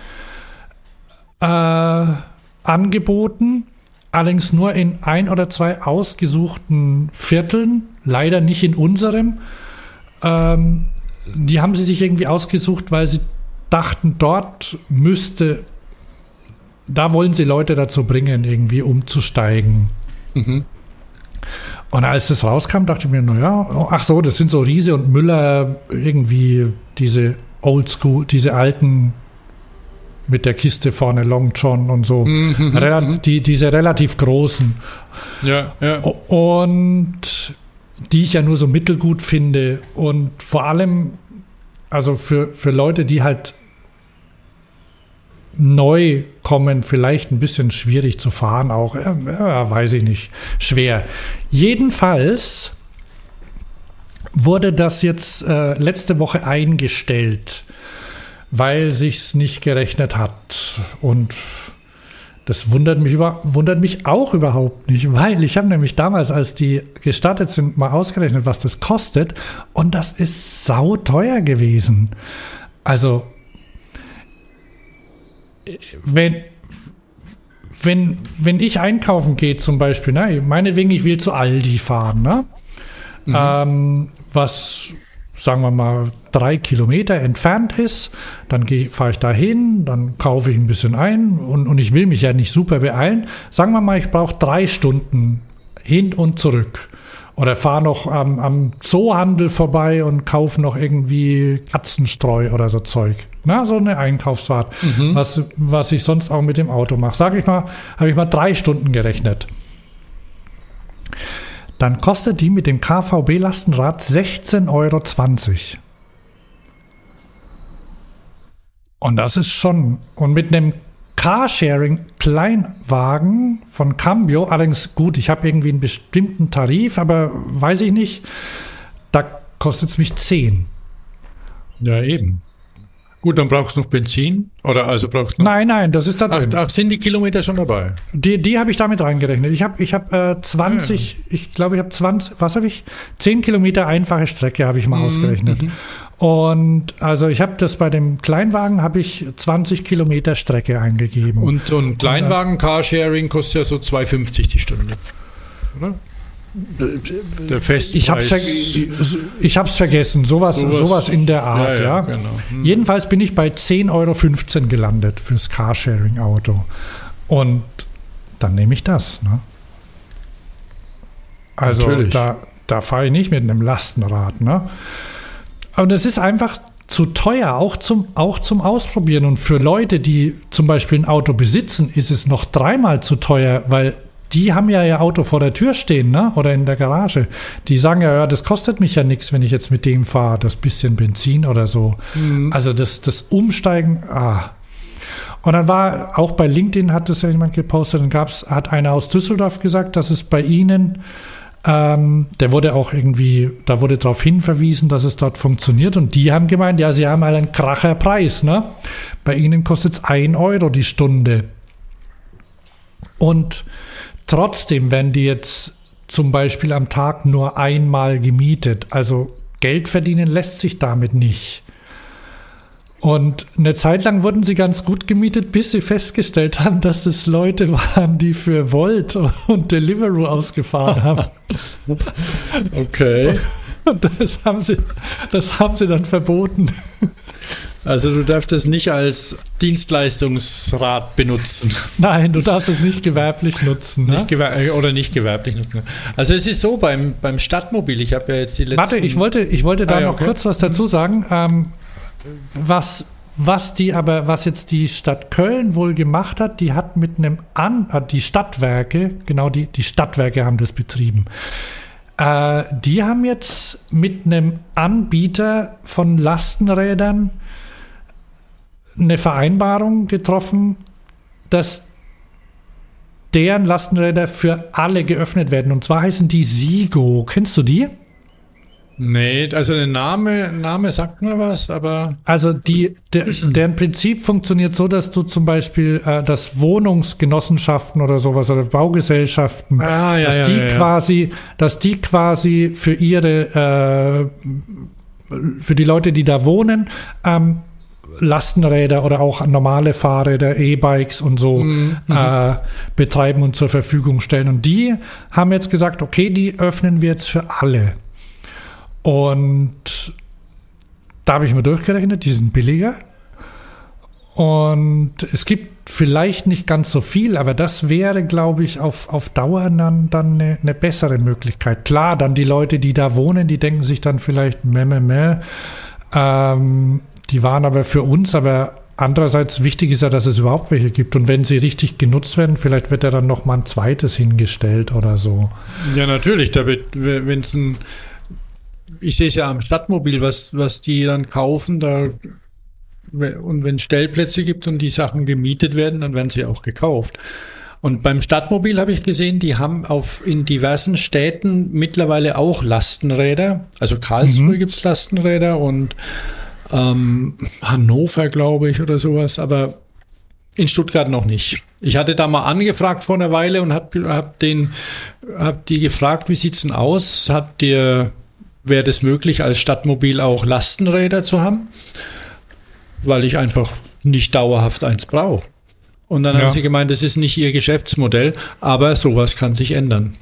äh, angeboten, allerdings nur in ein oder zwei ausgesuchten Vierteln, leider nicht in unserem. Ähm, die haben sie sich irgendwie ausgesucht, weil sie dachten, dort müsste, da wollen sie Leute dazu bringen, irgendwie umzusteigen. Mhm. Und als das rauskam, dachte ich mir, naja, ach so, das sind so Riese und Müller, irgendwie diese Oldschool, diese alten mit der Kiste vorne, Long John und so. Mhm, Rel- die, diese relativ großen. Ja, ja. Und die ich ja nur so mittelgut finde. Und vor allem, also für, für Leute, die halt neu kommen, vielleicht ein bisschen schwierig zu fahren auch. Ja, ja, weiß ich nicht. Schwer. Jedenfalls wurde das jetzt äh, letzte Woche eingestellt, weil sich's nicht gerechnet hat. Und das wundert mich, über, wundert mich auch überhaupt nicht, weil ich habe nämlich damals, als die gestartet sind, mal ausgerechnet, was das kostet. Und das ist sauteuer gewesen. Also, wenn, wenn, wenn ich einkaufen gehe zum Beispiel, ne, meinetwegen, ich will zu Aldi fahren, ne? Mhm. Ähm, was, sagen wir mal, drei Kilometer entfernt ist, dann fahre ich da hin, dann kaufe ich ein bisschen ein und, und ich will mich ja nicht super beeilen. Sagen wir mal, ich brauche drei Stunden hin und zurück. Oder fahre noch am, am Zoohandel vorbei und kaufe noch irgendwie Katzenstreu oder so Zeug. Na, so eine Einkaufsfahrt, mhm. was, was ich sonst auch mit dem Auto mache. Sag ich mal, habe ich mal drei Stunden gerechnet. dann kostet die mit dem K V B-Lastenrad sechzehn Euro zwanzig. Und das ist schon, und mit einem Carsharing-Kleinwagen von Cambio, allerdings gut, ich habe irgendwie einen bestimmten Tarif, aber weiß ich nicht, da kostet es mich zehn. Ja, eben. Gut, dann brauchst du noch Benzin? Oder also brauchst du noch Nein, nein, das ist da drin. Ach, ach, sind die Kilometer schon dabei? Die, die habe ich damit reingerechnet. Ich habe ich hab, äh, zwanzig, ja. ich glaube, ich habe zwanzig, was habe ich? zehn Kilometer einfache Strecke habe ich mal mhm, ausgerechnet. Mhm. Und also ich habe das bei dem Kleinwagen, habe ich zwanzig Kilometer Strecke eingegeben. Und so ein Kleinwagen-Carsharing kostet ja so zwei fünfzig die Stunde, oder? Der Festpreis. Ich habe es ich hab's vergessen, sowas, sowas, sowas in der Art. Ja, ja, ja. Genau. Hm. Jedenfalls bin ich bei zehn Euro fünfzehn gelandet fürs Carsharing-Auto. Und dann nehme ich das. Ne? Also Natürlich. da, da fahre ich nicht mit einem Lastenrad. Ne? Und es ist einfach zu teuer, auch zum, auch zum Ausprobieren. Und für Leute, die zum Beispiel ein Auto besitzen, ist es noch dreimal zu teuer, weil die haben ja ihr Auto vor der Tür stehen, ne? Oder in der Garage. Die sagen ja, ja, das kostet mich ja nichts, wenn ich jetzt mit dem fahre, das bisschen Benzin oder so. Mhm. Also das, das Umsteigen, ah. Und dann war, auch bei LinkedIn hat das ja jemand gepostet, dann gab's, hat einer aus Düsseldorf gesagt, dass es bei ihnen, ähm, der wurde auch irgendwie, da wurde darauf hinverwiesen, dass es dort funktioniert. Und die haben gemeint, ja, sie haben halt einen Kracherpreis, ne? Bei ihnen kostet es ein Euro die Stunde. Und trotzdem werden die jetzt zum Beispiel am Tag nur einmal gemietet. Also Geld verdienen lässt sich damit nicht. Und eine Zeit lang wurden sie ganz gut gemietet, bis sie festgestellt haben, dass es Leute waren, die für Volt und Deliveroo ausgefahren haben. Okay. Und das haben sie, das haben sie dann verboten. Also du darfst es nicht als Dienstleistungsrad benutzen. Nein, du darfst es nicht gewerblich nutzen. Nicht ne? gewer- oder nicht gewerblich nutzen. Also es ist so, beim, beim Stadtmobil, ich habe ja jetzt die letzten... Warte, ich wollte, ich wollte da ah, ja, noch okay. kurz was dazu sagen. Ähm, was, was die aber, was jetzt die Stadt Köln wohl gemacht hat, die hat mit einem An... Äh, die Stadtwerke, genau, die, die Stadtwerke haben das betrieben. Äh, die haben jetzt mit einem Anbieter von Lastenrädern eine Vereinbarung getroffen, dass deren Lastenräder für alle geöffnet werden. Und zwar heißen die Sigo. Kennst du die? Nee, also der Name, Name sagt mir was, aber... Also die, der, deren Prinzip funktioniert so, dass du zum Beispiel, äh, dass Wohnungsgenossenschaften oder sowas oder Baugesellschaften, ah, ja, dass ja, die ja, ja. quasi, dass die quasi für ihre, äh, für die Leute, die da wohnen, ähm, Lastenräder oder auch normale Fahrräder, E-Bikes und so mhm. äh, betreiben und zur Verfügung stellen. Und die haben jetzt gesagt, okay, die öffnen wir jetzt für alle. Und da habe ich mir durchgerechnet, die sind billiger. Und es gibt vielleicht nicht ganz so viel, aber das wäre, glaube ich, auf, auf Dauer dann, dann eine, eine bessere Möglichkeit. Klar, dann die Leute, die da wohnen, die denken sich dann vielleicht, meh, meh, meh. Ähm, die waren aber für uns, aber andererseits wichtig ist ja, dass es überhaupt welche gibt. Und wenn sie richtig genutzt werden, vielleicht wird ja dann noch mal ein zweites hingestellt oder so. Ja, natürlich. Da wird, wenn es ein, ich sehe es ja am Stadtmobil, was, was die dann kaufen, da, und wenn es Stellplätze gibt und die Sachen gemietet werden, dann werden sie auch gekauft. Und beim Stadtmobil habe ich gesehen, die haben auf in diversen Städten mittlerweile auch Lastenräder. Also Karlsruhe mhm. gibt es Lastenräder und ähm, Hannover, glaube ich, oder sowas, aber in Stuttgart noch nicht. Ich hatte da mal angefragt vor einer Weile und habe hab den, hab die gefragt, wie sieht's denn aus? Habt ihr, wäre das möglich, als Stadtmobil auch Lastenräder zu haben? Weil ich einfach nicht dauerhaft eins brauche. Und dann ja. haben sie gemeint, das ist nicht ihr Geschäftsmodell, aber sowas kann sich ändern.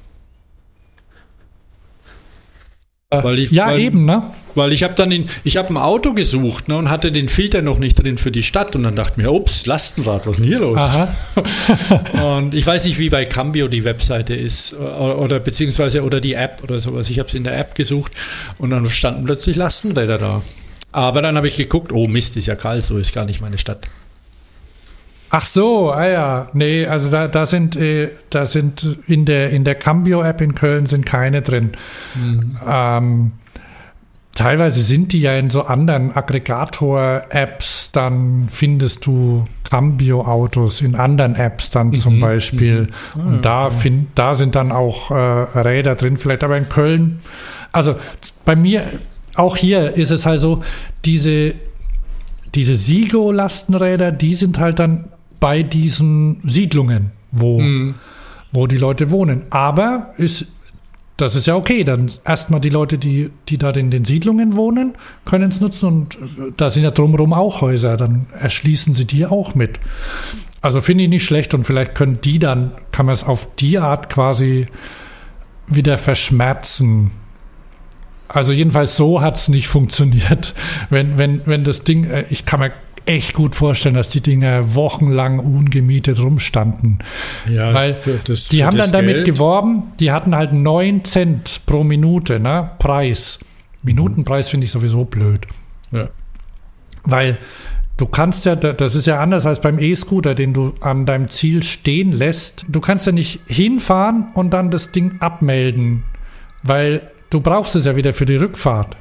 Weil ich, ja, weil, eben, ne? Weil ich habe dann in, ich habe ein Auto gesucht, ne, und hatte den Filter noch nicht drin für die Stadt und dann dachte ich mir, ups, Lastenrad, was ist denn hier los? Aha. Und ich weiß nicht, wie bei Cambio die Webseite ist oder, oder beziehungsweise oder die App oder sowas. Ich habe es in der App gesucht und dann standen plötzlich Lastenräder da. Aber dann habe ich geguckt, oh Mist, ist ja Karlsruhe, ist gar nicht meine Stadt. Ach so, ah ja. Nee, also da, da sind, äh, da sind in der, in der Cambio-App in Köln sind keine drin. Mhm. Ähm, teilweise sind die ja in so anderen Aggregator-Apps, dann findest du Cambio-Autos in anderen Apps dann zum mhm. Beispiel. Mhm. Und da, ja. find, da sind dann auch äh, Räder drin, vielleicht aber in Köln. Also bei mir, auch hier ist es halt so, diese, diese Sigo-Lastenräder, die sind halt dann bei diesen Siedlungen, wo, mhm. wo die Leute wohnen. Aber ist, das ist ja okay. Dann erstmal die Leute, die, die da in den Siedlungen wohnen, können es nutzen. Und da sind ja drumherum auch Häuser. Dann erschließen sie die auch mit. Also finde ich nicht schlecht. Und vielleicht können die dann, kann man es auf die Art quasi wieder verschmerzen. Also jedenfalls so hat es nicht funktioniert. Wenn, wenn, wenn das Ding, ich kann mir echt gut vorstellen, dass die Dinger wochenlang ungemietet rumstanden. Ja, weil das, die haben dann damit Geld. geworben, die hatten halt neun Cent pro Minute, ne, Preis. Minutenpreis finde ich sowieso blöd. Ja. Weil du kannst ja, das ist ja anders als beim E-Scooter, den du an deinem Ziel stehen lässt. Du kannst ja nicht hinfahren und dann das Ding abmelden, weil du brauchst es ja wieder für die Rückfahrt.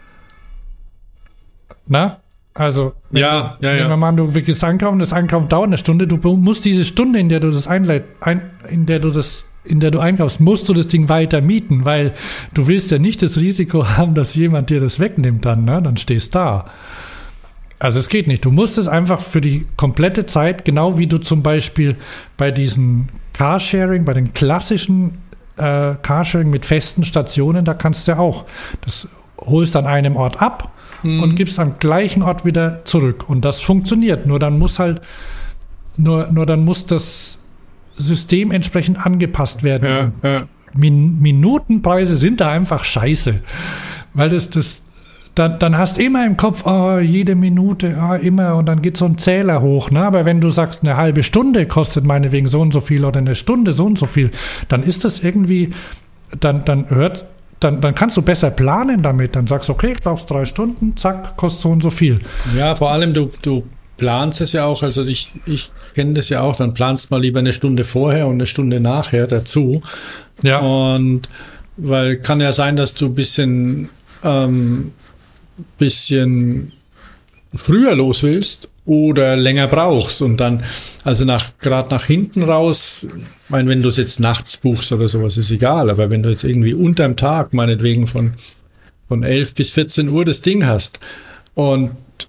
Na? Also, wenn, ja, ja, ja. Nehmen wir mal an, du willst einkaufen, das Einkaufen dauert eine Stunde, du musst diese Stunde, in der du das einleit, ein, in der du das, in der du einkaufst, musst du das Ding weiter mieten, weil du willst ja nicht das Risiko haben, dass jemand dir das wegnimmt dann, ne? Dann stehst du da. Also es geht nicht. Du musst es einfach für die komplette Zeit, genau wie du zum Beispiel bei diesen Carsharing, bei den klassischen äh, Carsharing mit festen Stationen, da kannst du ja auch, das holst an einem Ort ab und gibst am gleichen Ort wieder zurück. Und das funktioniert. Nur dann muss halt, nur, nur dann muss das System entsprechend angepasst werden. Ja, ja. Min- Minutenpreise sind da einfach scheiße. Weil das, das, dann, dann hast du immer im Kopf, oh, jede Minute, oh, immer, und dann geht so ein Zähler hoch. Ne? Aber wenn du sagst, eine halbe Stunde kostet meinetwegen so und so viel oder eine Stunde so und so viel, dann ist das irgendwie, dann, dann hört Dann, dann kannst du besser planen damit. Dann sagst du, okay, ich brauchst drei Stunden, zack, kostet so und so viel. Ja, vor allem du, du planst es ja auch, also ich, ich kenne das ja auch, dann planst mal lieber eine Stunde vorher und eine Stunde nachher dazu. Ja. Und weil kann ja sein, dass du ein bisschen, ähm, bisschen früher los willst oder länger brauchst und dann, also nach gerade nach hinten raus, ich meine, wenn du es jetzt nachts buchst oder sowas, ist egal, aber wenn du jetzt irgendwie unterm Tag, meinetwegen von, von elf bis vierzehn Uhr das Ding hast und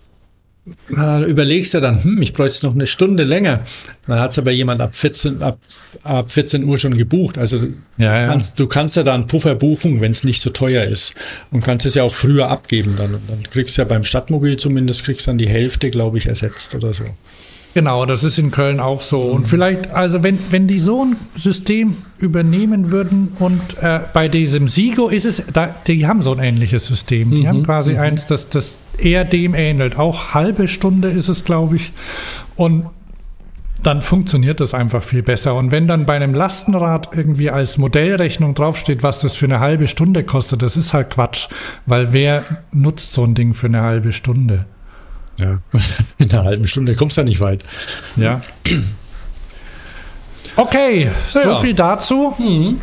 na, überlegst du dann, hm, ich bräuchte noch eine Stunde länger, dann hat es aber jemand ab vierzehn, ab, ab vierzehn Uhr schon gebucht, also ja, ja. Kannst, du kannst ja da einen Puffer buchen, wenn es nicht so teuer ist und kannst es ja auch früher abgeben, dann, dann kriegst du ja beim Stadtmobil zumindest, kriegst dann die Hälfte, glaube ich, ersetzt oder so. Genau, das ist in Köln auch so. Und mhm. vielleicht, also wenn, wenn die so ein System übernehmen würden und äh, bei diesem Sigo ist es, da, die haben so ein ähnliches System. Die mhm. haben quasi mhm. eins, das, das eher dem ähnelt. Auch halbe Stunde ist es, glaube ich. Und dann funktioniert das einfach viel besser. Und wenn dann bei einem Lastenrad irgendwie als Modellrechnung draufsteht, was das für eine halbe Stunde kostet, das ist halt Quatsch. Weil wer nutzt so ein Ding für eine halbe Stunde? Ja, in einer halben Stunde kommst du ja nicht weit. Ja. Okay, so ja. viel dazu. Mhm.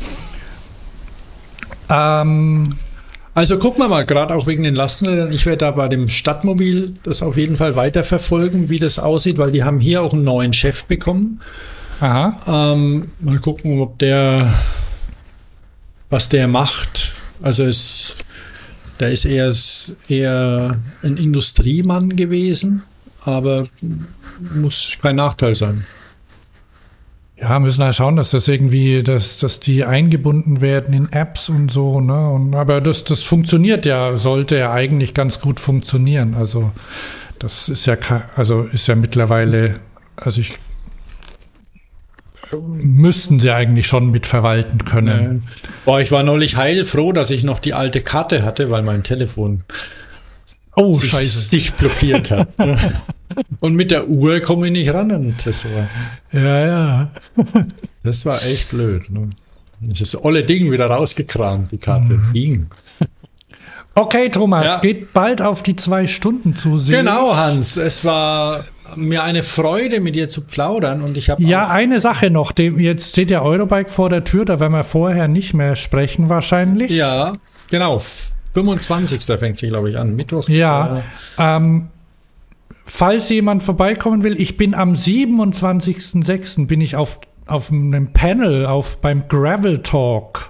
Ähm, also gucken wir mal, gerade auch wegen den Lastenrädern. Ich werde da bei dem Stadtmobil das auf jeden Fall weiterverfolgen, wie das aussieht, weil die haben hier auch einen neuen Chef bekommen. Aha. Ähm, mal gucken, ob der, was der macht. Also es Da ist eher, eher ein Industriemann gewesen, aber muss kein Nachteil sein. Ja, müssen halt schauen, dass das irgendwie, dass, dass die eingebunden werden in Apps und so, ne? Und, aber das, das funktioniert ja, sollte ja eigentlich ganz gut funktionieren. Also das ist ja, also ist ja mittlerweile, also ich müssten sie eigentlich schon mitverwalten können. Ja. Boah, ich war neulich heilfroh, dass ich noch die alte Karte hatte, weil mein Telefon oh, sich, scheiße. sich blockiert hat. Und mit der Uhr komme ich nicht ran an den Tresor. Ja, ja. Das war echt blöd. Ne? Ich das olle Ding wieder rausgekramt, die Karte. Mhm. Ging. Okay, Thomas, ja. Geht bald auf die zwei Stunden zu sehen. Genau, Hans. Es war mir eine Freude, mit dir zu plaudern. Und ich habe Ja, eine Sache noch. Dem, jetzt steht ja Eurobike vor der Tür, da werden wir vorher nicht mehr sprechen wahrscheinlich. Ja, genau. fünfundzwanzigsten fängt sie, glaube ich, an. Mittwoch. Ja, äh, ähm, falls jemand vorbeikommen will, ich bin am siebenundzwanzigsten sechsten bin ich auf, auf einem Panel auf, beim Gravel Talk.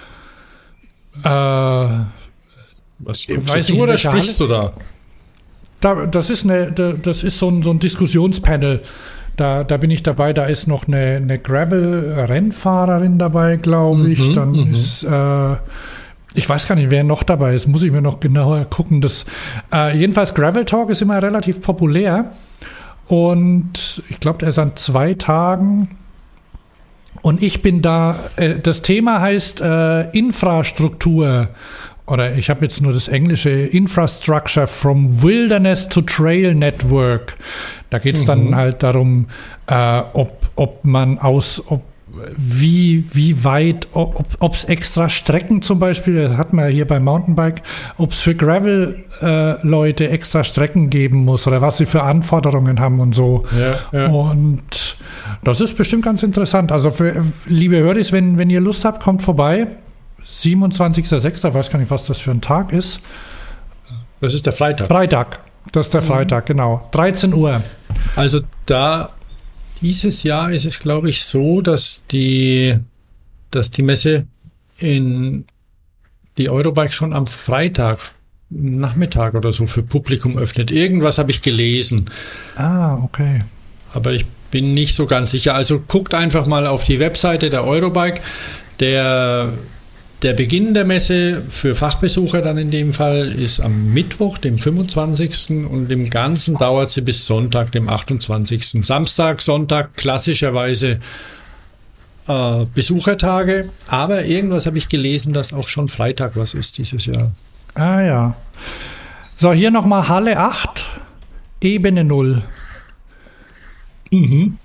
Äh, Was ich guckst weiß du nicht, oder welche sprichst du da? Da, das ist, eine, das ist so, ein, so ein Diskussionspanel. Da, da bin ich dabei. Da ist noch eine, eine Gravel-Rennfahrerin dabei, glaube ich. Mhm, Dann mhm. ist, äh, ich weiß gar nicht, wer noch dabei ist. Muss ich mir noch genauer gucken. Das, äh, jedenfalls, Gravel Talk ist immer relativ populär. Und ich glaube, der ist an zwei Tagen. Und ich bin da, äh, das Thema heißt äh, Infrastruktur. Oder ich habe jetzt nur das englische Infrastructure from Wilderness to Trail Network. Da geht es mhm. dann halt darum, äh, ob, ob man aus, ob, wie, wie weit, ob es extra Strecken zum Beispiel, das hat man ja hier beim Mountainbike, ob es für Gravel-Leute äh, extra Strecken geben muss oder was sie für Anforderungen haben und so. Ja, ja. Und das ist bestimmt ganz interessant. Also für liebe Höris, wenn, wenn ihr Lust habt, kommt vorbei. siebenundzwanzigsten sechsten weiß gar nicht, was das für ein Tag ist. Das ist der Freitag. Freitag, das ist der Freitag, genau. dreizehn Uhr. Also da, dieses Jahr ist es, glaube ich, so, dass die, dass die Messe in die Eurobike schon am Freitag Nachmittag oder so für Publikum öffnet. Irgendwas habe ich gelesen. Ah, okay. Aber ich bin nicht so ganz sicher. Also guckt einfach mal auf die Webseite der Eurobike. Der Der Beginn der Messe für Fachbesucher dann in dem Fall ist am Mittwoch, dem fünfundzwanzigsten und im Ganzen dauert sie bis Sonntag, dem achtundzwanzigsten Samstag, Sonntag klassischerweise äh, Besuchertage, aber irgendwas habe ich gelesen, dass auch schon Freitag was ist dieses Jahr. Ah ja. So, hier nochmal Halle acht, Ebene null. Mhm.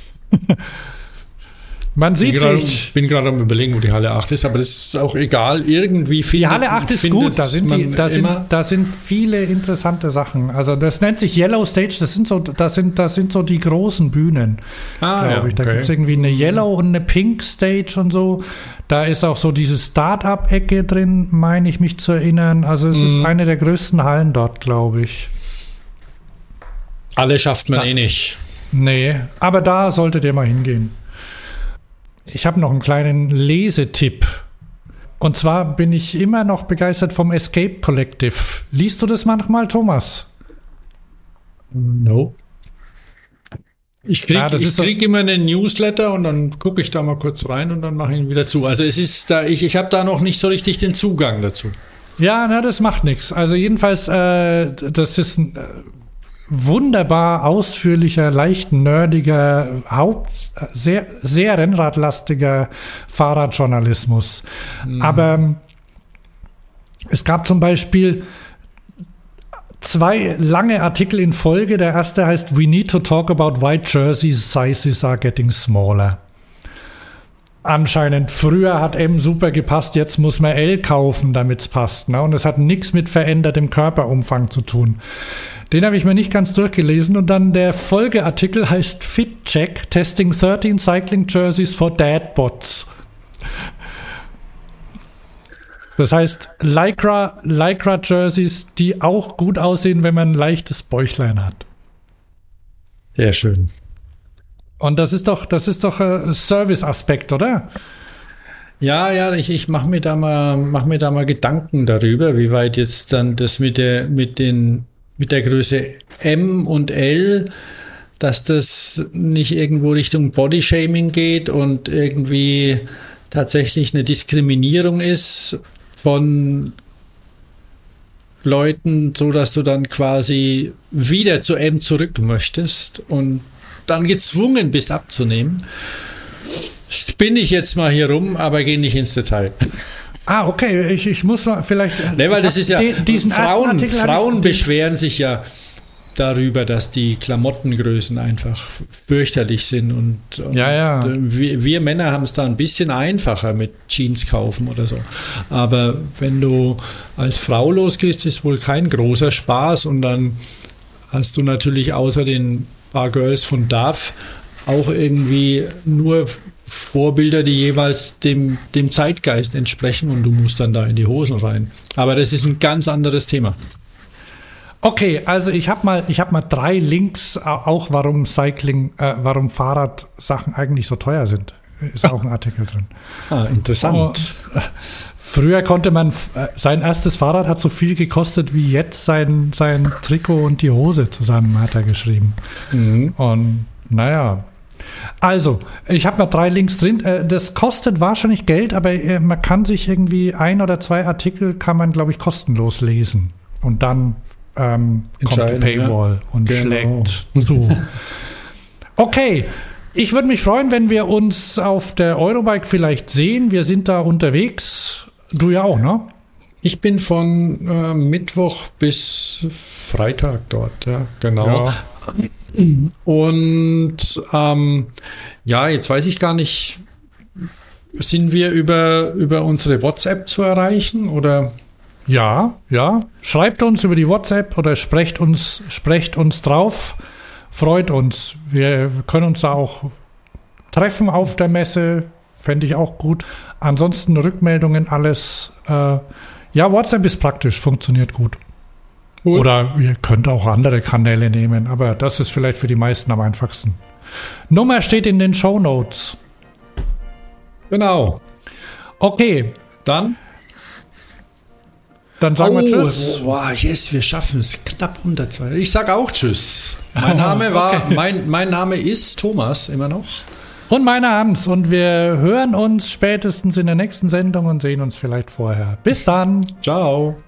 Man sieht Ich bin sich. Ich bin gerade am Überlegen, wo die Halle acht ist, aber das ist auch egal. Irgendwie findet, Die Halle acht ist gut, da sind, die, da, sind, immer da sind viele interessante Sachen. Also das nennt sich Yellow Stage, das sind so, das sind, das sind so die großen Bühnen, ah, glaube ja, ich. Da okay. gibt es irgendwie eine Yellow und eine Pink Stage und so. Da ist auch so diese Start-up-Ecke drin, meine ich mich zu erinnern. Also es Mhm. ist eine der größten Hallen dort, glaube ich. Alle schafft man Ja. eh nicht. Nee, aber da solltet ihr mal hingehen. Ich habe noch einen kleinen Lesetipp. Und zwar bin ich immer noch begeistert vom Escape Collective. Liest du das manchmal, Thomas? No. Ich kriege Ja, das ist so- krieg immer einen Newsletter und dann gucke ich da mal kurz rein und dann mache ich ihn wieder zu. Also es ist da, ich, ich habe da noch nicht so richtig den Zugang dazu. Ja, na, das macht nichts. Also jedenfalls, äh, das ist ein äh, wunderbar ausführlicher, leicht nerdiger, Haupt, sehr, sehr rennradlastiger Fahrradjournalismus. Mhm. Aber ähm, es gab zum Beispiel zwei lange Artikel in Folge. Der erste heißt We need to talk about why jersey sizes are getting smaller. Anscheinend, früher hat M super gepasst, jetzt muss man L kaufen, damit es passt. Ne? Und es hat nichts mit verändertem Körperumfang zu tun. Den habe ich mir nicht ganz durchgelesen. Und dann der Folgeartikel heißt Fit Check, Testing thirteen Cycling Jerseys for Dadbots. Das heißt, Lycra, Lycra Jerseys, die auch gut aussehen, wenn man ein leichtes Bäuchlein hat. Sehr schön. Und das ist doch, das ist doch ein Service-Aspekt, oder? Ja, ja, ich, ich mache mir da mal, mach mir da mal Gedanken darüber, wie weit jetzt dann das mit der, mit den, mit der Größe M und L, dass das nicht irgendwo Richtung Bodyshaming geht und irgendwie tatsächlich eine Diskriminierung ist von Leuten, so dass du dann quasi wieder zu M zurück möchtest und dann gezwungen bist abzunehmen. Spinne ich jetzt mal hier rum, aber gehe nicht ins Detail. Ah, okay, ich, ich muss mal vielleicht... Ne, weil das ist ja, den, diesen Frauen, Artikel Frauen ich, beschweren sich ja darüber, dass die Klamottengrößen einfach fürchterlich sind und, und ja, ja. Wir, wir Männer haben es da ein bisschen einfacher mit Jeans kaufen oder so. Aber wenn du als Frau losgehst, ist wohl kein großer Spaß und dann hast du natürlich außer den Bar Girls von D A F auch irgendwie nur Vorbilder, die jeweils dem, dem Zeitgeist entsprechen und du musst dann da in die Hosen rein. Aber das ist ein ganz anderes Thema. Okay, also ich habe mal, ich habe mal drei Links, auch warum Cycling, äh, warum Fahrradsachen eigentlich so teuer sind. Ist auch ein Artikel drin. Ah, interessant. Oh, früher konnte man, sein erstes Fahrrad hat so viel gekostet wie jetzt sein, sein Trikot und die Hose zusammen, hat er geschrieben. Mhm. Und naja, also, ich habe noch drei Links drin. Das kostet wahrscheinlich Geld, aber man kann sich irgendwie ein oder zwei Artikel kann man, glaube ich, kostenlos lesen. Und dann ähm, kommt die Paywall ja. und genau. schlägt zu. Okay, ich würde mich freuen, wenn wir uns auf der Eurobike vielleicht sehen. Wir sind da unterwegs. Du ja auch, ne? Ich bin von äh, Mittwoch bis Freitag dort, ja, genau. Ja. Und ähm, ja, jetzt weiß ich gar nicht, sind wir über, über unsere WhatsApp zu erreichen oder? Ja, ja. Schreibt uns über die WhatsApp oder sprecht uns, sprecht uns drauf. Freut uns. Wir können uns da auch treffen auf der Messe. Fände ich auch gut. Ansonsten Rückmeldungen, alles. Äh, ja, WhatsApp ist praktisch, funktioniert gut. Gut. Oder ihr könnt auch andere Kanäle nehmen, aber das ist vielleicht für die meisten am einfachsten. Nummer steht in den Shownotes. Genau. Okay. Dann? Dann sagen oh, wir Tschüss. Wow, yes, wir schaffen es. Knapp unter zwei. Ich sage auch Tschüss. Mein Name war, okay. mein, mein Name ist Thomas, immer noch. Und meiner Hans. Und wir hören uns spätestens in der nächsten Sendung und sehen uns vielleicht vorher. Bis dann. Ciao.